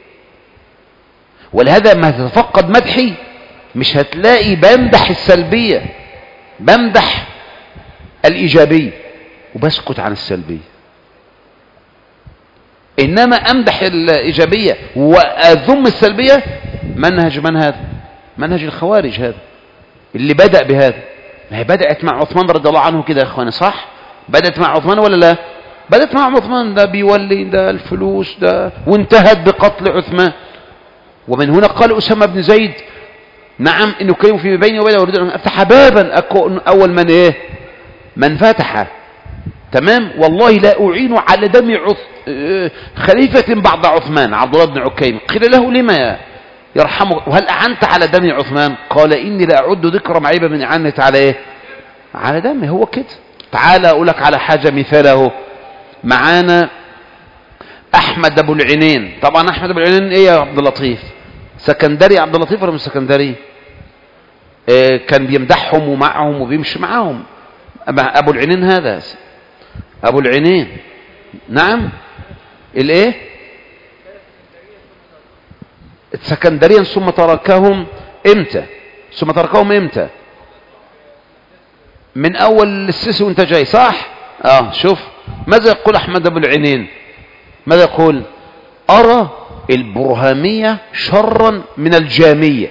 ولهذا ما تتفقد مدحي مش هتلاقي بمدح السلبيه، بمدح الايجابيه وبسكت عن السلبيه. انما امدح الايجابيه واذم السلبيه، منهج من هذا؟ منهج الخوارج هذا اللي بدأ بهذا. ما هي بدأت مع عثمان رضي الله عنه كده يا اخواني، صح؟ بدأت مع عثمان ولا لا؟ بدأت مع عثمان، ده بيولي ده الفلوس ده، وانتهت بقتل عثمان. ومن هنا قال أسامة بن زيد نعم انه كان في بيني وبينه اريد ان افتح بابا اكون اول من ايه؟ من فتحه. تمام. والله لا أعين على دم عث... خليفة بعد عثمان عبد الله بن عكيم. قيل له لما يرحمه وهل أعنت على دم عثمان؟ قال إني لا أعد ذكر معيبة من أعنت على إيه؟ على دمه. هو كده. تعال أقول لك على حاجة مثاله. معانا أحمد أبو العينين. طبعا أحمد أبو العينين إيه يا عبد اللطيف؟ سكندري عبد اللطيف ولا مش سكندري؟ إيه كان بيمدحهم ومعهم وبيمشي معهم. أبو العينين هذا أبو العينين نعم الايه سكندريا ثم تركهم امتى؟ ثم تركهم امتى؟ من اول السيسي وانت جاي، صح؟ اه شوف ماذا يقول احمد ابو العينين؟ ماذا يقول؟ ارى البرهامية شرا من الجامية،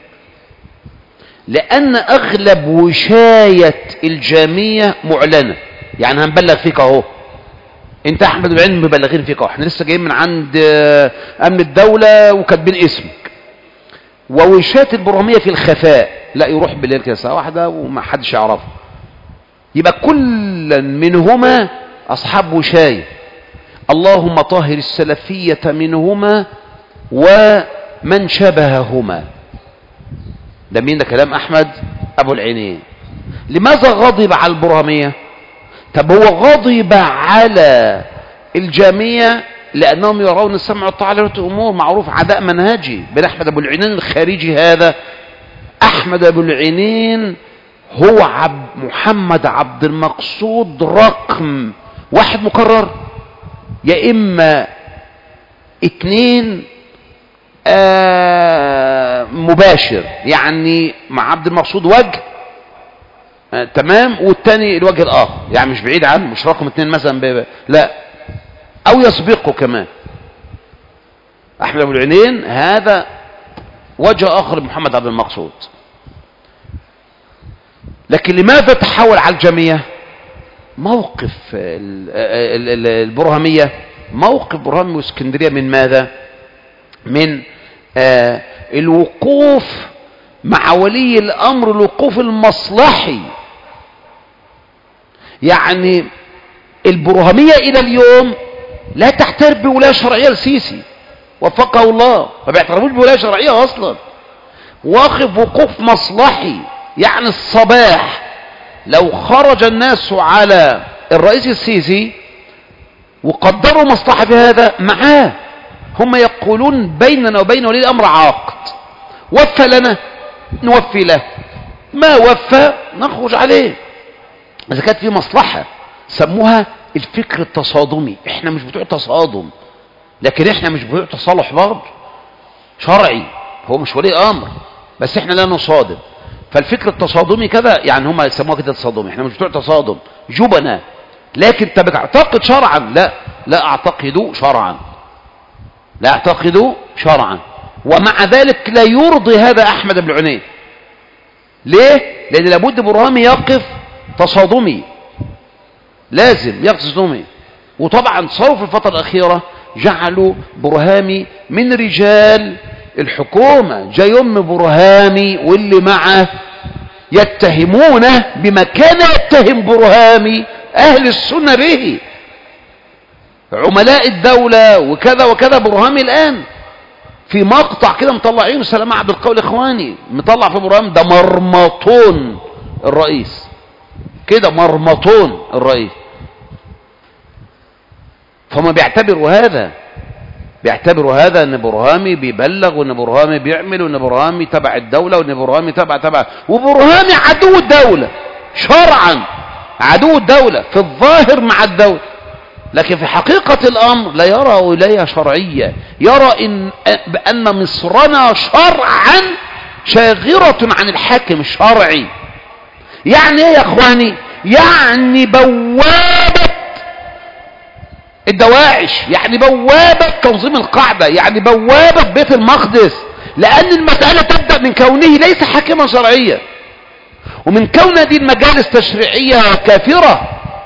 لان اغلب وشاية الجامية معلنة. يعني هنبلغ فيك اهو، انت احمد بن عين مبلغين فيك اهو، احنا لسه جايين من عند امن الدولة وكاتبين اسمك. ووشات البرهامية في الخفاء، لا يروح بالليل كده ساعة واحدة وما حدش يعرفه. يبقى كل منهما اصحاب وشاية، اللهم طهر السلفية منهما ومن شبههما. ده مين؟ ده كلام أحمد أبو العينين. لماذا غضب على البرهمية؟ طب هو غضب على الجامية لأنهم يرون السمع والطاعة لولاة الأمور، معروف عداء منهجي بين أحمد أبو العينين الخارجي هذا. أحمد أبو العينين هو عبد محمد عبد المقصود رقم واحد مكرر، يا إما اتنين آه مباشر، يعني مع عبد المقصود وجه آه تمام، والتاني الوجه الآخر، يعني مش بعيد عنه، مش رقم اتنين مثلا بيبقى. لا، أو يسبقه كمان. أحمد أبو العينين هذا وجه آخر محمد عبد المقصود. لكن لماذا تحول على الجميع؟ موقف البرهمية، موقف برهمي واسكندرية من ماذا؟ من آه الوقوف مع ولي الأمر، الوقوف المصلحي. يعني البرهمية إلى اليوم لا تعترف بولاية شرعية لسيسي وفقه الله، ما بيعترفوش بولاية شرعية أصلا. واقف وقوف مصلحي، يعني الصباح لو خرج الناس على الرئيس السيسي وقدروا مصلحة في هذا معاه، هم يقولون بيننا وبين ولي الأمر عقد، وفى لنا نوفي له، ما وفى نخرج عليه. إذا كانت في مصلحة سموها الفكر التصادمي. احنا مش بتوع تصادم، لكن احنا مش بتوع تصالح برضه شرعي، هو مش ولي أمر بس احنا لا نصادم. فالفكر التصادمي كذا، يعني هم يسموها كده تصادمي، احنا مش بتوع تصادم جبنا. لكن انت بتعتقد شرعا؟ لا، لا اعتقد شرعا، لا اعتقد شرعا. ومع ذلك لا يرضي هذا احمد بن العينين. ليه؟ لان لابد برهامي يقف تصادمي، لازم يقف تصادمي. وطبعا صاروا في الفترة الأخيرة جعلوا برهامي من رجال الحكومة، جاي يوم برهامي واللي معه يتهمونه بما كان يتهم برهامي أهل السنة به، عملاء الدولة وكذا وكذا. برهامي الآن في مقطع كده مطلعينه سلام عبد القول إخواني، مطلع في برهامي ده مرمطون الرئيس، كده مرمطون الرئيس. فما بيعتبروا هذا، بيعتبروا هذا ان برهامي بيبلغ، وان برهامي بيعمل، وان برهامي تبع الدولة، وان برهامي تبع تبع وبرهامي عدو الدولة شرعا، عدو الدولة في الظاهر مع الدولة، لكن في حقيقة الأمر لا يرى ولاية شرعية، يرى إن بأن مصرنا شرعا شاغرة عن الحاكم الشرعي. يعني ايه يا اخواني؟ يعني بوابة الدواعش، يعني بوابة تنظيم القاعدة، يعني بوابة بيت المقدس. لأن المسألة تبدأ من كونه ليس حاكما شرعيا، ومن كون هذه المجالس تشريعية كافرة،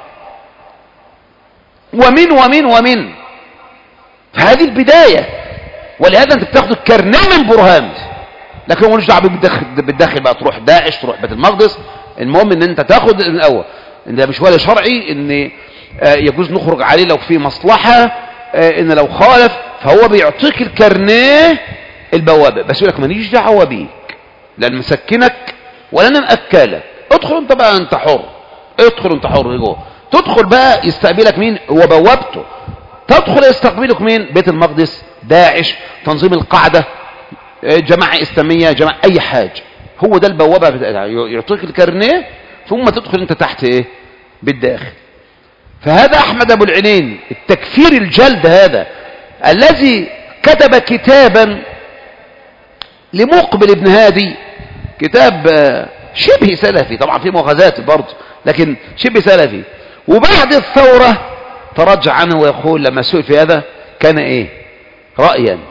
ومن ومن ومن فهذه البداية. ولهذا انت بتاخد الكرنيه من برهان، لكن هو ملوش دعوه بالداخل بالداخل بقى تروح داعش تروح بيت المقدس. المهم ان انت تاخد من الاول ان ده مش ولا شرعي، ان يجوز نخرج عليه لو في مصلحة، ان لو خالف فهو بيعطيك الكرنيه البوابة، بس يقول لك ماليش دعوه بيك، لان مسكنك ولا انا مأكلك، ادخل انت بقى، انت حر، ادخل انت حر جوه. تدخل بقى يستقبلك مين؟ هو بوابته. تدخل يستقبلك مين؟ بيت المقدس، داعش، تنظيم القاعدة، جماعة اسلامية، جماعة اي حاجة. هو ده البوابة، يعطيك الكرنيه ثم تدخل انت تحت ايه؟ بالداخل. فهذا احمد ابو العينين التكفير الجلد هذا الذي كتب كتابا لمقبل ابن هادي، كتاب شبه سلفي، طبعا في مؤاخذات برضه لكن شبه سلفي، وبعد الثورة ترجع عنه ويقول لما سئل في هذا كان ايه رأيا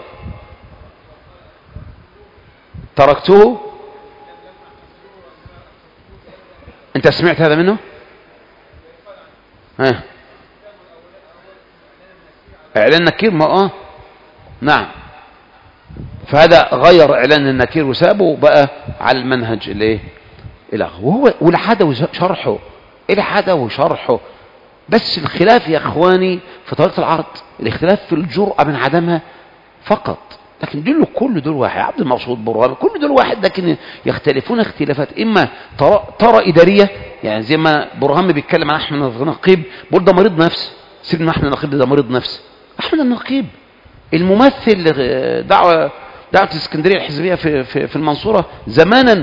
تركته. انت سمعت هذا منه؟ ها اعلان نكير، ما اه نعم. فهذا غير اعلان النكير وسابه بقى على المنهج الايه الاخر. وهو والعاده وشرحه، العاده وشرحه بس الخلاف يا اخواني في طريقة العرض، الاختلاف في الجرأة من عدمها فقط، لكن دول كل دول واحد. عبد المقصود برهان كل دول واحد، لكن يختلفون اختلافات إما ترى, ترى إدارية، يعني زي ما برهان بيتكلم عن أحمد النقيب بيقول ده مريض نفس، سيدنا أحمد النقيب ده مريض نفس. أحمد النقيب الممثل دعوة دعوة الاسكندرية الحزبية في, في, في المنصورة زمانا،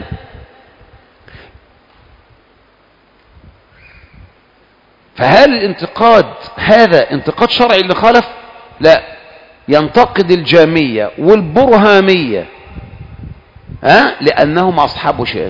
فهل الانتقاد هذا انتقاد شرعي اللي خالف؟ لا، ينتقد الجامية والبرهامية ها لأنهم أصحاب شهاد.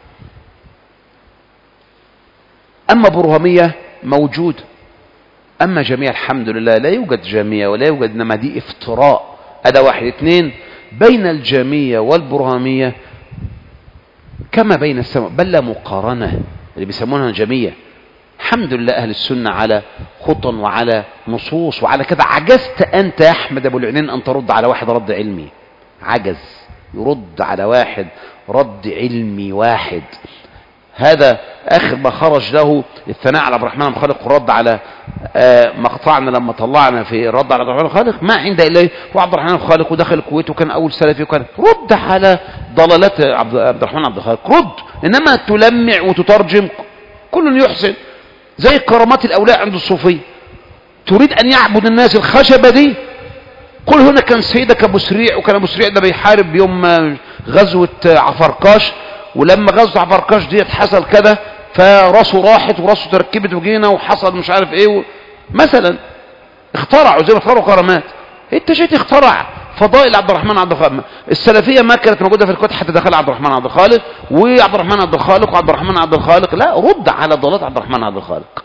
أما برهامية موجود، أما جامية الحمد لله لا يوجد جامية ولا يوجد، إنما دي افتراء. هذا واحد. اثنين، بين الجامية والبرهامية كما بين السماء، بل لا مقارنة. اللي بيسمونها جامية الحمد لله أهل السنة على خطن وعلى نصوص وعلى كذا. عجزت أنت يا أحمد أبو العنين أن ترد على واحد رد علمي، عجز يرد على واحد رد علمي واحد. هذا آخر ما خرج له الثناء على عبد الرحمن الخالق، ورد على مقطعنا لما طلعنا في الرد على عبد الرحمن الخالق ما عند إليه. وعبد الرحمن الخالق ودخل الكويت وكان أول سلفي، وكان رد على ضلالات عبد الرحمن عبد الخالق، رد. إنما تلمع وتترجم كل يحسن، زي كرامات الأولياء عند الصوفية. تريد أن يعبد الناس الخشبة دي؟ قل هنا كان سيدك أبو سريع، وكان أبو سريع ده بيحارب يوم غزوة عفركاش، ولما غزوة عفركاش دي حصل كذا فراسه راحت وراسه تركبت وجينا وحصل مش عارف ايه و... مثلا اخترعوا زي ما اخترعوا كرامات. انت جيت اخترع فضائل عبد الرحمن عبد الخالق. السلفية ما كانت موجودة في الكويت حتى دخل عبد الرحمن عبد الخالق، وعبد الرحمن عبد الخالق وعبد الرحمن عبد الخالق. لا، رد على ضلالات عبد الرحمن عبد الخالق.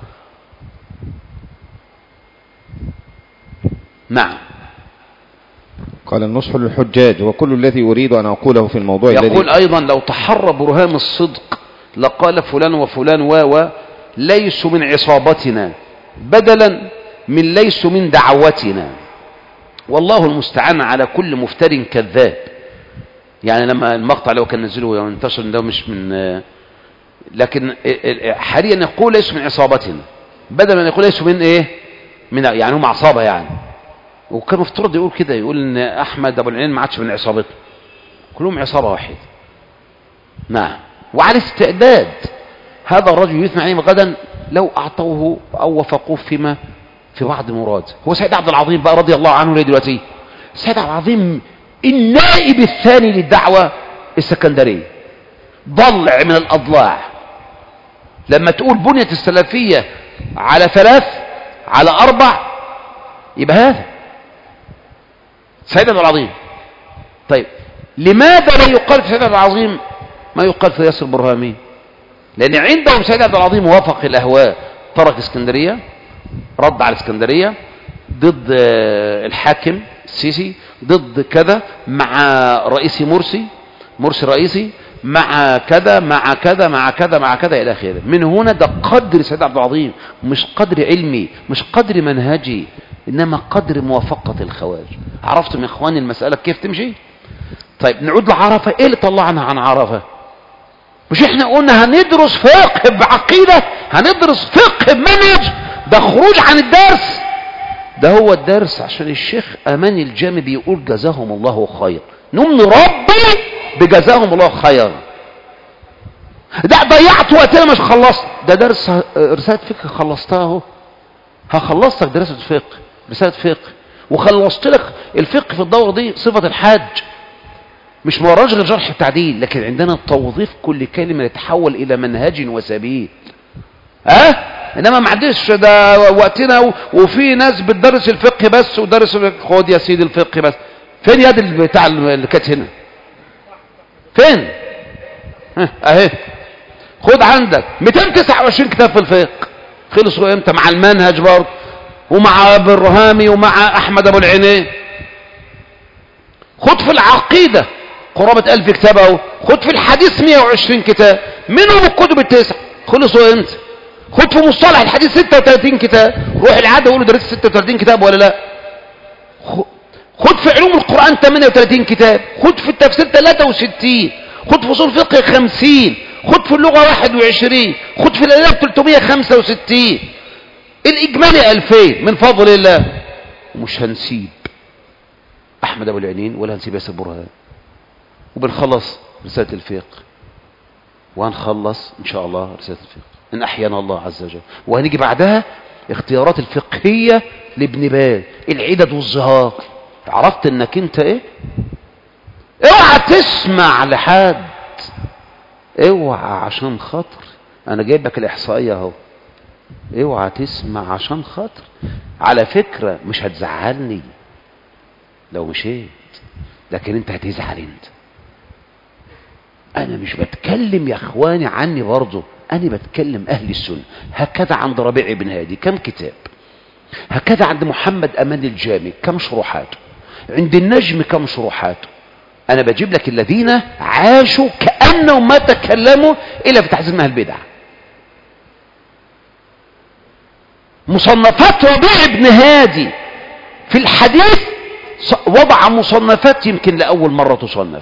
نعم. قال النصح للحجاج وكل الذي أريد أن أقوله في الموضوع الذي يقول أيضا لو تحرى برهام الصدق لقال فلان وفلان و ليسوا من عصابتنا بدلا من ليسوا من دعوتنا. والله المستعان على كل مفتر كذاب. يعني لما المقطع لو كان نزله وانتشر ده مش من، لكن حاليا يقول ليسوا من عصابتنا بدلا من يقول ليسوا من ايه، من يعني هم عصابة يعني. وكان مفترض يقول كده، يقول ان احمد ابو العين ما عادش من عصابته، كلهم عصابة واحدة. نعم. وعلى استعداد هذا الرجل يثنى عليه غدا لو اعطوه او وفقوه فيما في بعض مراد. هو سيد عبد العظيم بقى رضي الله عنه ليه دلوقتي؟ سيد عبد العظيم النائب الثاني للدعوة السكندرية، ضلع من الأضلاع. لما تقول بنية السلفية على ثلاث على أربع يبقى هذا سيد عبد العظيم. طيب لماذا لا يقال في سيد عبد العظيم ما يقال في ياسر البرهامي؟ لأن عندهم سيد عبد العظيم وافق الأهواء، ترك اسكندرية، رد على اسكندرية، ضد الحاكم السيسي، ضد كذا، مع رئيسي مرسي مرسي رئيسي، مع كذا مع كذا مع كذا مع كذا إلى آخره. من هنا ده قدر سيد عبد العظيم، مش قدر علمي، مش قدر منهجي، إنما قدر موافقة الخوارج. عرفتم يا إخواني المسألة كيف تمشي؟ طيب نعود لعرفة. إيه اللي طلعنا عن عرفة؟ مش إحنا قلنا هندرس فقه بعقيدة، هندرس فقه بمنهج، ده خروج عن الدرس. ده هو الدرس عشان الشيخ أمان الجامي بيقول جزاهم الله خير، نقوم نربي بجزاهم الله خير. ده ضيعت وقتنا مش خلصت، ده درس رسالة فقه خلصتها اهو، هخلصتك دراسة فقه، رسالة فقه، وخلصت لك الفقه في الدورة دي صفة الحاج، مش موراج غير جرح التعديل، لكن عندنا توظيف كل كلمة يتحول إلى منهج وسبيل. ها أه؟ انما ما عنديش ده وقتنا، وفي ناس بتدرس الفقه بس ودرس الفقه. خد يا سيدي الفقه بس، فين يد بتاع اللي كانت هنا؟ فين؟ ها اهي، خد عندك مئتين وتسعة وعشرين كتاب في الفقه، خلصوا امتى؟ مع المنهج برضه، ومع ابو الرهامي، ومع احمد ابو العينين. خد في العقيده قرابه ألف كتاب اهو، خد في الحديث مئة وعشرين كتاب، منهم الكتب التسع، خلصوا امتى؟ خد في مصطلح الحديث ستة وثلاثين كتاب، روح العاده قولوا درست ستة وثلاثين كتاب ولا لا؟ خد في علوم القرآن ثمانية وثلاثين كتاب، خد في التفسير ثلاثة وستين، خد في اصول الفقه خمسين، خد في اللغة واحد وعشرين، خد في الاداب ثلاثمئة وخمسة وستين. الإجمالي ألفين من فضل الله. ومش هنسيب أحمد أبو العينين ولا هنسيب ياسر برهان، وبنخلص رسالة الفقه، وهنخلص إن شاء الله رسالة الفقه إن أحيانا الله عز وجل، وهنيجي بعدها اختيارات الفقهية لابن باز، العدد والظهار. عرفت إنك أنت إيه؟ اوعى تسمع لحد، اوعى عشان خاطر أنا جايب لك الإحصائية أهو، اوعى تسمع عشان خاطر. على فكرة مش هتزعلني لو مشيت، لكن انت هتزعل انت. انا مش بتكلم يا اخواني عني برضه، انا بتكلم اهل السنة. هكذا عند ربيع بن هادي كم كتاب، هكذا عند محمد امان الجامي كم شروحاته، عند النجم كم شروحاته. انا بجيب لك الذين عاشوا كأنهم ما تكلموا الا في تحذير من البدع. مصنفات ربيع بن هادي في الحديث وضع مصنفات يمكن لأول مرة تصنف،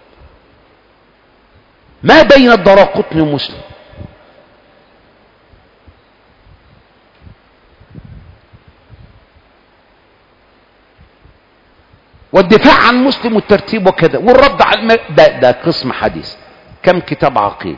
ما بين الدراقطني ومسلم. والدفاع عن مسلم والترتيب وكذا، والرد على الم... ده, ده قسم حديث. كم كتاب عقيد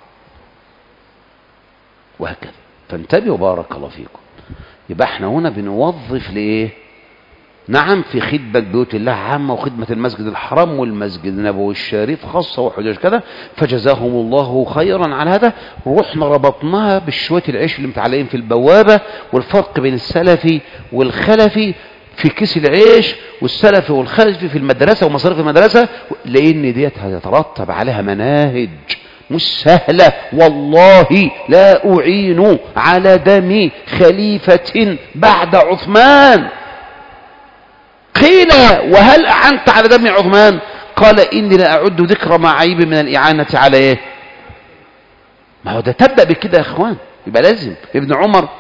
وهكذا. فانتبهوا بارك الله فيكم. يبقى احنا هنا بنوظف لايه؟ نعم في خدمة بيوت الله عامة، وخدمة المسجد الحرام والمسجد النبوي الشريف خاصة وحجاج كذا، فجزاهم الله خيرا على هذا. روحنا ربطناها بالشوية العيش اللي متعلقين في البوابة، والفرق بين السلفي والخلفي في كيس العيش، والسلفي والخلفي في المدرسة ومصاريف المدرسة، لأن ديت هيترتب عليها مناهج مش سهلة. والله لا أعين على دم خليفة بعد عثمان. قيل وهل أعنت على دم عثمان؟ قال إني لا أعد ذكر ما عيب من الإعانة على إيه؟ ما هو ده تبدأ بكده يا إخوان. يبقى لازم. ابن عمر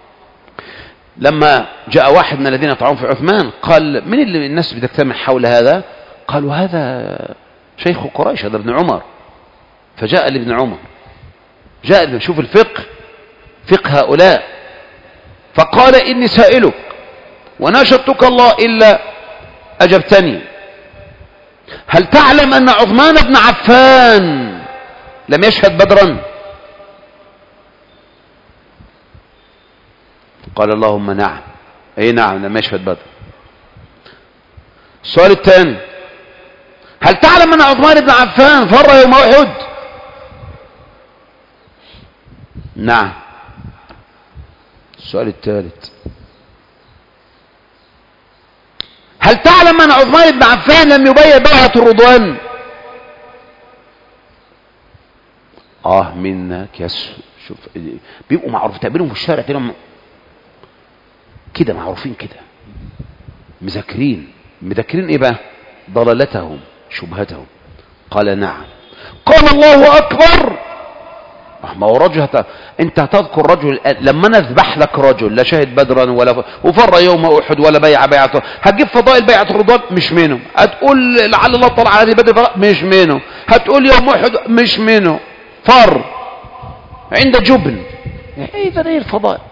لما جاء واحد من الذين يطعنون في عثمان قال من اللي الناس بتجتمع حول هذا؟ قالوا هذا شيخ قريش، هذا ابن عمر. فجاء لابن عمر، جاء شوف الفقه، فقه هؤلاء، فقال إني سائلك وناشدتك الله إلا أجبتني، هل تعلم أن عثمان بن عفان لم يشهد بدرا؟ قال اللهم نعم. أي نعم لم يشهد بدر. السؤال الثاني، هل تعلم أن عثمان بن عفان فر يوم أحد؟ نعم. السؤال الثالث، هل تعلم أن عثمان بن عفان لم يبيع بيعة الرضوان؟ آه منك يا شوف بيبقوا معروف تقابلهم في الشارع كده كده معروفين كده، مذاكرين مذاكرين إيه بقى؟ ضلالتهم شبهتهم. قال نعم. قال الله أكبر. ما هو رجل هت... انت هتذكر رجل لما انا اذبح لك رجل لا شهد بدرا ولا ف... وفر يوم احد ولا بيع بيعته، هتجيب فضائل بيعة الرضوان مش منه، هتقول لعل الله طلع على بدر مش منه، هتقول يوم احد مش منه، فر عند جبن. ايه ده؟ ايه الفضائل؟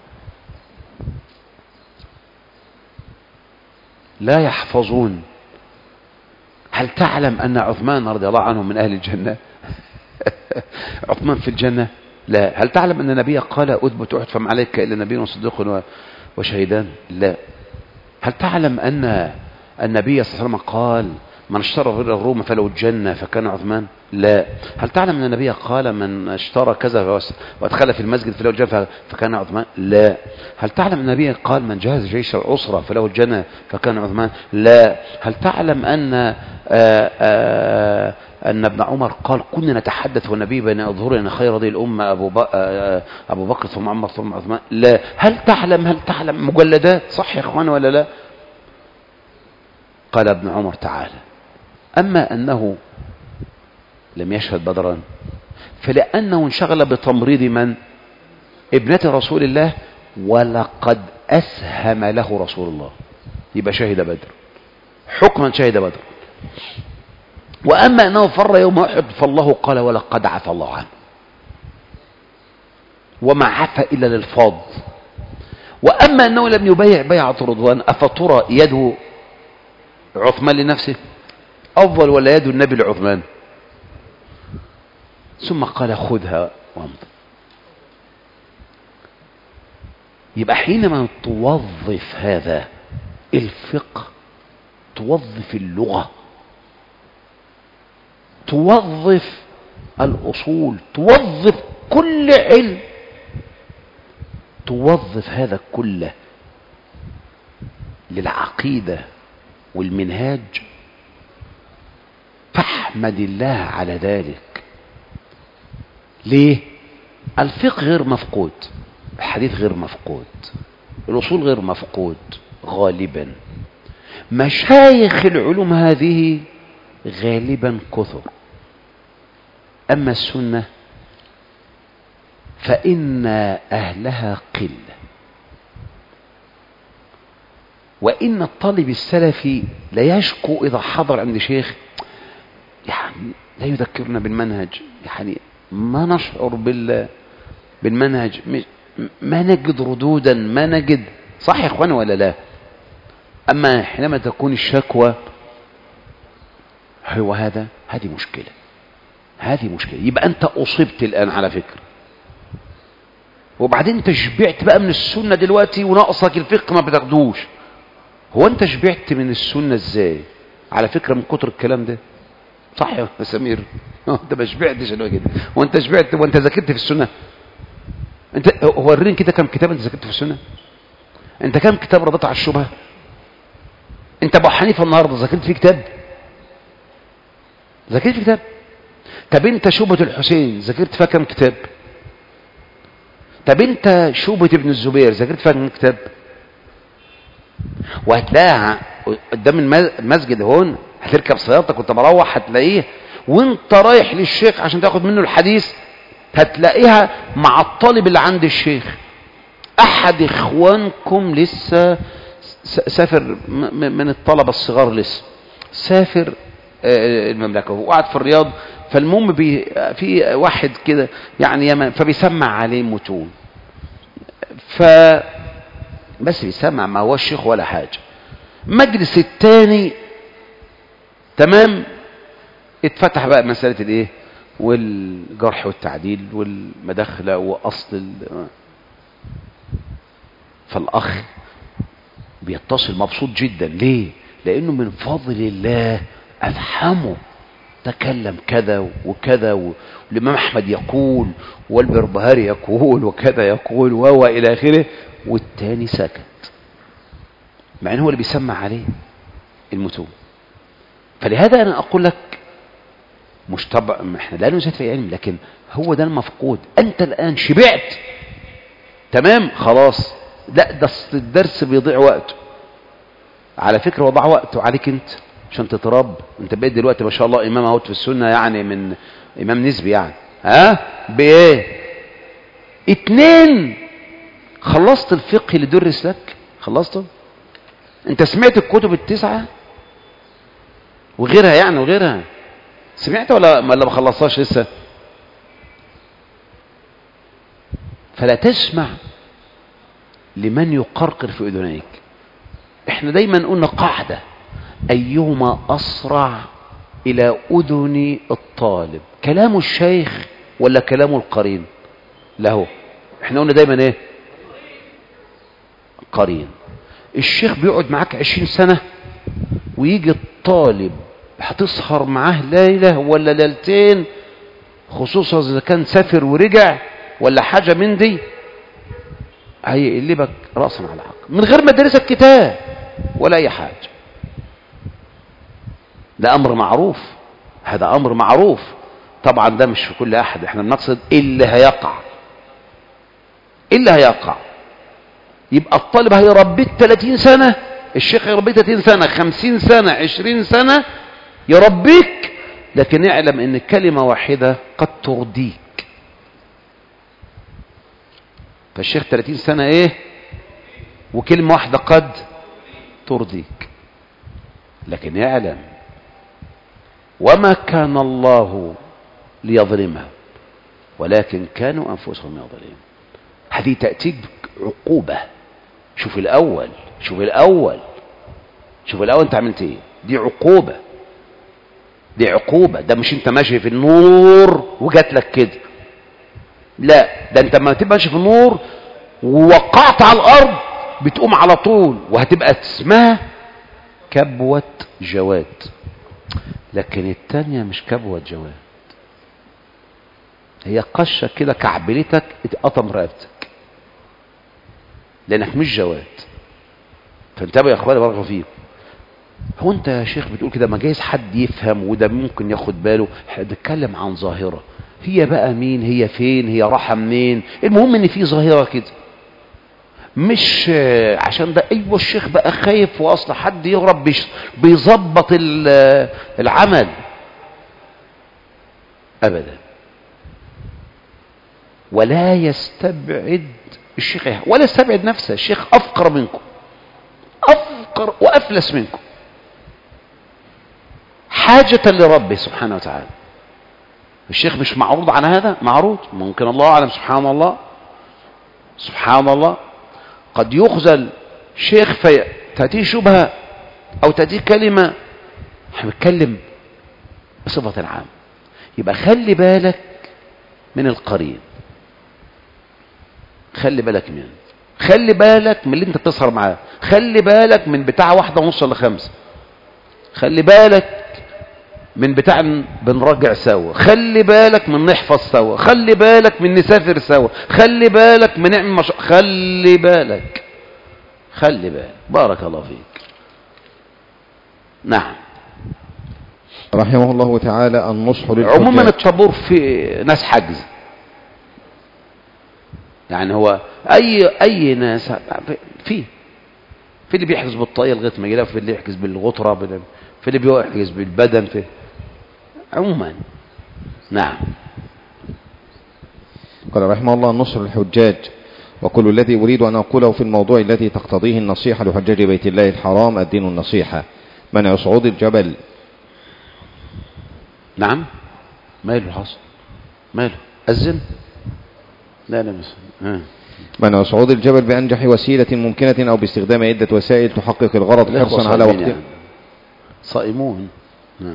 لا يحفظون. هل تعلم ان عثمان رضي الله عنه من اهل الجنة؟ عثمان في الجنة؟ لا. هل تعلم أن النبي قال أثبت أحد فما عليك إلا نبي وصديق وشهيدان؟ لا. هل تعلم أن النبي صلى الله عليه وسلم قال من اشترى غير الروم فله الجنة فكان عثمان؟ لا. هل تعلم أن النبي قال من اشترى كذا وادخل في المسجد فله الجنة فكان عثمان؟ لا. هل تعلم أن النبي قال من جهز جيش العسرة فله الجنة فكان عثمان؟ لا. هل تعلم أن آآ آآ أن ابن عمر قال كنا نتحدث والنبي بين أظهرنا خير هذه الأمة أبو, أبو بكر ثم عمر ثم عثمان؟ لا. هل تعلم هل تعلم مجلدات صح يا إخوان ولا لا؟ قال ابن عمر تعالى أما أنه لم يشهد بدرا فلأنه انشغل بتمريض من؟ ابنة رسول الله، ولقد أسهم له رسول الله، يبقى شهد بدر حكما، شهد بدر. وأما أنه فر يوم أحد فالله قال ولقد عفى الله عنه، وما عفى إلا للفاض. وأما أنه لم يبايع بيعة رضوان أفترى يد عثمان لنفسه أفضل ولا يد النبي لعثمان؟ ثم قال خذها وامض. يبقى حينما توظف هذا الفقه، توظف اللغة، توظف الأصول، توظف كل علم، توظف هذا كله للعقيدة والمنهاج، فاحمد الله على ذلك. ليه؟ الفقه غير مفقود، الحديث غير مفقود، الأصول غير مفقود غالبا، مشايخ العلوم هذه غالبا كثر. أما السنة فإن أهلها قلة، وإن الطالب السلفي لا يشكو إذا حضر عند شيخ يعني لا يذكرنا بالمنهج، يعني ما نشعر بال بالمنهج، ما نجد ردودا، ما نجد، صح يا إخوان ولا لا؟ أما حينما تكون الشكوى هو هذا، هذه مشكلة، هذه مشكلة. يبقى أنت أصبت الآن على فكرة، وبعدين أنت شبعت بقى من السنة دلوقتي وناقصك الفقه ما بتاخدوش. هو أنت شبعت من السنة إزاي؟ على فكرة من كتر الكلام ده، صح يا سمير؟ أنت ما شبعتش أنا كده، وأنت شبعت وأنت ذاكرت في السنة؟ أنت وريني كده كم كتاب أنت ذاكرت في السنة؟ أنت كم كتاب ردت على الشبهة؟ أنت أبو حنيفة النهارده ذاكرت فيه كتاب؟ ذاكرت فيه كتاب؟ طب أنت شوبة الحسين ذاكرت فيها كم كتاب؟ طب أنت شوبة ابن الزبير ذاكرت فيها كم كتاب؟ وهتلاقيها قدام المسجد هون، هتركب سيارتك وانت مروح هتلاقيه، وانت رايح للشيخ عشان تاخد منه الحديث هتلاقيها مع الطالب اللي عند الشيخ. احد اخوانكم لسه سافر من الطلبة الصغار، لسه سافر المملكة وقعد في الرياض، فالمهم في واحد كده يعني يمن فبيسمع عليه متون، ف بس بيسمع، ما هو الشيخ ولا حاجة. مجلس التاني تمام اتفتح بقى مسألة الايه والجرح والتعديل والمداخلة واصل ال... فالاخ بيتصل مبسوط جدا. ليه؟ لانه من فضل الله افهمه، تكلم كذا وكذا، والامام احمد يقول والبربهاري يقول وكذا يقول وهو الى اخره، والتاني سكت، مع انه هو اللي بيسمع عليه المتون. فلهذا انا اقول لك مش طبع، احنا لا نزهد في علم، لكن هو ده المفقود. انت الان شبعت تمام خلاص، لا ده الدرس بيضيع وقته. على فكره وضع وقته عليك انت عشان تترب. انت بقيت دلوقتي ما شاء الله امام اهوت في السنه، يعني من امام نسبي يعني، ها بايه؟ اتنين خلصت الفقه اللي درس لك، خلصته. انت سمعت الكتب التسعه وغيرها يعني وغيرها، سمعت ولا ولا ما خلصتهاش لسه؟ فلا تسمع لمن يقرقر في اذنيك. احنا دايما قلنا قاعده: ايهما اسرع الى اذن الطالب، كلام الشيخ ولا كلام القرين له؟ احنا قلنا دايما ايه؟ قرين. الشيخ بيقعد معاك عشرين سنة ويجي الطالب هتسهر معاه ليلة ولا ليلتين، خصوصا اذا كان سافر ورجع ولا حاجة من دي، هيقلبك رأسا على عقب من غير ما تدرس الكتاب ولا اي حاجة. ده امر معروف، هذا امر معروف طبعا، ده مش في كل احد، احنا بنقصد اللي هيقع، اللي هيقع. يبقى الطالب هيربيك ثلاثين سنة، الشيخ يربيك ثلاثين سنة، خمسين سنة، عشرين سنة يربيك، لكن اعلم ان كلمة واحدة قد ترضيك. فالشيخ ثلاثين سنة ايه، وكلمة واحدة قد ترضيك. لكن يعلم وما كان الله ليظلمهم ولكن كانوا أنفسهم يظلمون. هذه تأتيك عقوبة شوف الأول شوف الأول شوف الأول أنت عملت إيه. دي عقوبة دي عقوبة. ده مش أنت ماشي في النور وجات لك كده، لا، ده أنت ما تبقى ماشي في النور ووقعت على الأرض بتقوم على طول، وهتبقى اسمها كبوة جواد. لكن التانية مش كبوة جواد، هي قشة كده كعبلتك اتقطم رقبتك لأنك مش جواد. فانتبهوا يا اخواني بارك الله فيكم. هو انت يا شيخ بتقول كده، ما جايز حد يفهم وده ممكن ياخد باله. احنا بنتكلم عن ظاهرة، هي بقى مين، هي فين، هي راحة منين، المهم ان في ظاهرة كده، مش عشان ده ايوه الشيخ بقى خايف واصل حد يهرب بيظبط العمل ابدا. ولا يستبعد الشيخ ولا يستبعد نفسه، الشيخ افقر منكم، افقر وافلس منكم حاجة لربه سبحانه وتعالى. الشيخ مش معروض عن هذا، معروض، ممكن الله اعلم. سبحان الله سبحان الله قد يخزل شيخ فتأتيه شبهة او تأتيه كلمة. احنا بنتكلم بصفة العام. يبقى خلي بالك من القرين، خلي بالك منه، خلي بالك من اللي انت بتسهر معاه، خلي بالك من بتاع واحدة ونص لخمسة، خلي بالك من بتاع بنرجع سوا، خلي بالك من نحفظ سوا، خلي بالك من نسافر سوا، خلي بالك من نعمل مش... خلي بالك خلي بالك بارك الله فيك. نعم. رحمه الله تعالى النصح للحجاج. عموما الطابور في ناس حجز، يعني هو اي اي ناس في في اللي بيحجز بالطاقية لغايه ما يجي، في اللي يحجز بالغطرة، في اللي بيحجز بالبدن، في عموما. نعم. قال رحمه الله النصر للحجاج. وكل الذي أريد أن أقوله في الموضوع الذي تقتضيه النصيحة لحجاج بيت الله الحرام الدين النصيحة. منع صعود الجبل. نعم. ماله حصل ماله أذن لا لا بس ها. منع صعود الجبل بأنجح وسيلة ممكنة أو باستخدام عدة وسائل تحقق الغرض حرصا على وقت يعني. صائمون. نعم.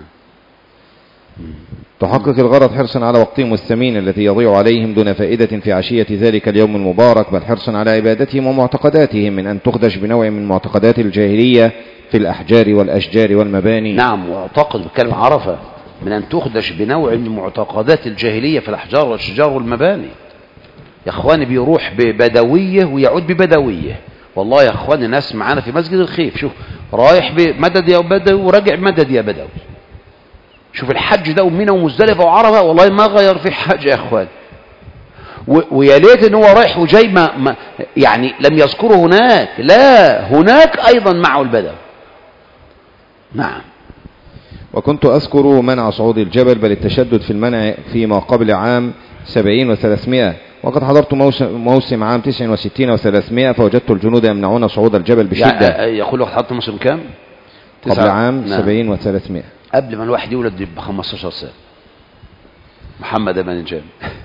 تحقق الغرض حرصا على وقتهم الثمين الذي يضيع عليهم دون فائدة في عشية ذلك اليوم المبارك، بل حرصا على عبادتهم ومعتقداتهم من أن تخدش بنوع من معتقدات الجاهلية في الأحجار والأشجار والمباني. نعم. واعتقد بكلمة عرفة من أن تخدش بنوع من معتقدات الجاهلية في الأحجار والأشجار والمباني. يا أخواني بيروح ببدوية ويعود ببدوية. والله يا أخواني ناس معانا في مسجد الخيف، شوف رايح بمدد يا بدوي وراجع مدد يا بدوي. شوف الحج ده ومنى ومزدلفة وعرفة، والله ما غير في حاجة يا أخوان. ويا ليت ان هو رايح وجاي ما, ما يعني لم يذكره هناك، لا هناك أيضا معه البدوي. نعم. وكنت أذكر منع صعود الجبل بل التشدد في المنع فيما قبل عام سبعين وثلاثمائة، وقد حضرت موسم, موسم عام تسع وستين وثلاثمائة فوجدت الجنود يمنعون صعود الجبل بشدة. يعني يقول لك حضرت موسم كام؟ قبل عام نعم. سبعين وثلاثمائة، قبل ما الواحد يولد ب خمستاشر سنة. محمد بن الجام.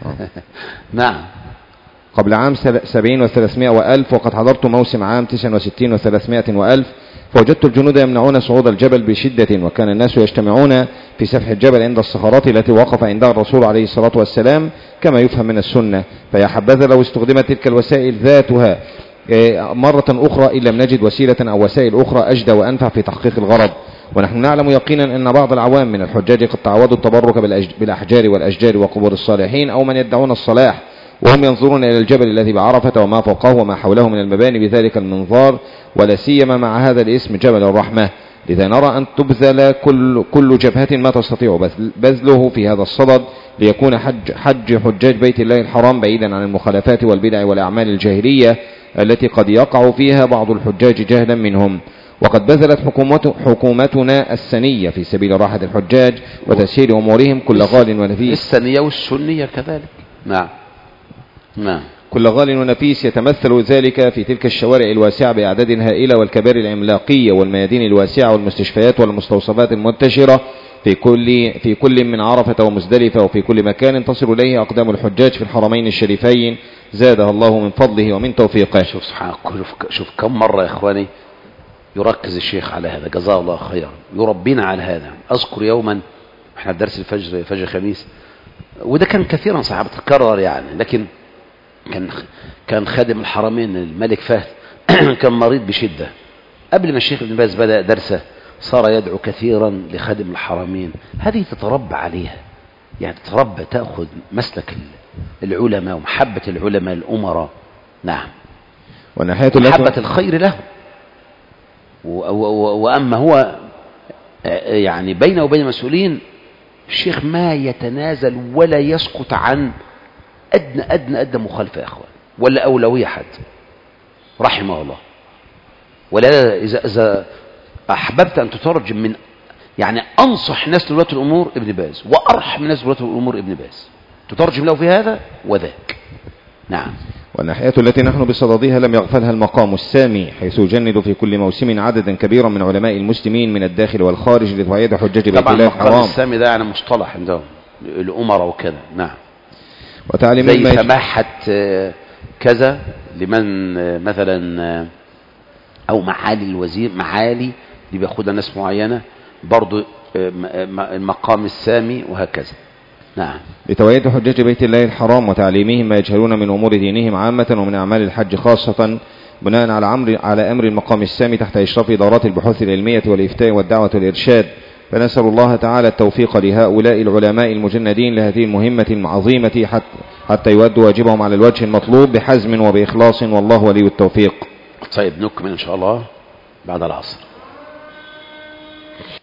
نعم. قبل عام سبعين وثلاثمائة وألف، وقد حضرت موسم عام تسع وستين وثلاثمائة وألف فوجدت الجنود يمنعون صعود الجبل بشدة، وكان الناس يجتمعون في سفح الجبل عند الصخرات التي وقف عندها الرسول عليه الصلاة والسلام كما يفهم من السنة. فيا حبذا لو استخدمت تلك الوسائل ذاتها مرة أخرى إن لم نجد وسيلة أو وسائل أخرى أجدى وأنفع في تحقيق الغرض. ونحن نعلم يقينا أن بعض العوام من الحجاج قد تعودوا التبرك بالأحجار والأشجار وقبور الصالحين أو من يدعون الصلاح، وهم ينظرون إلى الجبل الذي بعرفة وما فوقه وما حوله من المباني بذلك المنظار، ولا سيما مع هذا الاسم جبل الرحمة. لذا نرى أن تبذل كل, كل جبهة ما تستطيع بذله في هذا الصدد ليكون حج, حج حجاج بيت الله الحرام بعيدا عن المخالفات والبدع والأعمال الجاهلية التي قد يقع فيها بعض الحجاج جهلا منهم. وقد بذلت حكومت حكومتنا السنية في سبيل راحة الحجاج وتسهيل أمورهم كل غال ونفيس. السنية والسنية كذلك. نعم نعم. كل غال ونفيس يتمثل ذلك في تلك الشوارع الواسعة بأعداد هائلة والكباري العملاقية والميادين الواسعة والمستشفيات والمستوصفات المنتشرة في كل في كل من عرفة ومزدلفة وفي كل مكان تصل إليه أقدام الحجاج في الحرمين الشريفين زادها الله من فضله ومن توفيقه. شوف سبحان الله، شوف كم مرة يا إخواني يركز الشيخ على هذا، جزاه الله خيرا، يربينا على هذا. أذكر يوما احنا درس الفجر فجر خميس، وده كان كثيرا صعب تكرر يعني، لكن كان كان خادم الحرمين الملك فهد كان مريض بشدة. قبل ما الشيخ ابن باز بدأ درسه صار يدعو كثيرا لخادم الحرمين. هذه تتربى عليها، يعني تتربى تأخذ مسلك العلماء ومحبة العلماء الأمراء. نعم، محبة الخير له. وأما هو يعني بينه وبين المسؤولين الشيخ ما يتنازل ولا يسقط عن أدنى أدنى أدنى مخالفة يا أخوان، ولا أولوية حد رحمه الله. ولا إذا, إذا أحببت أن تترجم من يعني أنصح ناس لولاة الأمور ابن باز وأرحم ناس لولاة الأمور ابن باز، تترجم له في هذا وذاك. نعم. والناحية التي نحن بصددها لم يغفلها المقام السامي، حيث يجند في كل موسم عددا كبيرا من علماء المسلمين من الداخل والخارج لتوعية حجاج بيت الله الحرام. المقام السامي ده يعني مصطلح عندهم الأمراء وكذا. نعم. وتعليم زي سماحة كذا لمن مثلا، أو معالي الوزير، معالي اللي بياخدها ناس معينة، برضو المقام السامي وهكذا. نعم. لتوعية حجاج بيت الله الحرام وتعليمهم ما يجهلون من أمور دينهم عامة ومن أعمال الحج خاصة، بناء على أمر على أمر المقام السامي تحت إشراف إدارات البحوث العلمية والإفتاء والدعوة والإرشاد. فنسأل الله تعالى التوفيق لهؤلاء العلماء المجندين لهذه المهمة العظيمة حتى, حتى يؤدوا واجبهم على الوجه المطلوب بحزم وبإخلاص، والله ولي التوفيق. طيب نكمل إن شاء الله بعد العصر.